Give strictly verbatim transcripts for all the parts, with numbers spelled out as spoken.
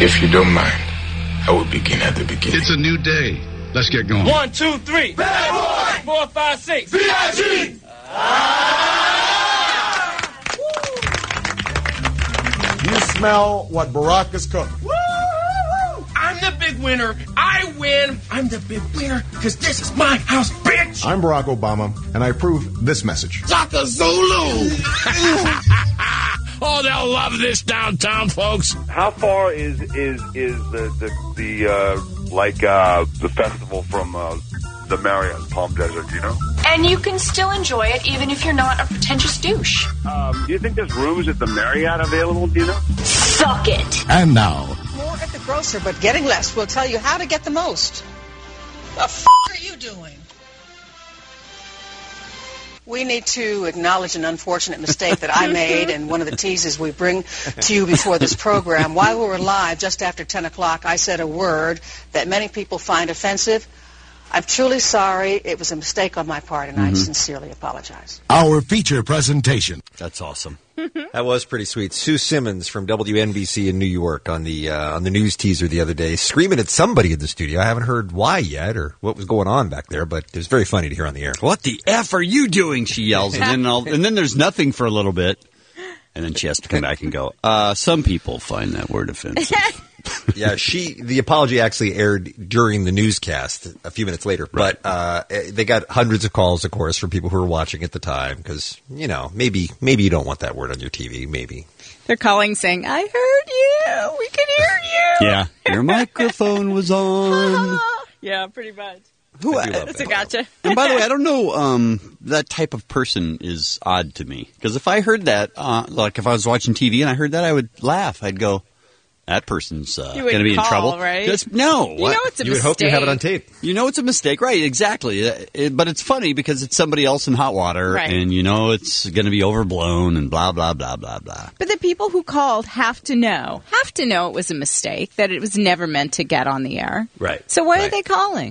If you don't mind, I will begin at the beginning. It's a new day. Let's get going. One, two, three. Bad boy. Four, five, six. B I G. Ah! You smell what Barack is cooking. Woo! I'm the big winner. I win. I'm the big winner because this is my house, bitch. I'm Barack Obama, and I approve this message. Shaka Zulu. Oh, they'll love this downtown, folks. How far is is is the the, the uh, like uh, the festival from uh, the Marriott Palm Desert? Do you know? And you can still enjoy it even if you're not a pretentious douche. Um, do you think there's rooms at the Marriott available? Do you know? Suck it. And now, more at the grocer, but getting less will tell you how to get the most. The f*** are you doing? We need to acknowledge an unfortunate mistake that I made, and one of the teases we bring to you before this program. While we were live, just after ten o'clock, I said a word that many people find offensive. I'm truly sorry. It was a mistake on my part, and mm-hmm. I sincerely apologize. Our feature presentation. That's awesome. That was pretty sweet. Sue Simmons from W N B C in New York on the uh, on the news teaser the other day, screaming at somebody in the studio. I haven't heard why yet or what was going on back there, but it was very funny to hear on the air. What the F are you doing? She yells, and then I'll, and then there's nothing for a little bit, and then she has to come back and go. Uh, some people find that word offensive. Yeah, she. The apology actually aired during the newscast a few minutes later, right. but uh, they got hundreds of calls, of course, from people who were watching at the time because you know maybe maybe you don't want that word on your T V. Maybe they're calling saying, "I heard you. We can hear you." Yeah, your microphone was on. Yeah, pretty much. Who? That's a gotcha. And by the way, I don't know. Um, that type of person is odd to me because if I heard that, uh, like if I was watching T V and I heard that, I would laugh. I'd go. That person's uh, going to be call, in trouble. Right? Just, no. You what? know it's a you mistake. would hope you have it on tape. You know it's a mistake. Right, exactly. It, it, but it's funny because it's somebody else in hot water, right. and you know it's going to be overblown and blah, blah, blah, blah, blah. But the people who called have to know, have to know it was a mistake, that it was never meant to get on the air. Right. So why right. are they calling?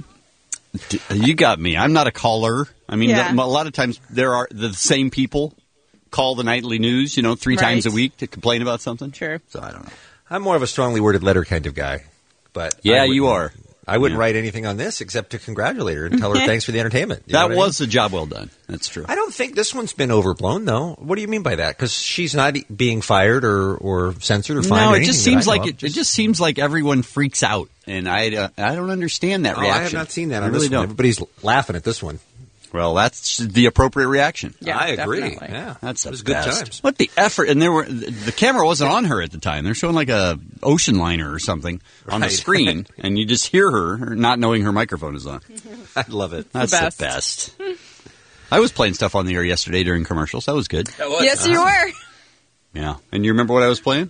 You got me. I'm not a caller. I mean, yeah. the, a lot of times there are the same people call the nightly news, you know, three right. times a week to complain about something. Sure. So I don't know. I'm more of a strongly worded letter kind of guy, but yeah, you are. I wouldn't yeah. write anything on this except to congratulate her and tell her thanks for the entertainment. You that know was I mean? a job well done. That's true. I don't think this one's been overblown, though. What do you mean by that? Because she's not being fired or, or censored or fined. No, or it just anything seems that I like know it, it just seems like everyone freaks out, and I uh, I don't understand that oh, reaction. I have not seen that I on really this don't. one. Everybody's laughing at this one. Well, that's the appropriate reaction. Yeah, I agree. definitely. Yeah, that's it was the good best. times. What the effort? And there were the camera wasn't on her at the time. They're showing like a ocean liner or something on the Right. screen, and you just hear her not knowing her microphone is on. I love it. That's the the best. best. I was playing stuff on the air yesterday during commercials. That was good. That was yes, awesome. you were. Yeah, and you remember what I was playing?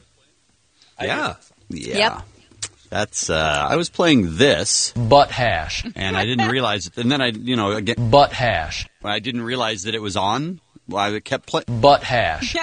Yeah. Yeah. Yep. That's, uh, I was playing this. Butt hash. And I didn't realize it. And then I, you know, again. Butt hash. I didn't realize that it was on. Well, I kept playing. Butt hash.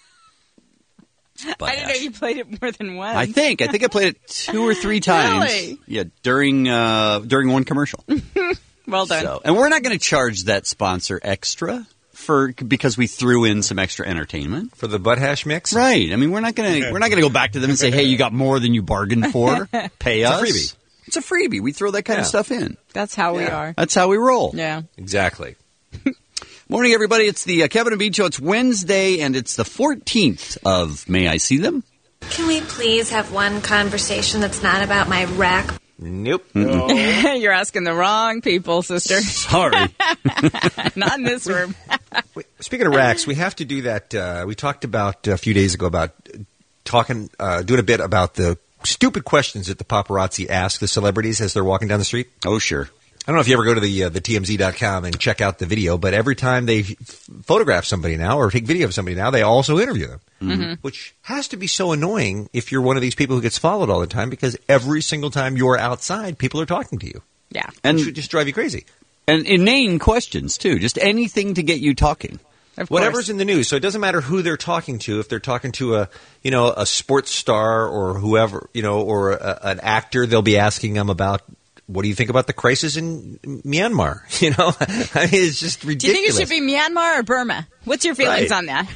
I didn't know you played it more than once. I think. I think I played it two or three times. Really? Yeah, during, uh, during one commercial. Well done. So, and we're not going to charge that sponsor extra. For because we threw in some extra entertainment for the butt hash mix, right? I mean, we're not gonna we're not gonna go back to them and say, "Hey, you got more than you bargained for. Pay it's us." A freebie. It's a freebie. We throw that kind yeah. of stuff in. That's how yeah. we are. That's how we roll. Yeah, exactly. Morning, everybody. It's the uh, Kevin and Bean Show. It's Wednesday, and it's the fourteenth of May I See Them? Can we please have one conversation that's not about my rack? Nope. No. You're asking the wrong people, sister. Sorry. Not in this room. Wait, speaking of racks, we have to do that. Uh, we talked about a few days ago about talking, uh, doing a bit about the stupid questions that the paparazzi ask the celebrities as they're walking down the street. Oh, sure. I don't know if you ever go to the uh, the T M Z dot com and check out the video, but every time they f- photograph somebody now or take video of somebody now, they also interview them, mm-hmm. which has to be so annoying if you're one of these people who gets followed all the time because every single time you're outside, people are talking to you. Yeah. And it should just drive you crazy. And inane questions, too. Just anything to get you talking. Of Whatever's course. in the news. So it doesn't matter who they're talking to. If they're talking to a, you know, a sports star or whoever, you know, or a, an actor, they'll be asking them about, what do you think about the crisis in Myanmar? You know, I mean, it's just ridiculous. Do you think it should be Myanmar or Burma? What's your feelings right. on that?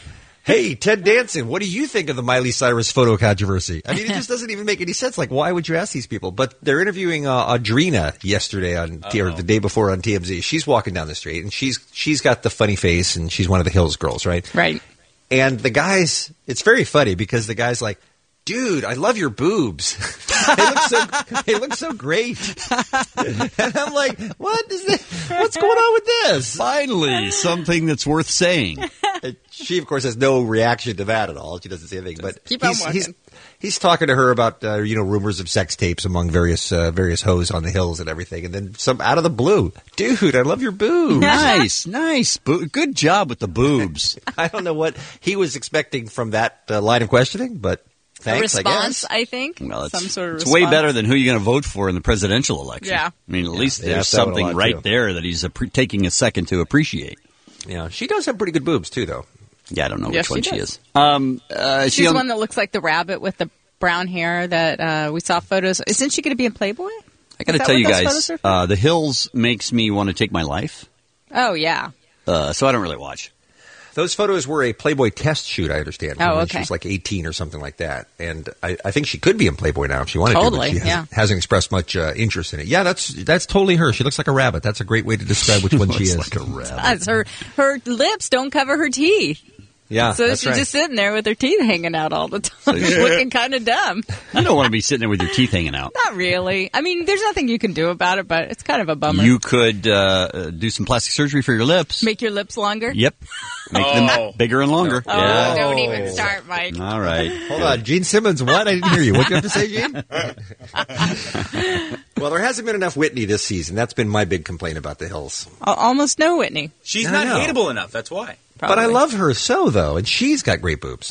Hey, Ted Danson, what do you think of the Miley Cyrus photo controversy? I mean, it just doesn't even make any sense. Like, why would you ask these people? But they're interviewing uh, Audrina yesterday on T- or the day before on T M Z. She's walking down the street, and she's she's got the funny face, and she's one of the Hills girls, right? Right. And the guys, it's very funny because the guy's like, dude, I love your boobs. they look so they look so great. And I'm like, what is this? What's going on with this? Finally, something that's worth saying. And she, of course, has no reaction to that at all. She doesn't say anything. But keep on he's, walking. he's he's talking to her about uh, you know rumors of sex tapes among various uh, various hoes on the Hills and everything. And then some out of the blue, dude, I love your boobs. Nice, nice. Bo- good job with the boobs. I don't know what he was expecting from that uh, line of questioning, but. Thanks, a response, I, I think. Well, it's, Some sort of it's response. way better than who you're going to vote for in the presidential election. Yeah. I mean, at Yeah, least they there's asked that one a something lot, right too. there that he's appre- taking a second to appreciate. Yeah, she does have pretty good boobs too, though. Yeah, I don't know Yes, which one she she does. is. Um, uh, She's she on- one that looks like the rabbit with the brown hair that uh, we saw photos. Isn't she going to be in Playboy? I got to Is that tell what you those guys, photos are for? uh, The Hills makes me want to take my life, Oh, yeah. uh, so I don't really watch. Those photos were a Playboy test shoot, I understand. from Oh, when okay. She was like eighteen or something like that. And I, I think she could be in Playboy now if she wanted Totally, to, but she yeah. hasn't, hasn't expressed much uh, interest in it. Yeah, that's that's totally her. She looks like a rabbit. That's a great way to describe which one she is. Looks like a rabbit. That's her, her lips don't cover her teeth. Yeah, so that's she's right. just sitting there with her teeth hanging out all the time, looking kind of dumb. You don't want to be sitting there with your teeth hanging out. Not really. I mean, there's nothing you can do about it, but it's kind of a bummer. You could uh, uh, do some plastic surgery for your lips. Make your lips longer? Yep. Make Oh. them bigger and longer. Oh, Yeah. don't even start, Mike. All right. Hold on, Gene Simmons, what? I didn't hear you. What did you have to say, Gene? Well, there hasn't been enough Whitney this season. That's been my big complaint about the Hills. Al- Almost no Whitney. She's I not know. hateable enough. That's why. Probably. But I love her so, though, and she's got great boobs.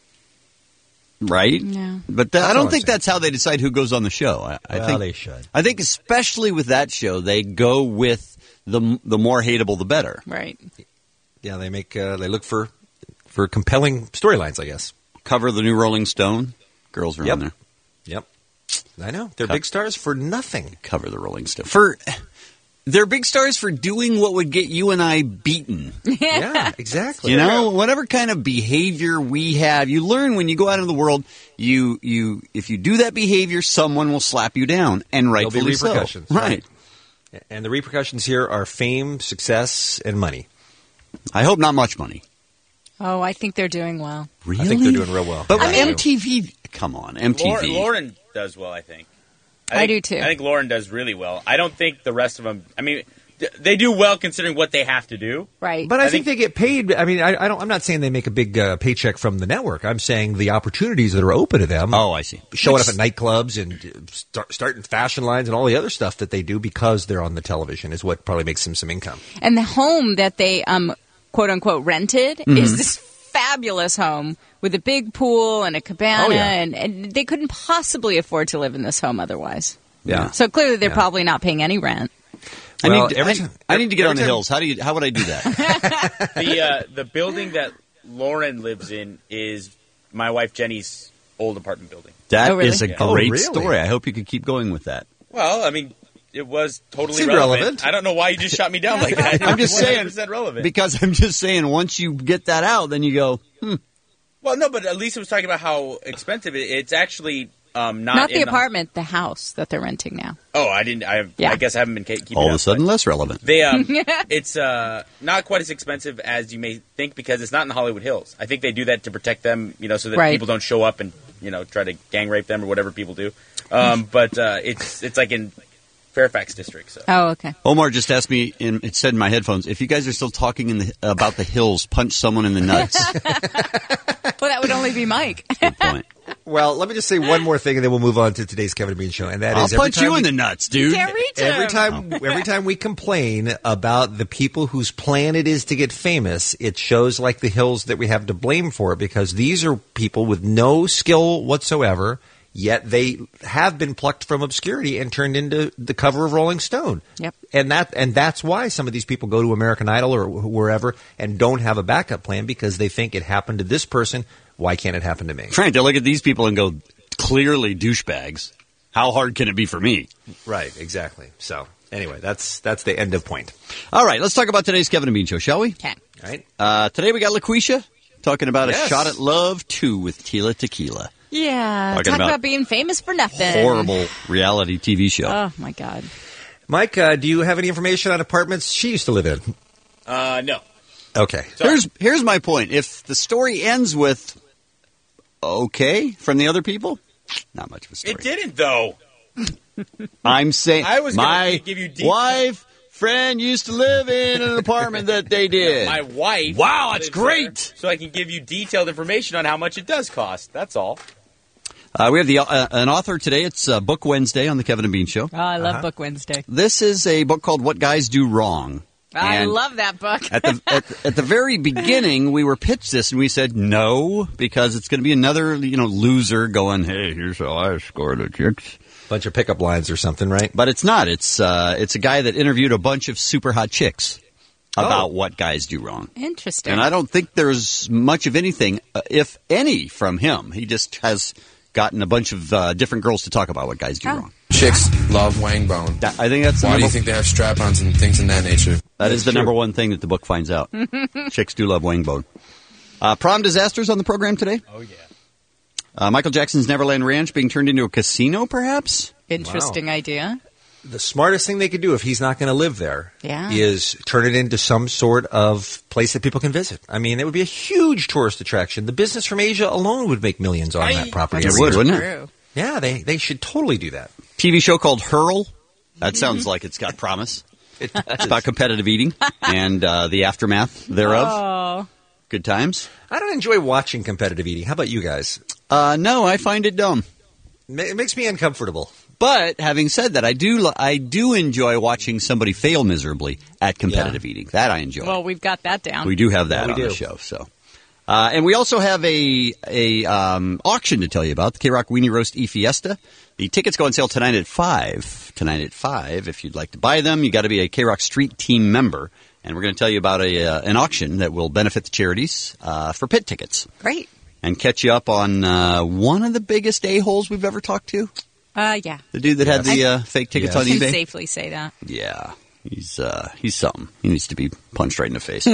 Right? Yeah. But that, I all don't I'm think saying. that's how they decide who goes on the show. I, I Well, think they should. I think especially with that show, they go with the the more hateable, the better. Right. Yeah, they make uh, they look for for compelling storylines, I guess. Cover the new Rolling Stone. Girls are Yep. on there. Yep. I know. They're Cut. big stars for nothing. Cover the Rolling Stone. For they're big stars for doing what would get you and I beaten. Yeah, exactly. You know, whatever kind of behavior we have, you learn when you go out into the world. You, you, if you do that behavior, someone will slap you down, and There'll rightfully be repercussions. so. Right. And the repercussions here are fame, success, and money. I hope not much money. Oh, I think they're doing well. Really? I think they're doing real well. But I mean- M T V, come on, M T V. Lauren, Lauren does well, I think. I think- do, too. I think Lauren does really well. I don't think the rest of them. I mean, th- they do well considering what they have to do. Right. But I, I think, think- they get paid. I mean, I, I don't. I'm not saying they make a big uh, paycheck from the network. I'm saying the opportunities that are open to them. Oh, I see. Showing up at nightclubs and uh, start, starting fashion lines and all the other stuff that they do because they're on the television is what probably makes them some income. And the home that they, um, quote unquote, rented Mm-hmm. is this fabulous home with a big pool and a cabana, Oh, yeah. and, and they couldn't possibly afford to live in this home otherwise. Yeah. So clearly they're Yeah. probly not paying any rent. I Well, need, to, every I, time- I need to get every on the time- hills. How do you? How would I do that? The uh, the building that Lauren lives in is my wife Jenny's old apartment building. That Oh, really? is a Yeah. Oh, great really? story. I hope you could keep going with that. Well, I mean, it was totally Seemed relevant. relevant. I don't know why you just shot me down like that. I'm just one hundred saying percent relevant. because I'm just saying once you get that out, then you go. Hmm. Well, no, but at least it was talking about how expensive it. It's actually um, not Not in the apartment, the house that they're renting now. Oh, I didn't. I, Yeah. I guess I haven't been ke- keeping All up, of a sudden, less relevant. They, um, it's uh, not quite as expensive as you may think because it's not in the Hollywood Hills. I think they do that to protect them, you know, so that Right. people don't show up and you know try to gang rape them or whatever people do. Um, but uh, it's it's like in Fairfax District. So Oh, okay. Omar just asked me, in, it said in my headphones, if you guys are still talking in the, about the hills, punch someone in the nuts. Well, that would only be Mike. Good point. Well, let me just say one more thing, and then we'll move on to today's Kevin and Bean show. And that I'll is every punch time you we- in the nuts, dude. Can't reach Every him. time, every time we complain about the people whose plan it is to get famous, it shows like the Hills that we have to blame for it because these are people with no skill whatsoever, yet they have been plucked from obscurity and turned into the cover of Rolling Stone. Yep. And that and that's why some of these people go to American Idol or wh- wherever and don't have a backup plan because they think it happened to this person. Why can't it happen to me? Trying to look at these people and go, clearly douchebags. How hard can it be for me? Right, exactly. So anyway, that's that's the end of point. All right, let's talk about today's Kevin and Bean show, shall we? Okay. All right. Uh, today we got LaQuisha talking about Yes. A Shot at Love two with Tila Tequila. Yeah, Talking talk about about, being famous for nothing. Horrible reality T V show. Oh, my God. Mike, uh, do you have any information on apartments she used to live in? Uh, no. Okay. Here's here's my point. If the story ends with okay from the other people, not much of a story. It didn't, though. I'm saying I was gonna my give you details. wife friend used to live in an apartment that they did. My wife. Wow, that's lives great. there, so I can give you detailed information on how much it does cost. That's all. Uh, we have the uh, an author today. It's uh, Book Wednesday on the Kevin and Bean Show. Oh, I love Uh-huh. Book Wednesday. This is a book called What Guys Do Wrong. I And love that book. at the at, at the very beginning, we were pitched this, and we said no because it's going to be another you know loser going. Hey, here's how I scored a chicks. Bunch of pickup lines or something, right? But it's not. It's uh, it's a guy that interviewed a bunch of super hot chicks about Oh. what guys do wrong. Interesting. And I don't think there's much of anything, uh, if any, from him. He just has gotten a bunch of uh, different girls to talk about what guys do Oh. wrong. Chicks love wang bone. That- I think that's the Why do you number- think they have strap-ons and things in that nature? That is the number one thing that the book finds out. Chicks do love wang bone. Uh, prom disasters on the program today. Oh, yeah. Uh, Michael Jackson's Neverland Ranch being turned into a casino, perhaps? Interesting idea. The smartest thing they could do if he's not going to live there Yeah. is turn it into some sort of place that people can visit. I mean, it would be a huge tourist attraction. The business from Asia alone would make millions on that property. It every would, year. wouldn't it? Yeah, they, they should totally do that. T V show called Hurl. That sounds like it's got promise. It It's about competitive eating and uh, the aftermath thereof. Oh. Good times. I don't enjoy watching competitive eating. How about you guys? Uh, no, I find it dumb. Ma- It makes me uncomfortable. But having said that, I do li- I do enjoy watching somebody fail miserably at competitive eating. That I enjoy. Well, we've got that down. We do have that Yeah, we on do. the show. So, uh, and we also have a a um, auction to tell you about, the K-Rock Weenie Roast E Fiesta. The tickets go on sale tonight at five. Tonight at five. If you'd like to buy them, you got to be a K-Rock Street Team member. And we're going to tell you about a uh, an auction that will benefit the charities uh, for pit tickets. Great. And catch you up on uh, one of the biggest a-holes we've ever talked to. Uh, yeah. The dude that had the uh, fake tickets Yes. on You can eBay. safely say that. Yeah, he's uh, he's something. He needs to be punched right in the face.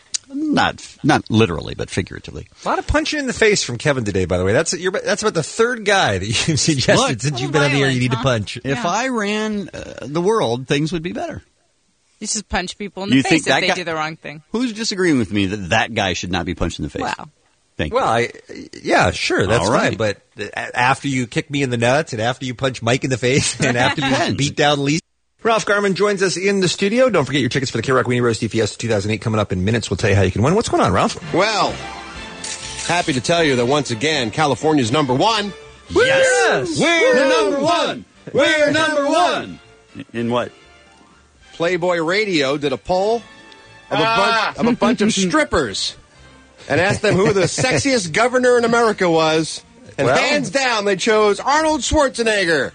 not not literally, but figuratively. A lot of punching in the face from Kevin today, by the way. That's you're, that's about the third guy that you've suggested Look, since you've a been on the air. violent, You need huh? to punch. If Yeah. I ran uh, the world, things would be better. You just punch people in the You face think if that they guy- do the wrong thing. Who's disagreeing with me that that guy should not be punched in the face? Wow. Thank you. Well, I, yeah, sure, that's All right. fine. But a- after you kick me in the nuts and after you punch Mike in the face and after you Depends. beat down Lisa. Ralph Garman joins us in the studio. Don't forget your tickets for the K-Rock Weenie Roast E Fiesta two thousand eight coming up in minutes. We'll tell you how you can win. What's going on, Ralph? Well, happy to tell you that once again, California's number one. Yes, We're Woo! number one. We're number one. In what? Playboy Radio did a poll of a, Ah. bunch, of a bunch of strippers and asked them who the sexiest governor in America was. And Well- hands down, they chose Arnold Schwarzenegger.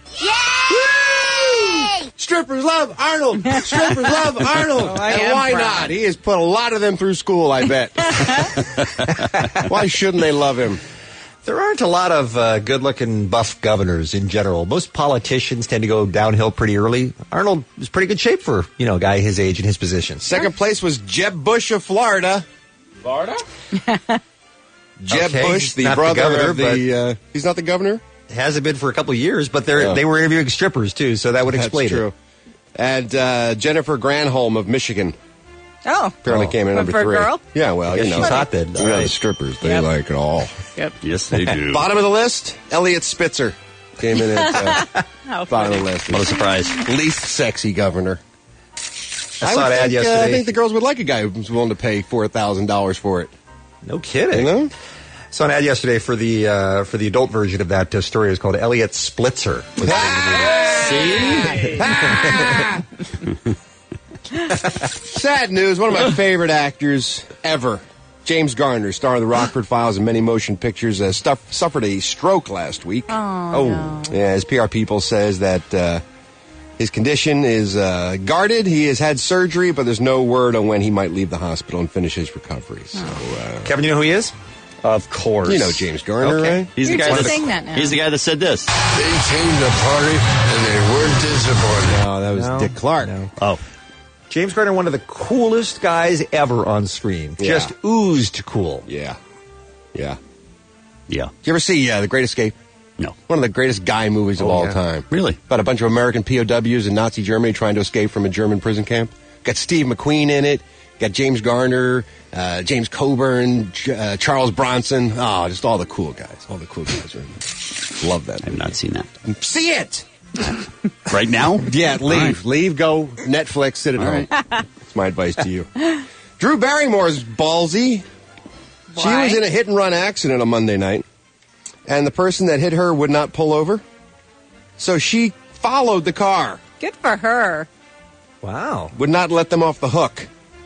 Yay! Strippers love Arnold. Strippers love Arnold. I and am why proud. not? He has put a lot of them through school, I bet. Why shouldn't they love him? There aren't a lot of uh, good-looking buff governors in general. Most politicians tend to go downhill pretty early. Arnold is pretty good shape for, you know, a guy his age and his position. Second place was Jeb Bush of Florida. Florida? Jeb Okay, Bush, he's the not the brother governor, of the. Uh, he's not the governor? Hasn't been for a couple of years, but they're, Oh. they were interviewing strippers, too, so that would explain That's true. it. And uh, Jennifer Granholm of Michigan Oh. apparently Oh. came in But number for a three. girl? Yeah, well, I you guess know. she's hot then. You All know, right. the strippers, they Yep. like it all. Yep. Yes, they do. Bottom of the list, Elliot Spitzer came in at uh, How bottom of funny. the list. What a surprise. Least sexy governor. I would saw an ad think, uh, yesterday. I think the girls would like a guy who's willing to pay four thousand dollars for it. No kidding. You know? Saw an ad yesterday for the uh, for the adult version of that uh, story. It's called Elliot Splitzer. Was Sad news. One of my favorite actors ever, James Garner, star of the Rockford Files and many motion pictures, uh, stuff, suffered a stroke last week. Oh, no. Yeah, his P R people says that uh, his condition is uh, guarded. He has had surgery, but there's no word on when he might leave the hospital and finish his recovery. So, uh, Kevin, you know who he is? Of course. you know James Garner, Okay. right? He's the You're guy just that, saying that now. He's the guy that said this. They came to party and they weren't disappointed. No, that was No, Dick Clark. no. Oh. James Garner, one of the coolest guys ever on screen. Yeah. Just oozed cool. Yeah. Yeah. Yeah. Did you ever see uh, The Great Escape? No. One of the greatest guy movies of Oh, all yeah. time. Really? About a bunch of American P O Ws in Nazi Germany trying to escape from a German prison camp. Got Steve McQueen in it. Got James Garner, uh, James Coburn, J- uh, Charles Bronson. Oh, just all the cool guys. All the cool guys are in there. Love that. I have not seen that. See it! Right now? Yeah, leave. All right. Leave, go, Netflix, sit at All home. right. That's my advice to you. Drew Barrymore's ballsy. She Why? was in a hit-and-run accident on Monday night, and the person that hit her would not pull over, so she followed the car. Good for her. Wow. Would not let them off the hook.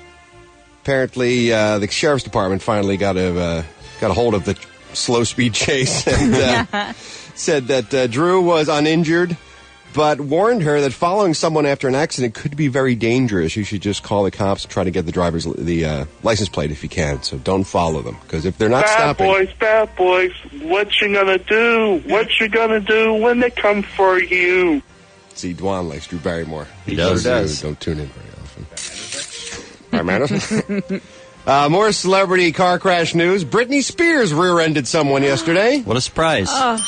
Apparently, uh, the sheriff's department finally got a uh, got a hold of the slow speed chase and uh, said that uh, Drew was uninjured, but warned her that following someone after an accident could be very dangerous. You should just call the cops and try to get the driver's the uh, license plate if you can. So don't follow them, because if they're not bad stopping, boys, bad boys, what you gonna do? What you gonna do when they come for you? see, Dwan likes Drew Barrymore. He does. Sure does. Don't tune in very often. All right, Madison. Uh, more celebrity car crash news. Britney Spears rear-ended someone yesterday. What a surprise.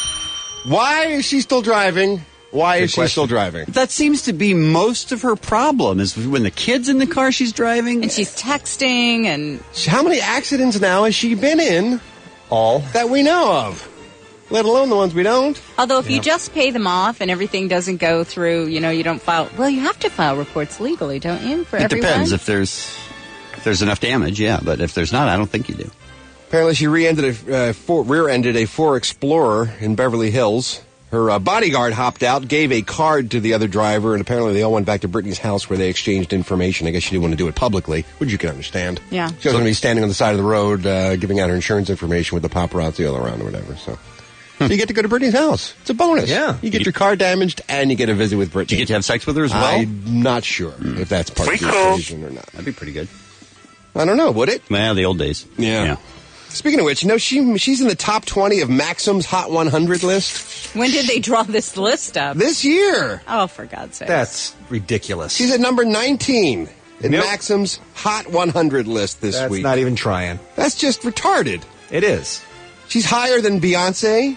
Why is she still driving? Why Good is she question. still driving? That seems to be most of her problem, is when the kid's in the car she's driving. And she's texting and... How many accidents now has she been in? All. That we know of. Let alone the ones we don't. Although if you just pay them off and everything doesn't go through, you know, you don't file... Well, you have to file reports legally, don't you, for It everyone? depends if there's if there's enough damage, yeah. But if there's not, I don't think you do. Apparently she re-ended a, uh, Ford, rear-ended a Ford Explorer in Beverly Hills. Her uh, bodyguard hopped out, gave a card to the other driver, and apparently they all went back to Britney's house where they exchanged information. I guess she didn't want to do it publicly, which you can understand. Yeah. She was going to be standing on the side of the road uh, giving out her insurance information with the paparazzi all around or whatever, so... So you get to go to Britney's house. It's a bonus. Yeah. You get your car damaged, and you get a visit with Britney. Did you get to have sex with her as well? I'm not sure if that's part of the Pretty cool. equation or not. That'd be pretty good. I don't know, would it? Well, the old days. Yeah. Speaking of which, you know, she she's in the top twenty of Maxim's Hot one hundred list When did they draw this list up? this year. Oh, for God's sake. That's ridiculous. She's at number nineteen in Nope. Maxim's Hot one hundred list this That's week. not even trying. That's just retarded. It is. She's higher than Beyonce.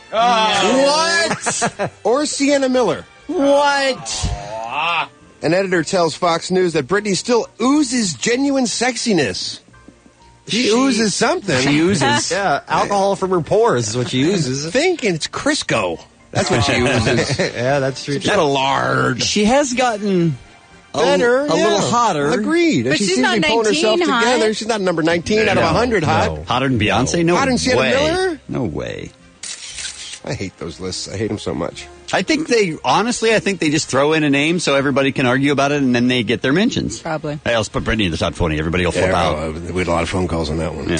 What? Or Sienna Miller. What? An editor tells Fox News that Britney still oozes genuine sexiness. She, She- oozes something. She uses yeah, alcohol from her pores is what she uses. Thinking it's Crisco. That's what she uses. Yeah, that's true. Not a lard. She has gotten a, Better, a yeah. little hotter. Agreed. But she she's seems not to be pulling herself nineteen hot. together. She's not number nineteen out of No, one hundred hot. no. Hotter than Beyonce? No, Hotter than Sienna way. Miller? No way. I hate those lists. I hate them so much. I think they, honestly, I think they just throw in a name so everybody can argue about it, and then they get their mentions. Probably. Hey, let's put Britney in the top twenty. Everybody will flip out. uh, we had a lot of phone calls on that one. Yeah.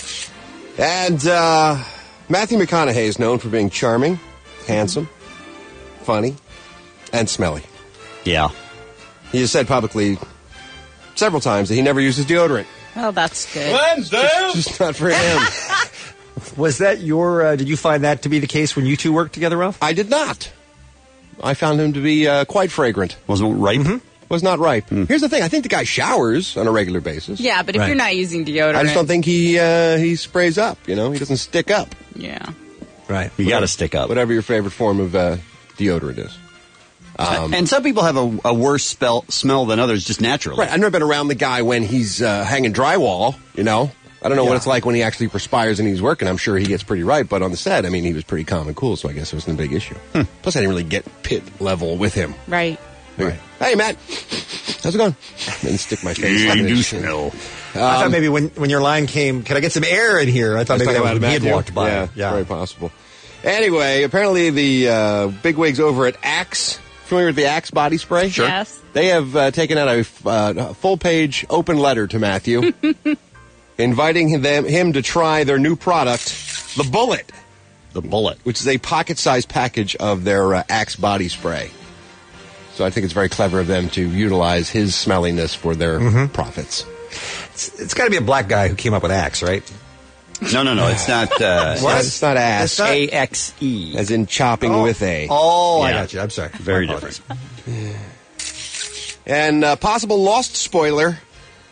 And uh, Matthew McConaughey is known for being charming, handsome, funny, and smelly. Yeah. He has said publicly several times that he never uses deodorant. Well, that's good. It's just not for him. Was that your? Uh, did you find that to be the case when you two worked together, Ralph? I did not. I found him to be uh, quite fragrant. Wasn't ripe? Was not ripe. Here's the thing. I think the guy showers on a regular basis. Yeah, but if Right. you're not using deodorant... I just don't think he uh, he sprays up. You know, he doesn't stick up. Yeah. Right. You got to stick up. Whatever your favorite form of uh, deodorant is. Um, and some people have a, a worse spell, smell than others just naturally. Right. I've never been around the guy when he's uh, hanging drywall. You know, I don't know what Yeah. it's like when he actually perspires and he's working. I'm sure he gets pretty right, but on the set, I mean, he was pretty calm and cool, so I guess it wasn't a big issue. Plus, I didn't really get pit level with him. Right. Right. Hey, Matt. How's it going? And stick my face. You in do it. smell. I thought maybe when, when your line came, can I get some air in here? I thought Let's maybe talk that was about when he had Matthew. walked by. Yeah, yeah, very possible. Anyway, apparently the uh, bigwigs over at Axe, familiar with the Axe body spray? Sure. Yes. They have uh, taken out a uh, full-page open letter to Matthew, inviting them, him to try their new product, the Bullet. The Bullet. Which is a pocket-sized package of their uh, Axe body spray. So I think it's very clever of them to utilize his smelliness for their Mm-hmm. profits. It's, it's got to be a black guy who came up with Axe, right? No, no, no. It's not. Uh, What? It's not ass. It's not- A X E. As in chopping Oh. with a. Oh, I Yeah. got you. I'm sorry. Very My different. And uh, possible Lost spoiler.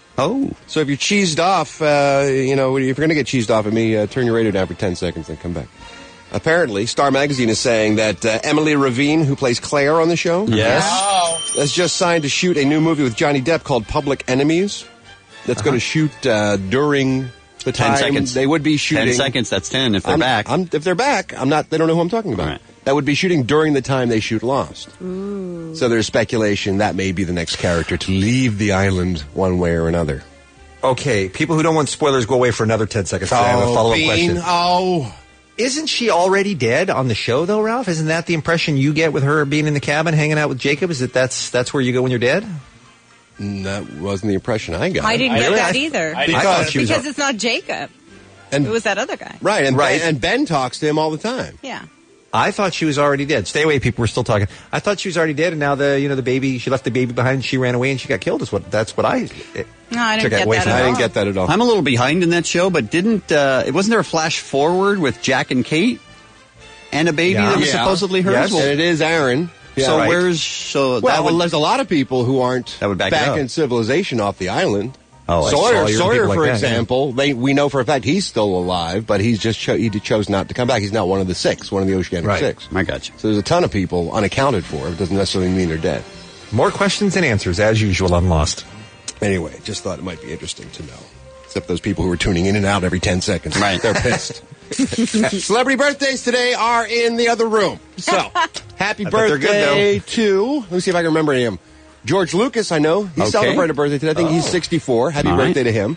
Oh. So if you're cheesed off, uh, you know, if you're going to get cheesed off at me, uh, turn your radio down for ten seconds, then come back. Apparently, Star Magazine is saying that uh, Emily Ravine, who plays Claire on the show, Yes. has just signed to shoot a new movie with Johnny Depp called Public Enemies. That's going to shoot uh, during the Ten time seconds. they would be shooting. Ten seconds, that's ten if they're I'm- back. I'm, if they're back, I'm not. They don't know who I'm talking about. Right. That would be shooting during the time they shoot Lost. So there's speculation that may be the next character to leave the island one way or another. Okay, people who don't want spoilers, go away for another ten seconds. I have a Oh, follow-up Bean, question. Oh. Isn't she already dead on the show, though, Ralph? Isn't that the impression you get with her being in the cabin hanging out with Jacob? Is that that's, that's where you go when you're dead? That wasn't the impression I got. I didn't get Really? that I- either. I didn't- I thought she was because a- it's not Jacob. And- it was that other guy. Right, and Right. Ben, and Ben talks to him all the time. Yeah. I thought she was already dead. Stay away, people. We're still talking. I thought she was already dead, and now the you know the baby. She left the baby behind. And she ran away, and she got killed. Is what that's what I. It, No, I took didn't get away that from at it. I didn't all. get that at all. I'm a little behind in that show, but didn't uh, it wasn't there a flash forward with Jack and Kate and a baby Yeah. that was Yeah. supposedly hers? Yes. Well, And it is Aaron. Yeah. so right. where's so Well, that would, there's a lot of people who aren't That would back it back up. in civilization off the island. Oh, I saw Sawyer, your Sawyer people like for that, yeah. example, they we know for a fact he's still alive, but he's just cho- he chose not to come back. He's not one of the six, one of the Oceanic Right. Six. I got you. So there's a ton of people unaccounted for. It doesn't necessarily mean they're dead. More questions than answers, as usual. I'm lost. Anyway, just thought it might be interesting to know. Except those people who are tuning in and out every ten seconds. Right. They're pissed. Celebrity birthdays today are in the other room. So, happy I bet they're good, birthday to, let me see if I can remember any of them. George Lucas, I know. He Okay. celebrated a birthday today. I think he's sixty-four. Happy All right. birthday to him.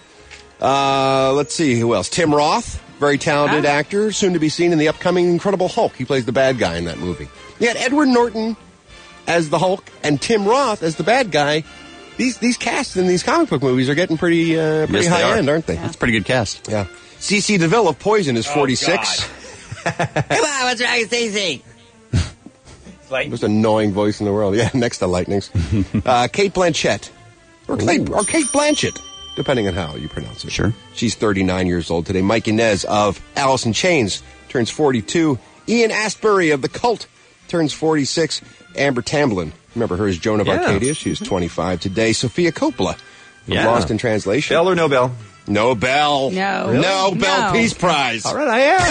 Uh, let's see, who else? Tim Roth, very talented actor, soon to be seen in the upcoming Incredible Hulk. He plays the bad guy in that movie. You had Edward Norton as the Hulk and Tim Roth as the bad guy. These these casts in these comic book movies are getting pretty uh, pretty Yes, they high are. end, aren't they? That's a pretty good cast. Yeah. C C DeVille of Poison is forty-six. Come on, what's wrong with Stacey? Like, Most annoying voice in the world. Yeah, next to Lightnings. uh, Kate Blanchett. Or, Kate, or Kate Blanchett, depending on how you pronounce it. Sure. She's thirty-nine years old today. Mike Inez of Alice in Chains turns forty-two. Ian Astbury of The Cult turns forty-six. Amber Tamblyn, remember her as Joan of Yeah. Arcadia? She is twenty-five today. Sophia Coppola from Yeah. Lost in Translation. Bell or no bell? No Bell. No. No Bell No. Peace Prize. All right,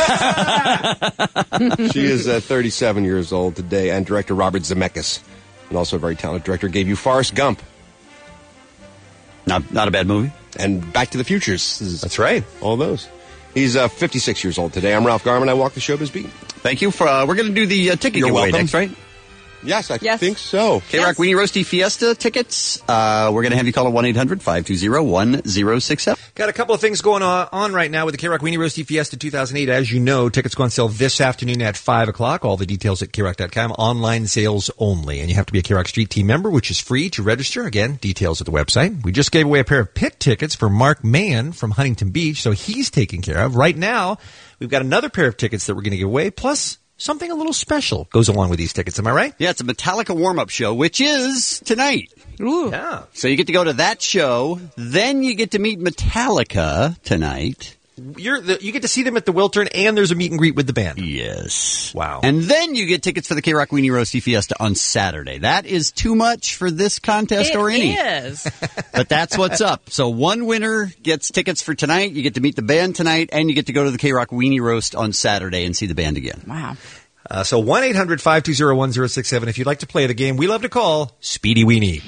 I am. She is uh, thirty-seven years old today, and director Robert Zemeckis, and also a very talented director, gave you Forrest Gump Not not a bad movie. and Back to the Futures. That's right. All those. He's uh, fifty-six years old today. I'm Ralph Garman. I walk the showbiz beat. Thank you for. Uh, we're going to do the uh, ticket You're giveaway welcome. next, right? Yes, I Yes. think so. K-Rock Weenie Roasty Fiesta tickets. Uh, we're going to have you call at one eight hundred five two zero one zero six seven. Got a couple of things going on, on right now with the K-Rock Weenie Roasty Fiesta two thousand eight. As you know, tickets go on sale this afternoon at five o'clock. All the details at K rock dot com. Online sales only. And you have to be a K-Rock Street Team member, which is free to register. Again, details at the website. We just gave away a pair of pit tickets for Mark Mann from Huntington Beach, so he's taken care of. Right now, we've got another pair of tickets that we're going to give away, plus something a little special goes along with these tickets. Am I right? Yeah, it's a Metallica warm-up show, which is tonight. Ooh. Yeah. So you get to go to that show, then you get to meet Metallica tonight. You're the, you get to see them at the Wiltern, and there's a meet and greet with the band. Yes. Wow. And then you get tickets for the K-Rock Weenie Roasty Fiesta on Saturday. That is too much for this contest It or any. is. But that's what's up. So one winner gets tickets for tonight. You get to meet the band tonight, and you get to go to the K-Rock Weenie Roast on Saturday and see the band again. Wow. Uh, so one eight hundred five two zero one zero six seven if you'd like to play the game we love to call Speedy Weenie.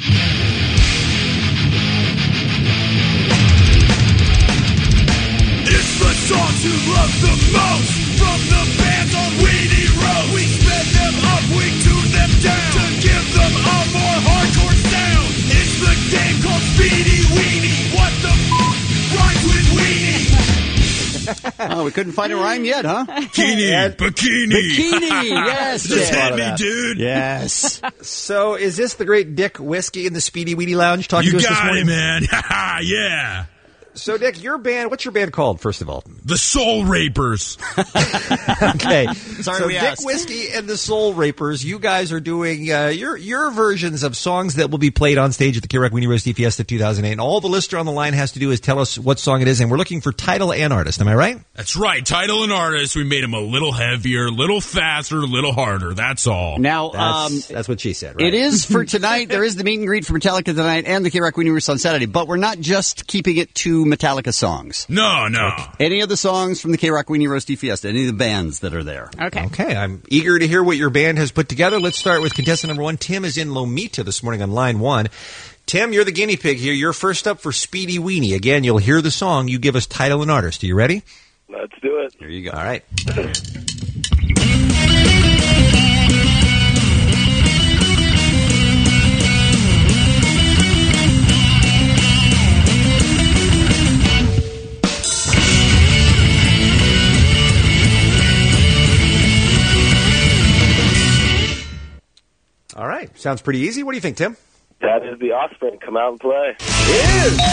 It's the songs you love the most from the bands on Weenie Road. We sped them up, we tune them down to give them a more hardcore sound. It's the game called Speedy Weenie. What the f*** rhymes with Weenie? Oh, we couldn't find a rhyme yet, huh? Bikini, bikini, Bikini, yes. Just yeah. hit me, dude. Yes. So is this the great Dick Whiskey in the Speedy Weenie Lounge talking You to us this got morning? it, man. yeah. So, Dick, your band, what's your band called, first of all? The Soul Rapers. Okay. Sorry, so we Dick asked. Whiskey and the Soul Rapers, you guys are doing uh, your your versions of songs that will be played on stage at the K-Rock Weenie Roast E Fiesta two thousand eight. And all the listener on the line has to do is tell us what song it is, and we're looking for title and artist. Am I right? That's right. Title and artist. We made them a little heavier, a little faster, a little harder. That's all. Now, That's, um, that's what she said, right? it is for tonight. There is the meet and greet for Metallica tonight and the K-Rock Weenie Roast on Saturday, but we're not just keeping it to Metallica songs. No, no. Any of the songs from the K-Rock Weenie Roast E Fiesta, any of the bands that are there. Okay. Okay, I'm eager to hear what your band has put together. Let's start with contestant number one. Tim is in Lomita this morning on line one. Tim, you're the guinea pig here. You're first up for Speedy Weenie. Again, you'll hear the song. You give us title and artist. Are you ready? Let's do it. Here you go. All right. All right. Sounds pretty easy. What do you think, Tim? That is the Offspring. Come out and play. It is.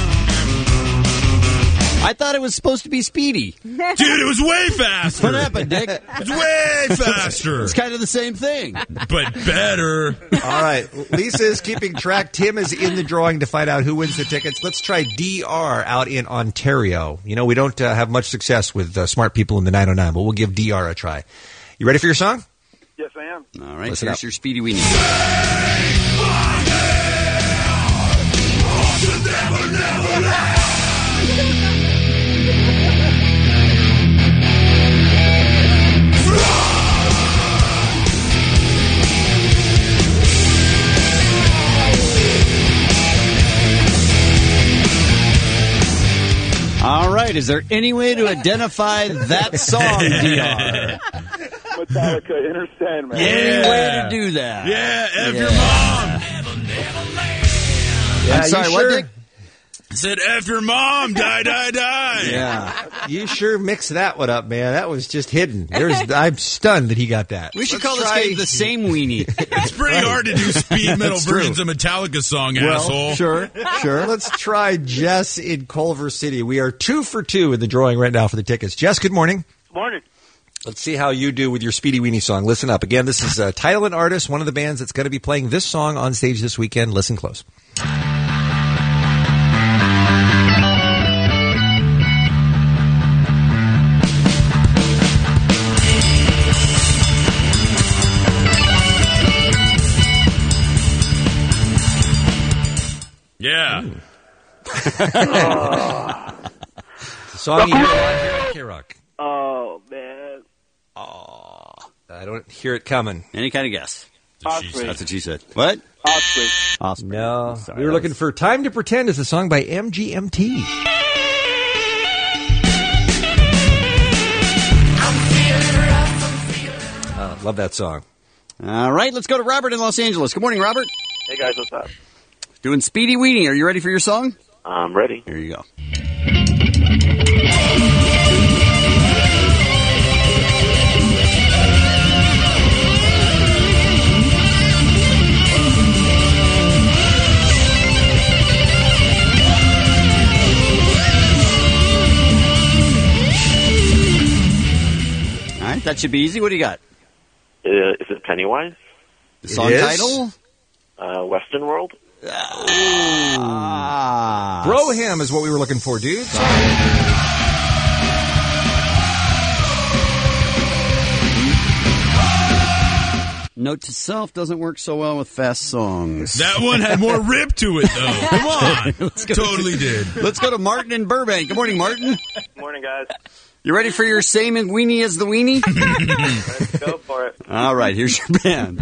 I thought it was supposed to be Speedy. Dude, it was way faster. What happened, Dick? It's way faster. It's kind of the same thing. But better. All right. Lisa is keeping track. Tim is in the drawing to find out who wins the tickets. Let's try D R out in Ontario. You know, we don't uh, have much success with uh, smart people in the nine oh nine, but we'll give D R a try. You ready for your song? Yes, I am. All right, Listen here's up. your Speedy Weenie. All right, is there any way to identify that song, D R? Metallica, Inner Sandman. Any way to do that? Yeah, F Yeah. your mom. Yeah, I'm sorry, you what, sure? Dick? Said F your mom. Die, die, die. Yeah. You sure mixed that one up, man. That was just hidden. There's, I'm stunned that he got that. We should Let's call try- this game the same weenie. It's pretty hard to do speed metal That's true. versions of Metallica song, Well, asshole. Sure, sure. Let's try Jess in Culver City. We are two for two in the drawing right now for the tickets. Jess, good morning. Morning. Let's see how you do with your Speedy Weenie song. Listen up. Again, this is uh, title and artist, one of the bands that's going to be playing this song on stage this weekend. Listen close. Yeah. The song you hear a lot here on K-Rock. Oh, man. I don't hear it coming. Any kind of guess. Offspring. That's what she said. What? Offspring. Offspring. No. Sorry, we were that looking was- for Time to Pretend is a song by M G M T. Oh, love that song. All right, let's go to Robert in Los Angeles. Good morning, Robert. Hey, guys, what's up? Doing Speedy Weenie. Are you ready for your song? I'm ready. Here you go. All right, that should be easy. What do you got? Uh, is it Pennywise? The song is. title? Uh, Western World? Ah. Bro Him is what we were looking for, dude. Note to self doesn't work so well with fast songs. That one had more rip to it, though. Come on. Let's go Totally to, did. Let's go to Martin in Burbank. Good morning, Martin. Morning, guys. You ready for your same and weenie as the weenie? Let's go for it. All right, here's your band.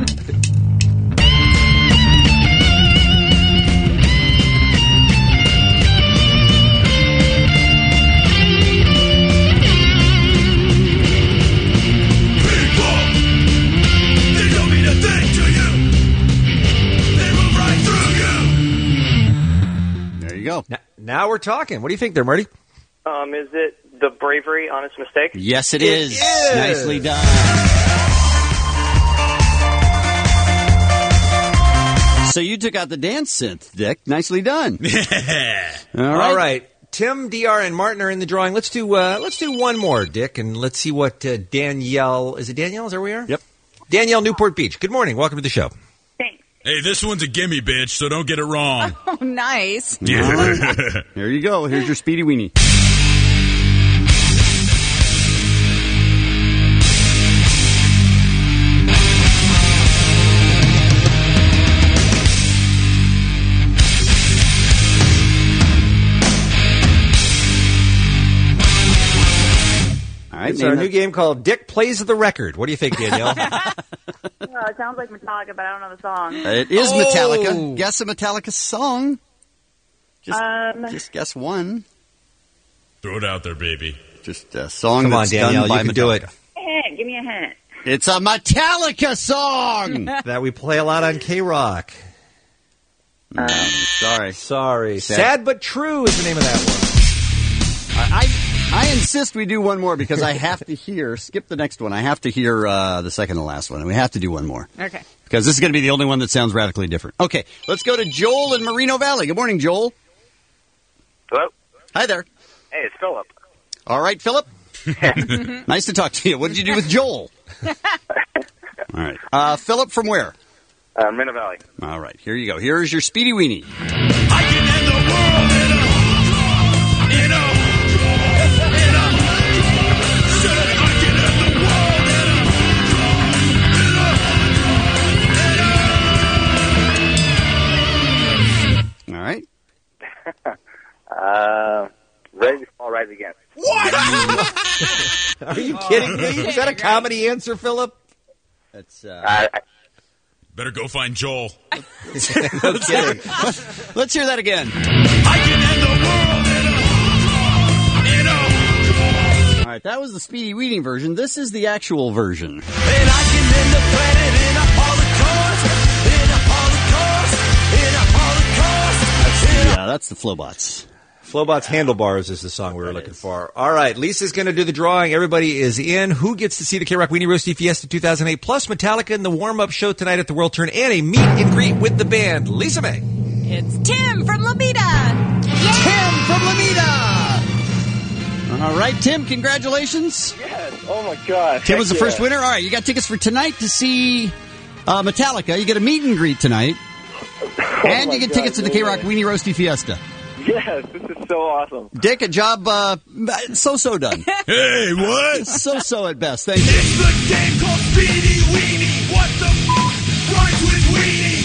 They don't mean a thing to you. They move right through you. There you go. Now, now we're talking. What do you think there, Marty? Um, is it The Bravery, Honest Mistake? Yes, it is. is. Nicely done. So you took out the dance synth, Dick. Nicely done. Yeah. All right. All right. Tim, D R, and Martin are in the drawing. Let's do uh, let's do one more, Dick, and let's see what uh, Danielle. Is it Danielle? Is that where we are? Yep. Danielle, Newport Beach. Good morning. Welcome to the show. Thanks. Hey, this one's a gimme, bitch, so don't get it wrong. Oh, nice. Yeah. Here you go. Here's your Speedy Weenie. It's our new game called Dick Plays the Record. What do you think, Danielle? Well, it sounds like Metallica, but I don't know the song. It is Oh. Metallica. Guess a Metallica song. Just, Um, just guess one. Throw it out there, baby. Just a song Come on, that's Danielle, done by you can Metallica. do it. hint. Give me a hint. It's a Metallica song. That we play a lot on K-Rock. Um, sorry. Sorry. Sad. Sad but True is the name of that one. I, I I insist we do one more because I have to hear. Skip the next one. I have to hear uh, the second to last one, and we have to do one more. Okay. Because this is going to be the only one that sounds radically different. Okay, let's go to Joel in Moreno Valley. Good morning, Joel. Hello? Hi there. Hey, it's Philip. All right, Philip. Nice to talk to you. What did you do with Joel? All right. Uh, Philip from where? Uh, Moreno Valley. All right, here you go. Here's your Speedy Weenie. I can end the world in a, in a, in a, said I can end the world in a, in a, in a. All right. Uh, ready to fall right again. What? Are you kidding me? Is that a comedy answer, Philip? That's uh, I, I, Better go find Joel. No kidding. Let's hear that again. I can end the world in a, in a. All right, that was the Speedy Weenie version. This is the actual version. And I can end the planet in a holocaust, in a holocaust, in a holocaust. Yeah, that's the Flowbots. Flowbots Handlebars is the song we were looking for. All right, Lisa's going to do the drawing. Everybody is in. Who gets to see the K-Rock Weenie Roasty Fiesta two thousand eight, plus Metallica in the warm-up show tonight at the World Turn, and a meet and greet with the band? Lisa May. It's Tim from Lomita. Tim from Lomita. All right, Tim, congratulations. yes. Oh, my God. Tim was the Heck first yeah. winner. All right, you got tickets for tonight to see uh, Metallica. You get a meet and greet tonight. Oh and my you get God, tickets to the yeah. K-Rock Weenie Roasty Fiesta. Yes, this is so awesome. Dick, a job uh, so-so done. Hey, what? So-so at best. Thank you. It's the game called Speedy Weenie. What the f*** rhymes with weenie?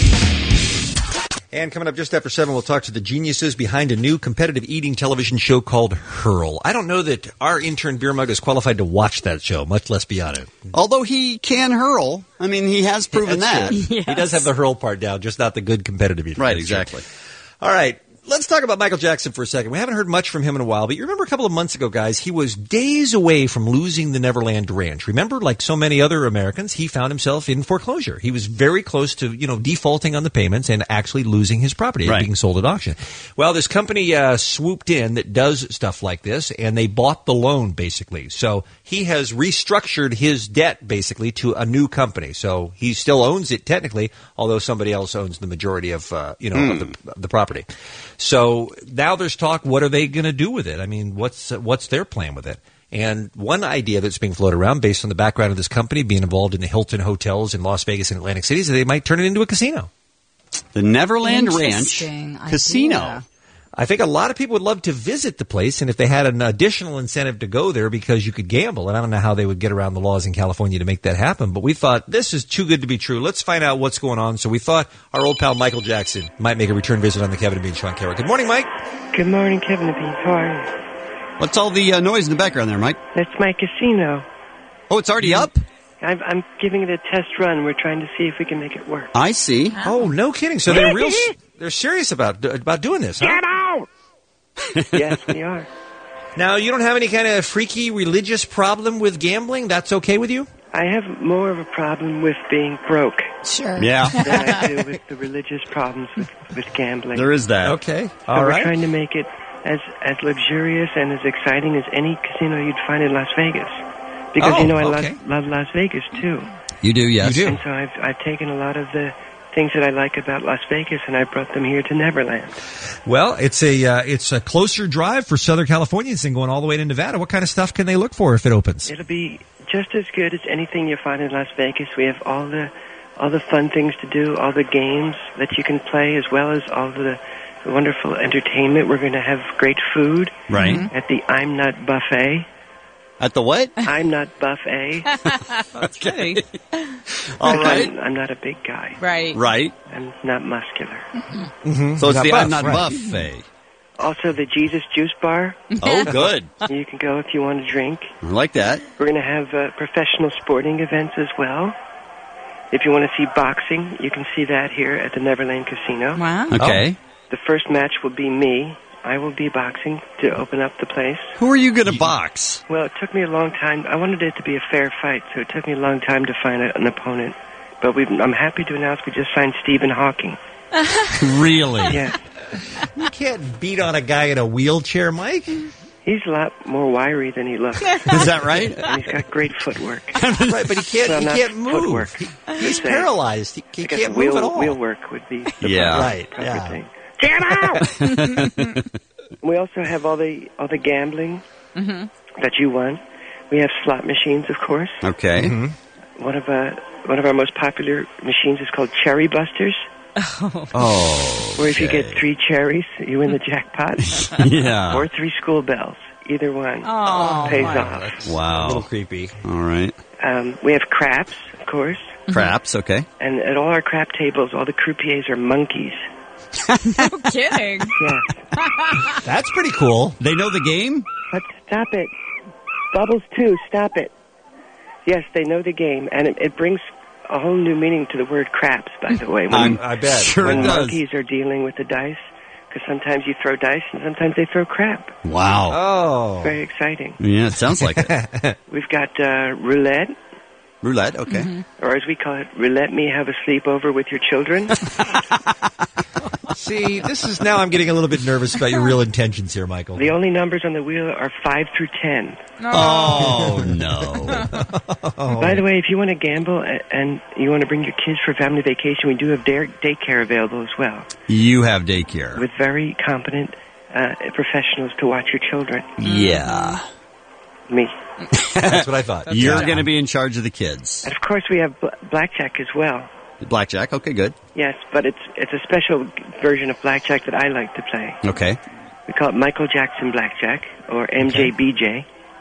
And coming up just after seven, we'll talk to the geniuses behind a new competitive eating television show called Hurl. I don't know that our intern Beer Mug is qualified to watch that show, much less be on it. Although he can hurl. I mean, he has proven that. That's true. He does have the hurl part down, just not the good competitive eating. Right, That's exactly. true. All right. Let's talk about Michael Jackson for a second. We haven't heard much from him in a while, but you remember a couple of months ago, guys, he was days away from losing the Neverland Ranch. Remember, like so many other Americans, he found himself in foreclosure. He was very close to, you know, defaulting on the payments and actually losing his property, Right. being sold at auction. Well, this company uh, swooped in that does stuff like this, and they bought the loan, basically. So he has restructured his debt, basically, to a new company. So he still owns it, technically, although somebody else owns the majority of, uh, you know, of, the, of the property. So now there's talk, what are they going to do with it? I mean, what's uh, what's their plan with it? And one idea that's being floated around based on the background of this company being involved in the Hilton hotels in Las Vegas and Atlantic City is that they might turn it into a casino. The Neverland Ranch Interesting idea. Casino. I think a lot of people would love to visit the place, and if they had an additional incentive to go there because you could gamble, and I don't know how they would get around the laws in California to make that happen, but we thought this is too good to be true. Let's find out what's going on. So we thought our old pal Michael Jackson might make a return visit on the Kevin and Bean Show on K-Rock. Good morning, Mike. Good morning, Kevin and Bean. How are you? What's all the uh, noise in the background there, Mike? That's my casino. Oh, it's already up? I'm, I'm giving it a test run. We're trying to see if we can make it work. I see. Oh, no kidding. So they're real. They're serious about about doing this, huh? Get out! Yes, we are. Now, you don't have any kind of freaky religious problem with gambling? That's okay with you? I have more of a problem with being broke Sure. Yeah. than I do with the religious problems with, with gambling. There is that. Okay. So All we're right. trying to make it as as luxurious and as exciting as any casino you'd find in Las Vegas. Because, Oh, you know, I okay. love, love Las Vegas, too. You do, yes. You do. And so I've, I've taken a lot of the things that I like about Las Vegas, and I brought them here to Neverland. Well, it's a uh, it's a closer drive for Southern Californians than going all the way to Nevada. What kind of stuff can they look for if it opens? It'll be just as good as anything you find in Las Vegas. We have all the all the fun things to do, all the games that you can play, as well as all the wonderful entertainment. We're going to have great food Right. at the I'm Not Buffet. At the what? I'm Not Buffet. Okay. All right. I'm, I'm not a big guy. Right. Right. I'm not muscular. Mm-hmm. So it's Not the buff, I'm Not right. Buffet. Also, the Jesus Juice Bar. Oh, good. You can go if you want to drink. I like that. We're going to have uh, professional sporting events as well. If you want to see boxing, you can see that here at the Neverland Casino. Wow. Okay. The first match will be me. I will be boxing to open up the place. Who are you going to box? Well, it took me a long time. I wanted it to be a fair fight, so it took me a long time to find a, an opponent. But we've, I'm happy to announce we just signed Stephen Hawking. Really? Yes. You can't beat on a guy in a wheelchair, Mike. He's a lot more wiry than he looks. Is that right? And he's got great footwork. Right, but he can't. Well, he not can't move. footwork. He- Let's he's say. paralyzed. He, he I guess can't wheel, move at all. Wheel work would be the Yeah. proper, Right, proper yeah. thing. Get out! We also have all the all the gambling Mm-hmm. that you want. We have slot machines, of course. Okay. Mm-hmm. One of uh, one of our most popular machines is called Cherry Busters, Oh. where if you get three cherries, you win the jackpot. Yeah. Or three school bells. Either one Oh, pays my. off. A Wow. little creepy. All right. Um, we have craps, of course. Craps, okay. And at all our crap tables, all the croupiers are monkeys. No kidding. Yes. That's pretty cool. They know the game? But stop it. Bubbles, too. Stop it. Yes, they know the game, and it, it brings a whole new meaning to the word craps, by the way. When, I'm- I bet. Sure when it does. monkeys are dealing with the dice, because sometimes you throw dice and sometimes they throw crap. Wow. Oh. Very exciting. Yeah, it sounds like it. We've got uh, roulette, Roulette, okay. Mm-hmm. or as we call it, roulette me have a sleepover with your children. See, this is now I'm getting a little bit nervous about your real intentions here, Michael. The only numbers on the wheel are five through ten. Oh, no. By the way, if you want to gamble a- and you want to bring your kids for family vacation, we do have day- daycare available as well, You have daycare. with very competent uh, professionals to watch your children. Yeah. Me. That's what I thought. You're going to be in charge of the kids. And of course, we have bl- blackjack as well. Blackjack, okay, good. Yes, but it's it's a special version of blackjack that I like to play. Okay. We call it Michael Jackson Blackjack, or M J B J.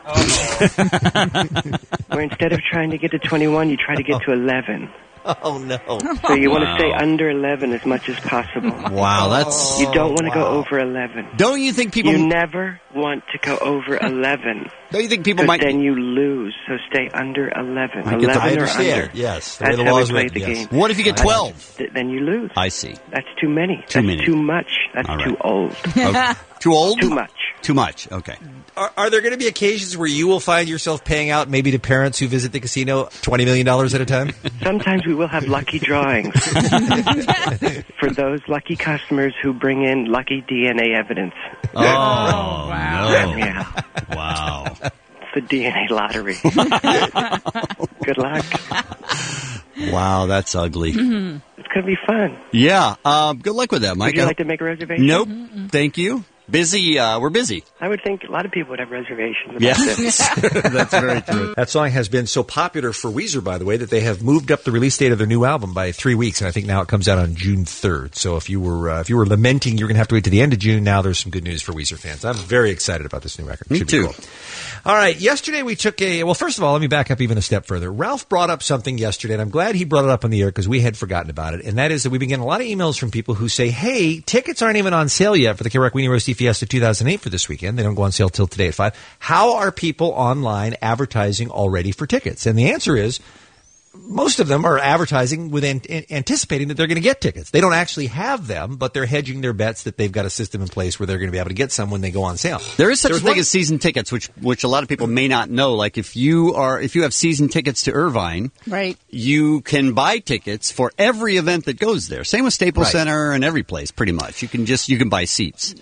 Where instead of trying to get to twenty-one, you try to get to eleven. Oh, no. So you want to Wow. stay under eleven as much as possible. Wow, that's... You don't want to go wow. over eleven. Don't you think people... You never want to go over eleven. Don't you think people Because might... then you lose. So stay under eleven. I get the- eleven I or understand. under. Yes. The That's way the how we laws play written, the yes. game. What if you get twelve? Th- Then you lose. I see. That's too many. Too That's many. too much. That's All right. too old. Okay. Too old? Too much. Too much, okay. Are, are there going to be occasions where you will find yourself paying out maybe to parents who visit the casino twenty million dollars at a time? Sometimes we will have lucky drawings for those lucky customers who bring in lucky D N A evidence. Oh, wow. no. Yeah. Wow. It's the D N A lottery. Good luck. Wow, that's ugly. Mm-hmm. It's going to be fun. Yeah, uh, good luck with that, Mike. Would you like to make a reservation? Nope, thank you. Busy, uh, we're busy. I would think a lot of people would have reservations about Yeah, this. that's very true. That song has been so popular for Weezer, by the way, that they have moved up the release date of their new album by three weeks, and I think now it comes out on June third. So if you were uh, if you were lamenting you're going to have to wait to the end of June, now there's some good news for Weezer fans. I'm very excited about this new record. Me Should be too. cool. All right, yesterday we took a well. First of all, let me back up even a step further. Ralph brought up something yesterday, and I'm glad he brought it up on the air because we had forgotten about it. And that is that we've been getting a lot of emails from people who say, "Hey, tickets aren't even on sale yet for the K-Rock Weenie Roast Fiesta two thousand eight for this weekend. They don't go on sale till today at five. How are people online advertising already for tickets?" And the answer is, most of them are advertising with an, an, anticipating that they're going to get tickets. They don't actually have them, but they're hedging their bets that they've got a system in place where they're going to be able to get some when they go on sale. There is such There's a thing one- as season tickets, which which a lot of people may not know. Like if you are if you have season tickets to Irvine, Right. you can buy tickets for every event that goes there. Same with Staples Right. Center and every place, pretty much. You can just you can buy seats.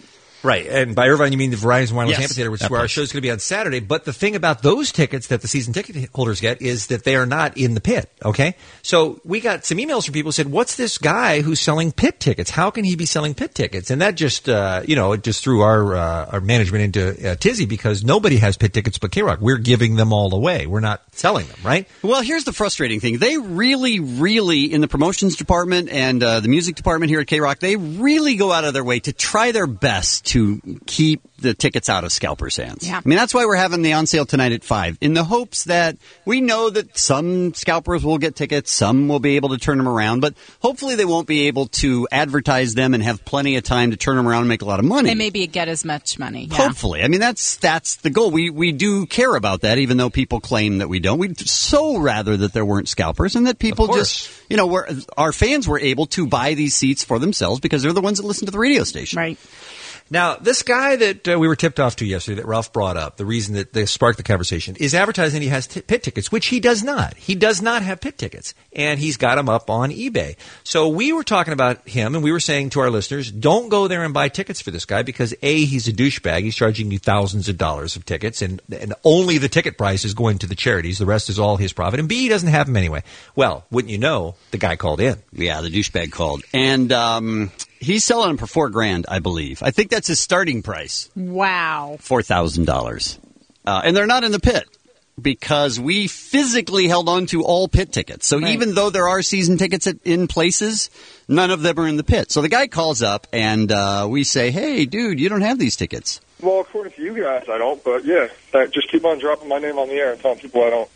Right, and by Irvine you mean the Verizon Wireless Yes, Amphitheater, which is that where our place. show's going to be on Saturday. But the thing about those tickets that the season ticket holders get is that they are not in the pit, okay? So we got some emails from people who said, what's this guy who's selling pit tickets? How can he be selling pit tickets? And that just, uh, you know, it just threw our uh, our management into uh, tizzy because nobody has pit tickets but K-Rock. We're giving them all away. We're not selling them, right? Well, here's the frustrating thing. They really, really, in the promotions department and uh, the music department here at K-Rock, they really go out of their way to try their best to keep the tickets out of scalpers' hands. Yeah. I mean, that's why we're having the on sale tonight at five, in the hopes that we know that some scalpers will get tickets, some will be able to turn them around, but hopefully they won't be able to advertise them and have plenty of time to turn them around and make a lot of money. And maybe get as much money. Yeah. Hopefully. I mean, that's that's the goal. We we do care about that, even though people claim that we don't. We'd so rather that there weren't scalpers and that people just, you know, were, our fans were able to buy these seats for themselves because they're the ones that listen to the radio station. Right. Now, this guy that uh, we were tipped off to yesterday that Ralph brought up, the reason that they sparked the conversation, is advertising he has t- pit tickets, which he does not. He does not have pit tickets, and he's got them up on eBay. So we were talking about him, and we were saying to our listeners, don't go there and buy tickets for this guy because, A, he's a douchebag. He's charging you thousands of dollars of tickets, and, and only the ticket price is going to the charities. The rest is all his profit. And, B, he doesn't have them anyway. Well, wouldn't you know, the guy called in. Yeah, the douchebag called. And um, he's selling them for four grand, I believe. I think that's his starting price. Wow. four thousand dollars. Uh, and they're not in the pit because we physically held on to all pit tickets. So Right. even though there are season tickets at, in places, none of them are in the pit. So the guy calls up and uh, we say, hey, dude, you don't have these tickets. Well, according to you guys, I don't. But yeah, that, just keep on dropping my name on the air and telling people I don't.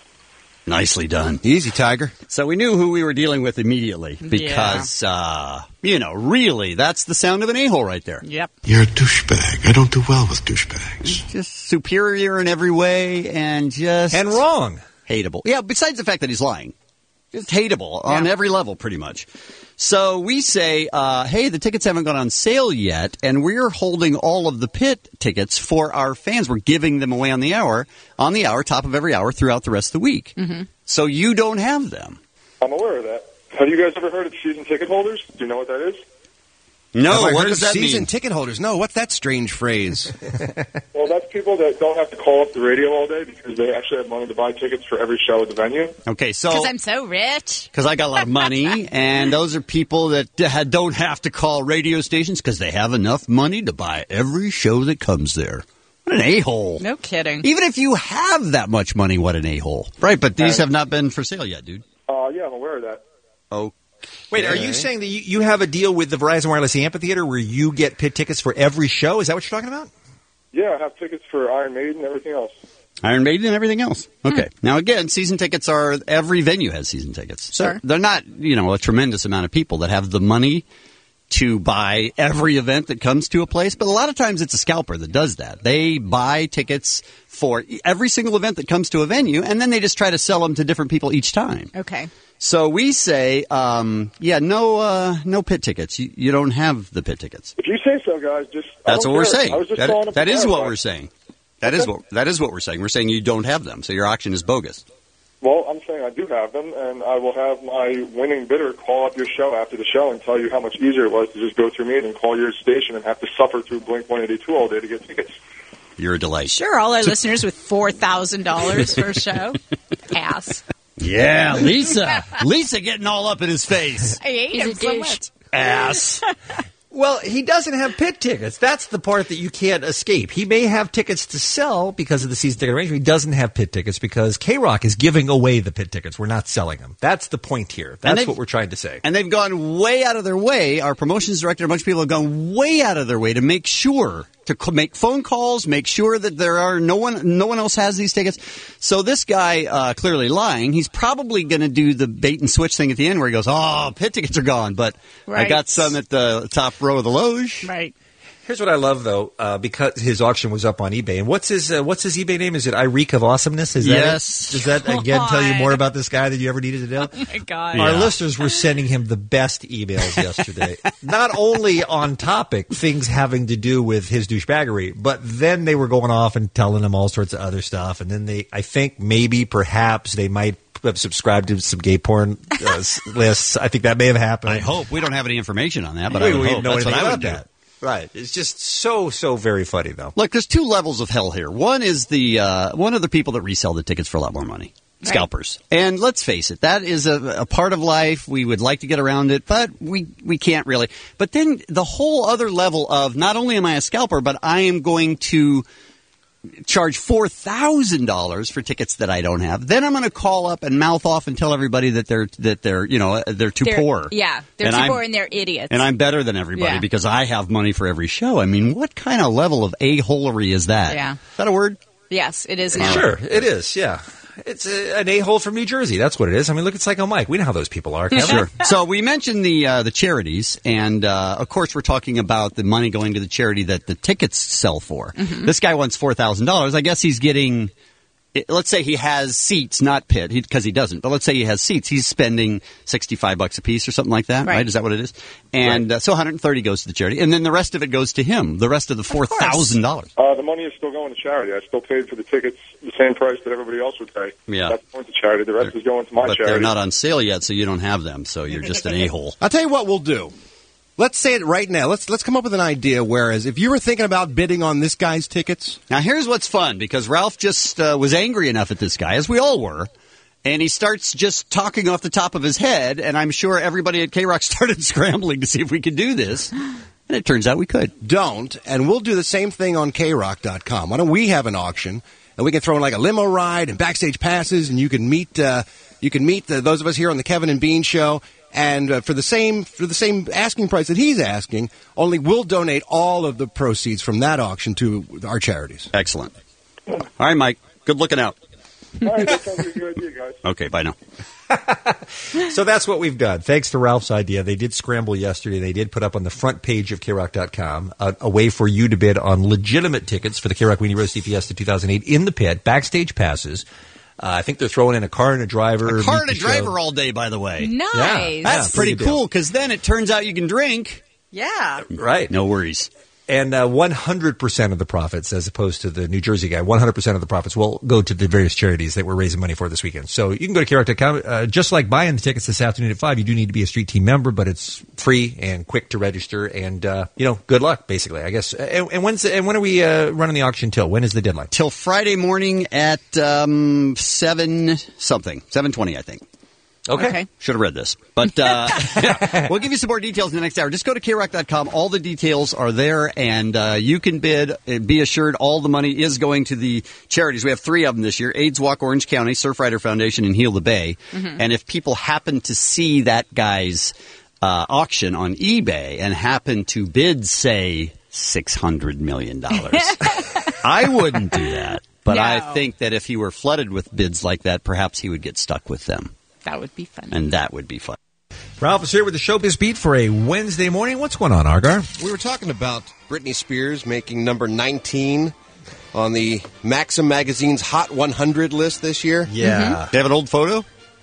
Nicely done. Easy, Tiger. So we knew who we were dealing with immediately because, uh, you know, really, that's the sound of an a-hole right there. Yep. You're a douchebag. I don't do well with douchebags. Just superior in every way and just... And wrong. Hateable. Yeah, besides the fact that he's lying. Just hateable on every level, pretty much. So we say, uh, hey, the tickets haven't gone on sale yet, and we're holding all of the pit tickets for our fans. We're giving them away on the hour, on the hour, top of every hour, throughout the rest of the week. Mm-hmm. So you don't have them. I'm aware of that. Have you guys ever heard of season ticket holders? Do you know what that is? No, Have I what heard does of that season mean? ticket holders? No, what's that strange phrase? Well, that's people that don't have to call up the radio all day because they actually have money to buy tickets for every show at the venue. Okay, so... Because I'm so rich. Because I got a lot of money, and those are people that uh, don't have to call radio stations because they have enough money to buy every show that comes there. What an a-hole. No kidding. Even if you have that much money, what an a-hole. Right, but these have not been for sale yet, dude. Uh, yeah, I'm aware of that. Oh. Wait, are you saying that you, you have a deal with the Verizon Wireless Amphitheater where you get pit tickets for every show? Is that what you're talking about? Yeah, I have tickets for Iron Maiden and everything else. Iron Maiden and everything else. Okay. Now, again, season tickets are, every venue has season tickets. Sure. They're, they're not, you know, a tremendous amount of people that have the money to buy every event that comes to a place, but a lot of times it's a scalper that does that. They buy tickets for every single event that comes to a venue, and then they just try to sell them to different people each time. Okay. So we say, um, yeah, no, uh, no pit tickets. You, you don't have the pit tickets. If you say so, guys, just I That's don't what we're care. saying. I was just That- calling up that to is what clarify. we're saying. That is what that is what we're saying. We're saying you don't have them, so your auction is bogus. Well, I'm saying I do have them, and I will have my winning bidder call up your show after the show and tell you how much easier it was to just go through me and call your station and have to suffer through Blink one eighty-two all day to get tickets. You're a delight. Sure, all our listeners with four thousand dollars for a show. Ass. Yeah, Lisa. Lisa getting all up in his face. I hate He's him a so douche. much. Ass. Well, he doesn't have pit tickets. That's the part that you can't escape. He may have tickets to sell because of the season ticket arrangement. He doesn't have pit tickets because K-Rock is giving away the pit tickets. We're not selling them. That's the point here. That's what we're trying to say. And they've gone way out of their way. Our promotions director, a bunch of people have gone way out of their way to make sure to c- make phone calls, make sure that there are no one, no one else has these tickets. So this guy, uh, clearly lying, he's probably going to do the bait and switch thing at the end where he goes, "Oh, pit tickets are gone, but I Right. got some at the top row of the loge." Right. Here's what I love, though, uh, because his auction was up on eBay. And what's his uh, what's his eBay name? Is it I Reek of Awesomeness? Is that Yes. it? Does that, again, tell you more about this guy than you ever needed to know? Oh, my God. Our Yeah. listeners were sending him the best emails yesterday. Not only on topic, things having to do with his douchebaggery, but then they were going off and telling him all sorts of other stuff. And then they, I think maybe, perhaps, they might have subscribed to some gay porn uh, s- lists. I think that may have happened. I hope. We don't have any information on that, but We I would don't hope. know That's what anything I would about do. that. Right. It's just so, so very funny, though. Look, there's two levels of hell here. One is the uh, one of the people that resell the tickets for a lot more money. Right. Scalpers. And let's face it, that is a, a part of life. We would like to get around it, but we, we can't really. But then the whole other level of not only am I a scalper, but I am going to charge four thousand dollars for tickets that I don't have. Then I'm going to call up and mouth off and tell everybody that they're that they're you know they're too They're- poor. Yeah, they're And too I'm- poor and they're idiots. And I'm better than everybody Yeah. because I have money for every show. I mean, what kind of level of a-holery is that? Yeah. Is that a word? Yes, it is now. Sure, it is, yeah. It's a, an a-hole from New Jersey. That's what it is. I mean, look at Psycho Mike. We know how those people are. Kevin. Sure. So we mentioned the uh, the charities, and uh, of course we're talking about the money going to the charity that the tickets sell for. Mhm. This guy wants four thousand dollars. I guess he's getting. Let's say he has seats, not pit, because he, he doesn't. But let's say he has seats. He's spending sixty-five bucks a piece or something like that, right? Right. Is that what it is? And uh, so one hundred thirty goes to the charity, and then the rest of it goes to him. The rest of the four thousand dollars. Uh, the money is still going to charity. I still paid for the tickets the same price that everybody else would pay. Yeah. That's going to charity. The rest is going to my But charity. they're not on sale yet, so you don't have them. So you're just an a-hole. I'll tell you what we'll do. Let's say it right now. Let's let's come up with an idea. Whereas if you were thinking about bidding on this guy's tickets, Now, here's what's fun, because Ralph just uh, was angry enough at this guy, as we all were, and he starts just talking off the top of his head, and I'm sure everybody at K-Rock started scrambling to see if we could do this, and it turns out we could. don't, and we'll do the same thing on K rock dot com. Why don't we have an auction, and we can throw in like a limo ride and backstage passes, and you can meet uh, you can meet the, those of us here on the Kevin and Bean Show. And uh, for the same for the same asking price that he's asking, only we'll donate all of the proceeds from that auction to our charities. Excellent. All right, Mike. Good looking out. All right, that sounds like a good idea, guys. Okay, bye now. So that's what we've done. Thanks to Ralph's idea. They did scramble yesterday. They did put up on the front page of K rock dot com a, a way for you to bid on legitimate tickets for the K-Rock Weenie Roast E Fiesta two thousand eight in the pit, backstage passes. Uh, I think they're throwing in a car and a driver. A car and meet a the show. driver all day, by the way. Nice. Yeah. That's Yeah, pretty pretty cool, because then it turns out you can drink. Yeah. Right. No worries. And uh, one hundred percent of the profits, as opposed to the New Jersey guy, one hundred percent of the profits will go to the various charities that we're raising money for this weekend. So you can go to K rock dot com. Uh, just like buying the tickets this afternoon at five, you do need to be a Street Team member, but it's free and quick to register. And, uh, you know, good luck, basically, I guess. And, and, when's, and when are we uh, running the auction till? When is the deadline? Till Friday morning at um, seven something, seven twenty, I think. Okay. Okay. Should have read this. But uh, yeah, we'll give you some more details in the next hour. Just go to K rock dot com. All the details are there, and uh, you can bid. Uh, Be assured all the money is going to the charities. We have three of them this year: AIDS Walk Orange County, Surfrider Foundation, and Heal the Bay. Mhm. And if people happen to see that guy's uh, auction on eBay and happen to bid, say, six hundred million dollars, I wouldn't do that. But No. I think that if he were flooded with bids like that, perhaps he would get stuck with them. That would be fun. And that would be fun. Ralph is here with the Showbiz Beat for a Wednesday morning. What's going on, Argar? We were talking about Britney Spears making number nineteen on the Maxim magazine's Hot one hundred list this year. Yeah. They have an old photo?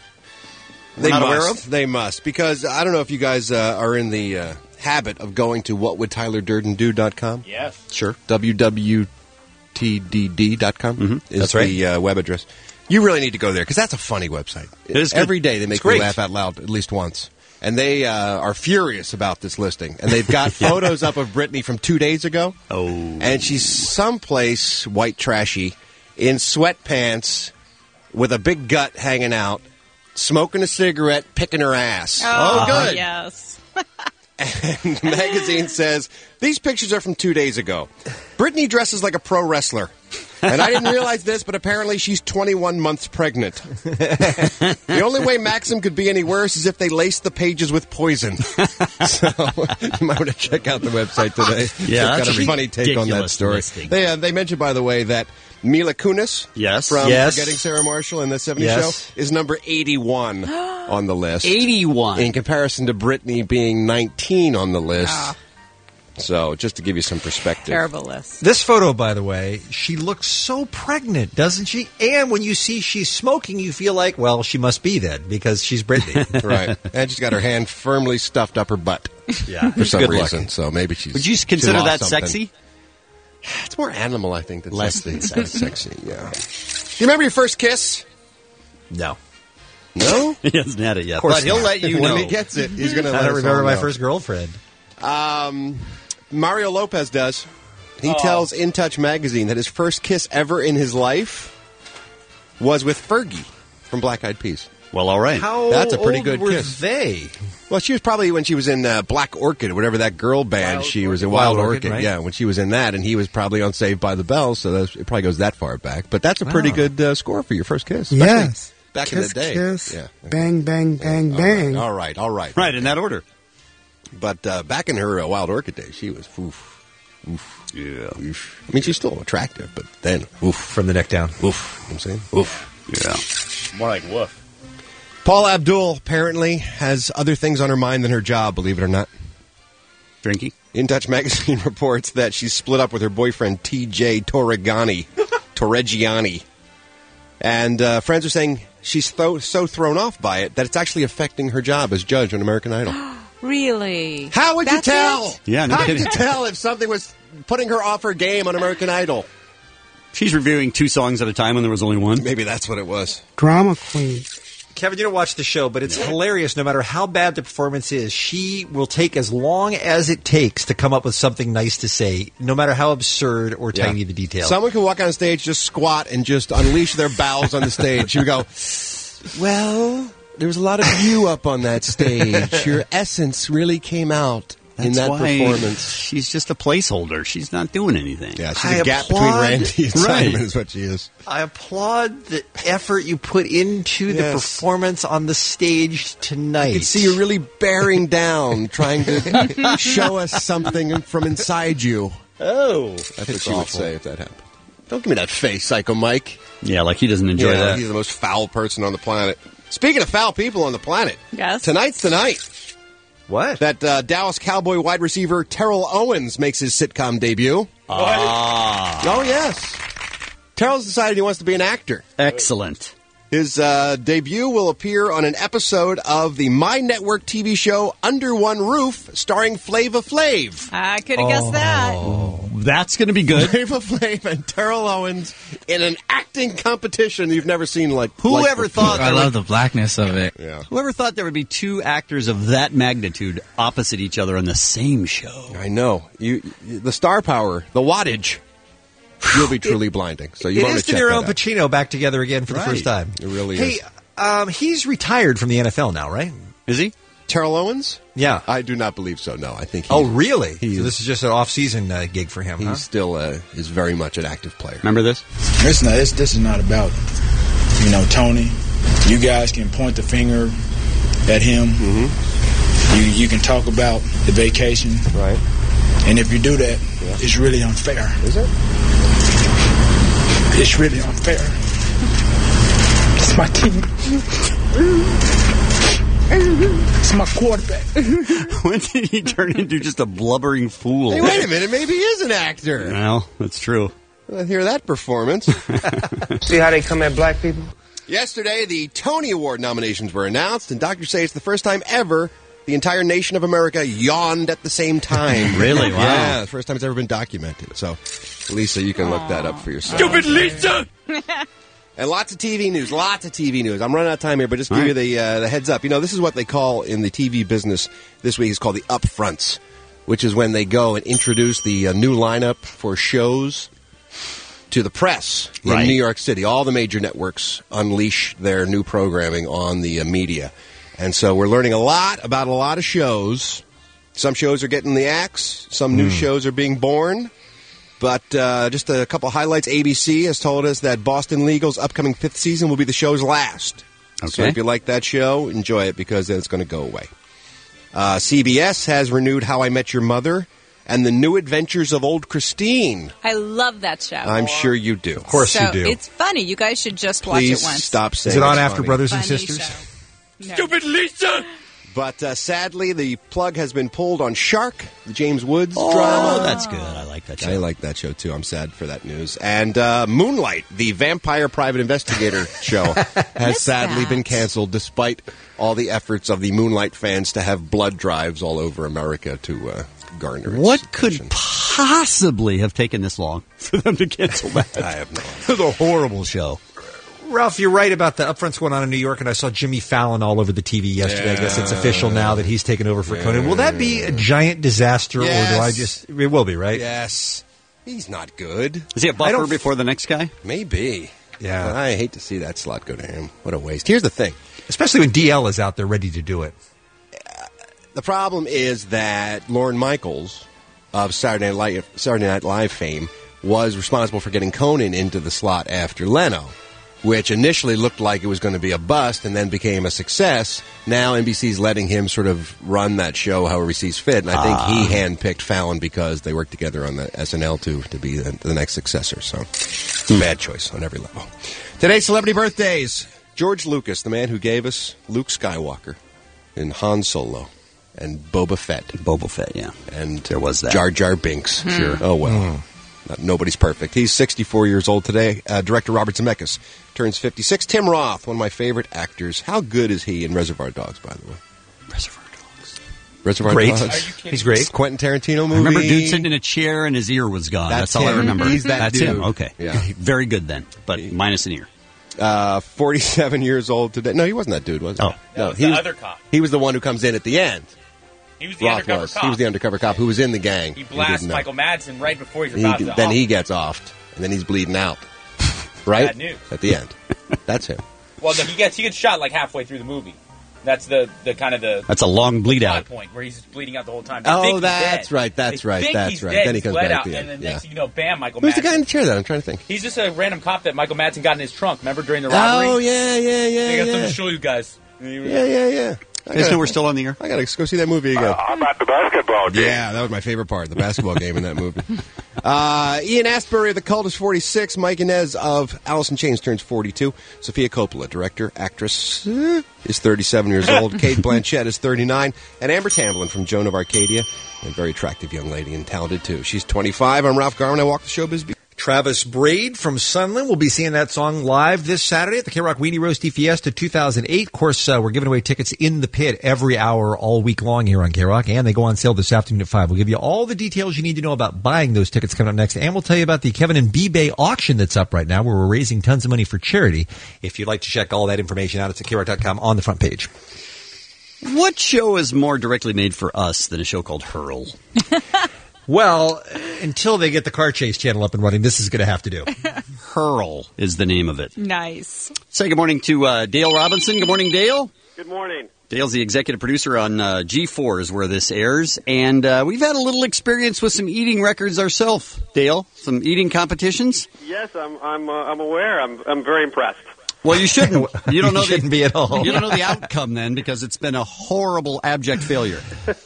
They not must. aware of? They must, because I don't know if you guys uh, are in the uh, habit of going to what would Tyler Durden do dot com. Yes. Sure. W W T D D dot com Mhm. is That's right. the uh, web address. You really need to go there because that's a funny website. It is good. Every day they make It's me great. laugh out loud at least once. And they uh, are furious about this listing. And they've got photos up of Britney from two days ago. Oh. And she's someplace white trashy in sweatpants with a big gut hanging out, smoking a cigarette, picking her ass. Oh, good. Yes. And the magazine says, these pictures are from two days ago. Britney dresses like a pro wrestler. And I didn't realize this, but apparently she's twenty-one months pregnant. The only way Maxim could be any worse is if they laced the pages with poison. So you might want to check out the website today. Yeah, They've got that's a a funny take on that ridiculous story. listing. They, uh, they mentioned, by the way, that Mila Kunis Yes. from Yes. Forgetting Sarah Marshall in the seventies Yes. show is number eighty-one on the list. eighty-one. In comparison to Britney being nineteen on the list. Ah. So, just to give you some perspective. Terrible list. This photo, by the way, she looks so pregnant, doesn't she? And when you see she's smoking, you feel like, well, she must be then because she's Britney. Right. And she's got her hand firmly stuffed up her butt. Yeah. For some Good reason. luck. So maybe she's. Would you she consider lost that something. sexy? It's more animal, I think, than Less sexy. than sexy. sexy, yeah. Do you remember your first kiss? No. No? He hasn't had it yet. course But he'll not. let you when know. he gets it, he's going to I let don't us remember all my know. first girlfriend. Um, Mario Lopez does. He Oh. tells In Touch magazine that his first kiss ever in his life was with Fergie from Black Eyed Peas. Well, all right. How That's a pretty old good were kiss. they? Well, she was probably when she was in uh, Black Orchid, or whatever that girl band Wild she was in. Wild Wild, Orchid, Orchid, right? yeah, when she was in that, and he was probably on Saved by the Bell, so that's, it probably goes that far back. But that's a pretty Oh. good uh, score for your first kiss. especially Yes. Back Kiss, in the day. kiss, Yeah. bang, bang, bang, All bang. right, all right, all right. Right, in that order. But uh, back in her uh, Wild Orchid days, she was oof, oof, Yeah. oof. I mean, she's still attractive, but then oof, From the neck down. oof. You know what I'm saying? Oof. Yeah. More like woof. Paula Abdul apparently has other things on her mind than her job, believe it or not. Drinking? In Touch magazine reports that she's split up with her boyfriend T J Torregani, Torreggiani. And uh, friends are saying she's th- so thrown off by it that it's actually affecting her job as judge on American Idol. Really? How would That's you tell? it? Yeah, no How kidding. would you tell if something was putting her off her game on American Idol? She's reviewing two songs at a time when there was only one. Maybe that's what it was. Drama queen. Kevin, you don't watch the show, but it's hilarious. No matter how bad the performance is, she will take as long as it takes to come up with something nice to say, no matter how absurd or Yeah. tiny the details. Someone could walk on stage, just squat, and just unleash their bowels on the stage. She would go, well, there was a lot of you up on that stage. Your essence really came out in That's that why performance. She's just a placeholder. She's not doing anything. Yeah, she's I a gap applaud- between Randy and Right. Simon is what she is. I applaud the effort you put into the Yes. performance on the stage tonight. I can see you really bearing down, trying to show us something from inside you. Oh. That's what she would say if that happened. Don't give me that face, Psycho Mike. Yeah, like he doesn't enjoy Yeah, that. He's the most foul person on the planet. Speaking of foul people on the planet, Yes. tonight's the night What? that uh, Dallas Cowboy wide receiver Terrell Owens makes his sitcom debut. Ah. Oh, yes. Terrell's decided he wants to be an actor. Excellent. His uh, debut will appear on an episode of the My Network T V show Under One Roof, starring Flava Flav. I could have guessed that. That's going to be good. Flava Flav and Terrell Owens in an acting competition you've never seen like. Whoever like thought I there love would, the blackness of it. Yeah. whoever thought there would be two actors of that magnitude opposite each other on the same show? I know. You, you the star power, the wattage. You'll be truly blinding. So you It want is to check De Niro that and out. Pacino back together again for Right. the first time. It really hey, is. um, he's retired from the N F L now, right? Is he? Terrell Owens? Yeah. I do not believe so. No, I think. He, Oh, really? He so is- this is just an off-season uh, gig for him, He huh? still uh, is very much an active player. Remember this? It's not. It's, this is not about, you know, Tony. You guys can point the finger at him. Mm-hmm. You you can talk about the vacation, right? And if you do that, it's really unfair. Is it? It's really unfair. It's my team. It's my quarterback. When did he turn into just a blubbering fool? Hey, wait a minute. Maybe he is an actor. Well, that's true. Let's hear that performance. See how they come at black people? Yesterday, the Tony Award nominations were announced, and doctors say it's the first time ever the entire nation of America yawned at the same time. Really? Wow. Yeah, the first time it's ever been documented. So, Lisa, you can look that up for yourself. Stupid Lisa! And lots of T V news, lots of T V news. I'm running out of time here, but just give All you right. the uh, the heads up. You know, this is what they call in the T V business this week is called the upfronts, which is when they go and introduce the uh, new lineup for shows to the press in Right. New York City. All the major networks unleash their new programming on the uh, media. And so we're learning a lot about a lot of shows. Some shows are getting the axe. Some new shows are being born. But uh, just a couple highlights. A B C has told us that Boston Legal's upcoming fifth season will be the show's last. So Okay. if you like that show, enjoy it because then it's going to go away. Uh, C B S has renewed How I Met Your Mother and The New Adventures of Old Christine. I love that show. I'm sure you do. Of course so you do. It's funny. You guys should just Please watch it once. stop saying Is it on it's after funny. Brothers and Funny Sisters? show. No. Stupid Lisa! But uh, sadly, the plug has been pulled on Shark, the James Woods Oh, drama. that's good. I like that show. I like that show, too. I'm sad for that news. And uh, Moonlight, the vampire private investigator show, has sadly that. been canceled despite all the efforts of the Moonlight fans to have blood drives all over America to uh, garner its What could attention. possibly have taken this long for them to cancel that? I have no idea. It was a horrible show. Ralph, you're right about the upfronts going on in New York, and I saw Jimmy Fallon all over the T V yesterday. I guess it's official now that he's taken over for Conan. Will that be a giant disaster, Yes. or do I just... It will be, right? Yes. He's not good. Is he a I buffer don't- before the next guy? Maybe. Yeah. But I hate to see that slot go to him. What a waste. Here's the thing. Especially when D L is out there ready to do it. The problem is that Lorne Michaels of Saturday Night Live, Saturday Night Live fame was responsible for getting Conan into the slot after Leno, which initially looked like it was going to be a bust and then became a success. Now N B C's letting him sort of run that show however he sees fit, and I think Ah. he handpicked Fallon because they worked together on the S N L to to be the, the next successor. So, bad choice on every level. Today's celebrity birthdays. George Lucas, the man who gave us Luke Skywalker in Han Solo and Boba Fett. Boba Fett, yeah. And there was that. Jar Jar Binks. Hmm. Sure. Oh, well. Not, nobody's perfect. He's sixty-four years old today. Uh, director Robert Zemeckis turns fifty-six. Tim Roth, one of my favorite actors. How good is he in Reservoir Dogs, by the way? Reservoir Dogs. Reservoir Great. Dogs. Are you kidding? He's great. Quentin Tarantino movie. I remember dude sitting in a chair and his ear was gone. That's, That's all I him. remember. He's that That's dude. him. Okay. Yeah. Very good then, but minus an ear. Uh, forty-seven years old today. No, he wasn't that dude, was he? Oh. No, was he the was other cop. He was the one who comes in at the end. He was the Roth undercover was. cop. He was the undercover cop who was in the gang. He Who blasts didn't know. Michael Madsen right before he's He- about to. then oh, he gets offed, and then he's bleeding out. Right? Bad news. At the end. That's him. Well, no, he gets he gets shot like halfway through the movie. That's the, the kind of the That's a long bleed plot out. point where he's just bleeding out the whole time. They Oh, think he's that's dead. right, that's They right, think that's he's right. Dead. Then he He's comes bled back at out, the and end, then next yeah. thing you know, bam, Michael Who's the Madsen. guy in the chair then? I'm trying to think. He's just a random cop that Michael Madsen got in his trunk. Remember during the robbery? Oh, yeah, yeah, yeah, I got something yeah. to show you guys. Yeah, yeah, yeah. I Guys gotta- know we're still on the air? I got to go see that movie again. I'm at the basketball game. Yeah, that was my favorite part, the basketball game in that movie. Uh, Ian Astbury of The Cult is forty-six. Mike Inez of Alice in Chains turns forty-two. Sophia Coppola, director, actress, uh, is thirty-seven years old. Kate Blanchett is thirty-nine. And Amber Tamblyn from Joan of Arcadia, a very attractive young lady and talented, too. She's twenty-five. I'm Ralph Garman. I walk the showbiz beat. Travis Braid from Sunland will be seeing that song live this Saturday at the K-Rock Weenie Roasty Fiesta two thousand eight. Of course, uh, we're giving away tickets in the pit every hour all week long here on K-Rock, and they go on sale this afternoon at five. We'll give you all the details you need to know about buying those tickets coming up next, and we'll tell you about the Kevin and B-Bay auction that's up right now where we're raising tons of money for charity. If you'd like to check all that information out, it's at K rock dot com on the front page. What show is more directly made for us than a show called Hurl? Well, until they get the Car Chase channel up and running, this is going to have to do. Hurl is the name of it. Nice. Say good morning to uh, Dale Robinson. Good morning, Dale. Good morning. Dale's the executive producer on uh, G four is where this airs, and uh, we've had a little experience with some eating records ourselves. Dale, some eating competitions. Yes, I'm. I'm. Uh, I'm aware. I'm. I'm very impressed. Well, you shouldn't. You don't know You shouldn't the, be at all. You don't know the outcome then, because it's been a horrible, abject failure.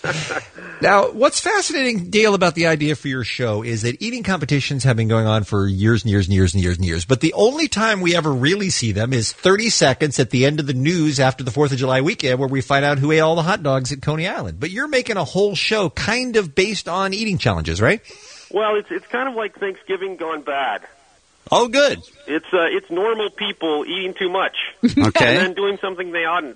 Now, what's fascinating, Dale, about the idea for your show is that eating competitions have been going on for years and years and years and years and years. But the only time we ever really see them is thirty seconds at the end of the news after the fourth of July weekend where we find out who ate all the hot dogs at Coney Island. But you're making a whole show kind of based on eating challenges, right? Well, it's. It's kind of like Thanksgiving gone bad. Oh, good. It's. Uh, it's normal people eating too much. Okay. And then doing something they oughtn't.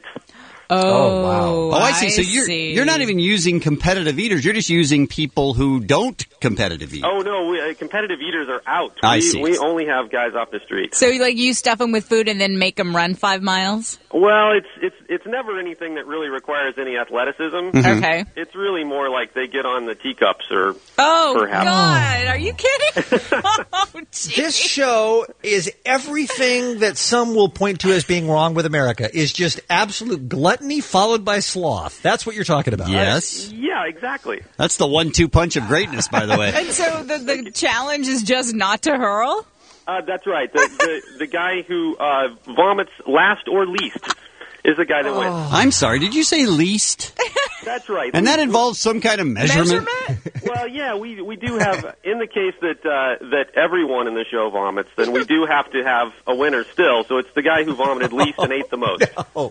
Oh, Oh, I see. So you're see. you're not even using competitive eaters. You're just using people who don't competitive eat. Oh no, we, uh, competitive eaters are out. I we, see. We only have guys off the street. So, like, you stuff them with food and then make them run five miles? Well, it's it's it's never anything that really requires any athleticism. Mhm. Okay. It's really more like they get on the teacups or Oh, perhaps. God. Are you kidding? oh, This show is everything that some will point to as being wrong with America is just absolute gluttony followed by sloth. That's what you're talking about. Yes. Yeah, exactly. That's the one two punch of greatness, by the way. And so the, the challenge is just not to hurl? Uh, that's right. The the, the guy who uh, vomits last or least is the guy that wins. I'm sorry, did you say least? That's right. And We- that involves some kind of measurement? Well, yeah, we we do have in the case that uh, that everyone in the show vomits, then we do have to have a winner still. So it's the guy who vomited least and ate the most. Oh,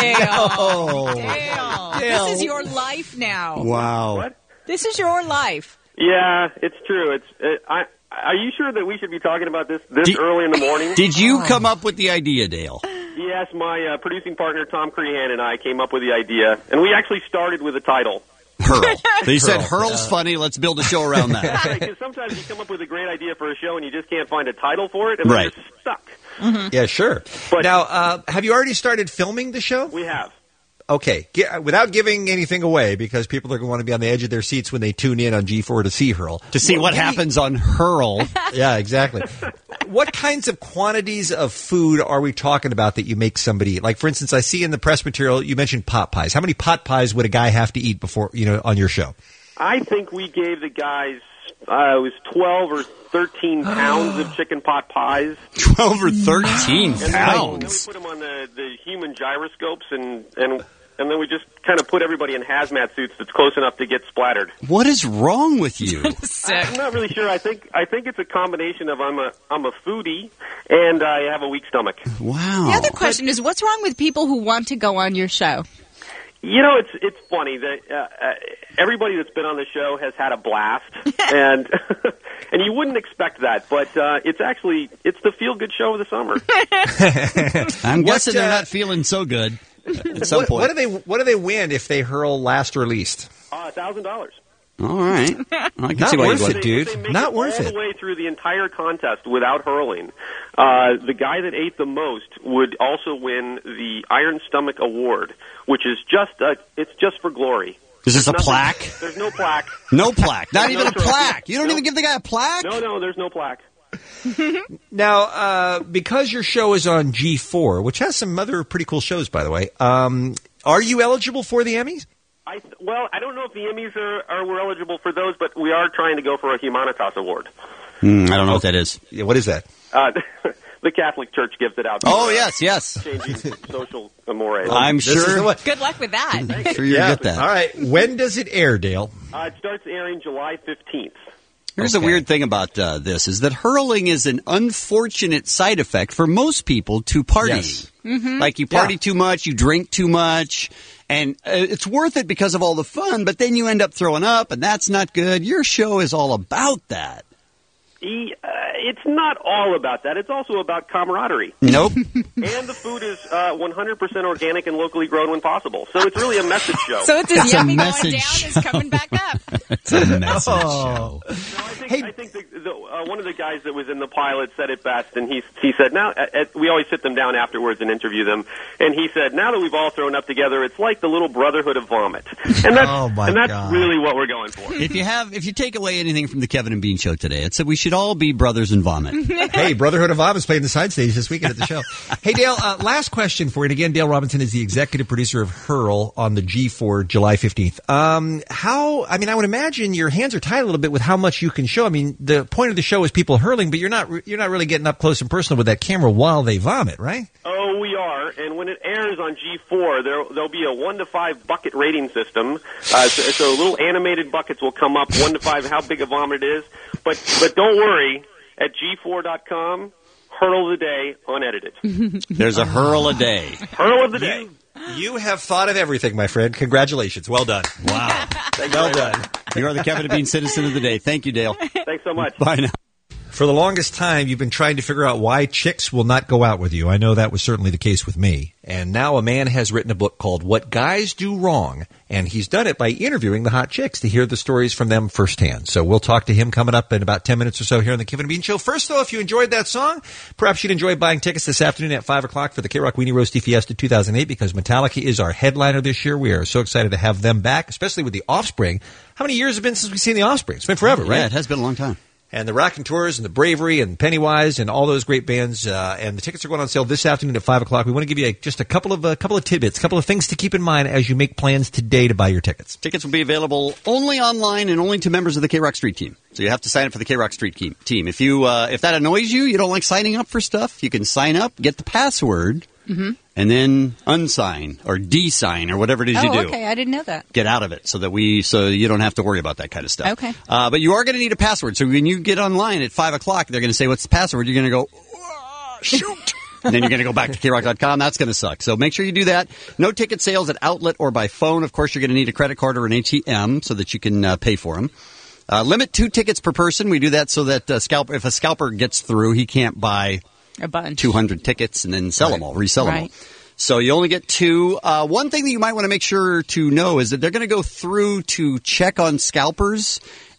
Dale. Dale. Dale. This is your life now. Wow. What? This is your life. Yeah, it's true. It's uh, I. Are you sure that we should be talking about this this Did- early in the morning? Did you come up with the idea, Dale? Yes, my uh, producing partner Tom Crehan and I came up with the idea, and we actually started with a title. Hurl. They said Hurl. Hurl's funny, let's build a show around that. Because sometimes you come up with a great idea for a show and you just can't find a title for it, and Right. then you're stuck. Mm-hmm. Yeah, sure. But- now, uh, have you already started filming the show? We have. Okay, Get, without giving anything away, because people are going to want to be on the edge of their seats when they tune in on G four to see Hurl. To see what happens on Hurl. Yeah, exactly. What kinds of quantities of food are we talking about that you make somebody eat? Like, for instance, I see in the press material, you mentioned pot pies. How many pot pies would a guy have to eat before, you know, on your show? I think we gave the guys, uh, it was twelve or thirteen pounds of chicken pot pies. twelve or thirteen And then, pounds. then we put them on the, the human gyroscopes, and, and and then we just kind of put everybody in hazmat suits that's close enough to get splattered. What is wrong with you? I'm not really sure. I think I think it's a combination of I'm a I'm a foodie and I have a weak stomach. Wow. The other question is, what's wrong with people who want to go on your show? You know, it's it's funny that uh, uh, everybody that's been on the show has had a blast, and and you wouldn't expect that, but uh, it's actually it's the feel good show of the summer. I'm guessing What, they're uh, not feeling so good at some What, point. what do they What do they win if they hurl last or least? A thousand dollars. All right. I can Not see why worth you'd it, want- dude. They make Not it worth all it. the way through the entire contest without hurling. Uh, the guy that ate the most would also win the Iron Stomach Award, which is just a, it's just for glory. Is this a Nothing- plaque? There's no plaque. No plaque. Not No even a trophy. plaque. You don't No. even give the guy a plaque? No, no, there's no plaque. Now, uh, because your show is on G four, which has some other pretty cool shows, by the way, um, are you eligible for the Emmys? I well, I don't know if the Emmys are, are we're eligible for those, but we are trying to go for a Humanitas Award. Hmm, I don't know what that is. Yeah, what is that? Uh, the Catholic Church gives it out. Oh, yes, yes. Changing social mores. I'm This is sure. the one. Good luck with that. I'm sure you Yeah. get that. All right. When does it air, Dale? Uh, it starts airing July fifteenth. Here's the Okay. weird thing about uh, this is that hurling is an unfortunate side effect for most people to party. Yes. Mm-hmm. Like you party Yeah. too much, you drink too much, and uh, it's worth it because of all the fun, but then you end up throwing up, and that's not good. Your show is all about that. E, uh, it's not all about that. It's also about camaraderie. Nope. And the food is uh, one hundred percent organic and locally grown when possible. So it's really a message show. So it's as It's a yummy going message down as coming back up. It's a message Oh. show. No, I think, I think the, the, uh, one of the guys that was in the pilot said it best, and he he said, "Now uh, uh, we always sit them down afterwards and interview them." And he said, "Now that we've all thrown up together, it's like the little brotherhood of vomit." And that's Oh, my and that's God. really what we're going for. If you have, if you take away anything from the Kevin and Bean show today, it's that we should all be brothers in vomit. Hey, Brotherhood of Vomit is playing the side stage this weekend at the show. Hey, Dale, uh, last question for you. And again, Dale Robinson is the executive producer of Hurl on the G four July fifteenth. Um, how, I mean, I would imagine your hands are tied a little bit with how much you can show. I mean, the point of the show is people hurling, but you're not, re- you're not really getting up close and personal with that camera while they vomit, right? Oh, we are, and when it airs on G four, there there'll be a one to five bucket rating system. Uh, so, so little animated buckets will come up, one to five, how big a vomit it is. But but don't worry, at G four dot com, Hurl of the Day, unedited. There's a hurl a day. Hurl of the Day. You have thought of everything, my friend. Congratulations. Well done. Wow. Well done. You are the Kevin and Bean citizen of the day. Thank you, Dale. Thanks so much. Bye now. For the longest time, you've been trying to figure out why chicks will not go out with you. I know that was certainly the case with me. And now a man has written a book called What Guys Do Wrong, and he's done it by interviewing the hot chicks to hear the stories from them firsthand. So we'll talk to him coming up in about ten minutes or so here on the Kevin and Bean Show. First, though, if you enjoyed that song, perhaps you'd enjoy buying tickets this afternoon at five o'clock for the K-Rock Weenie Roasty Fiesta two thousand eight, because Metallica is our headliner this year. We are so excited to have them back, especially with the Offspring. How many years have it been since we've seen the Offspring? It's been forever, right? Yeah, it has been a long time. And the Raconteurs and the Bravery and Pennywise and all those great bands. Uh, and the tickets are going on sale this afternoon at five o'clock. We want to give you a, just a couple of a couple of tidbits, a couple of things to keep in mind as you make plans today to buy your tickets. Tickets will be available only online and only to members of the K-Rock Street team. So you have to sign up for the K-Rock Street team. If you uh, if that annoys you, you don't like signing up for stuff, you can sign up, get the password, Mm-hmm. and then unsign or de-sign or whatever it is Oh, you do. okay. I didn't know that. Get out of it so that we so you don't have to worry about that kind of stuff. Okay. Uh, but you are going to need a password. So when you get online at five o'clock, they're going to say, "What's the password?" You're going to go, "Ah, shoot." And then you're going to go back to K rock dot com. That's going to suck. So make sure you do that. No ticket sales at outlet or by phone. Of course, you're going to need a credit card or an A T M so that you can uh, pay for them. Uh, limit two tickets per person. We do that so that uh, scalp if a scalper gets through, he can't buy a bunch, two hundred tickets and then sell right. them all, resell right. them all. So you only get two. Uh, one thing that you might want to make sure to know is that they're going to go through to check on scalpers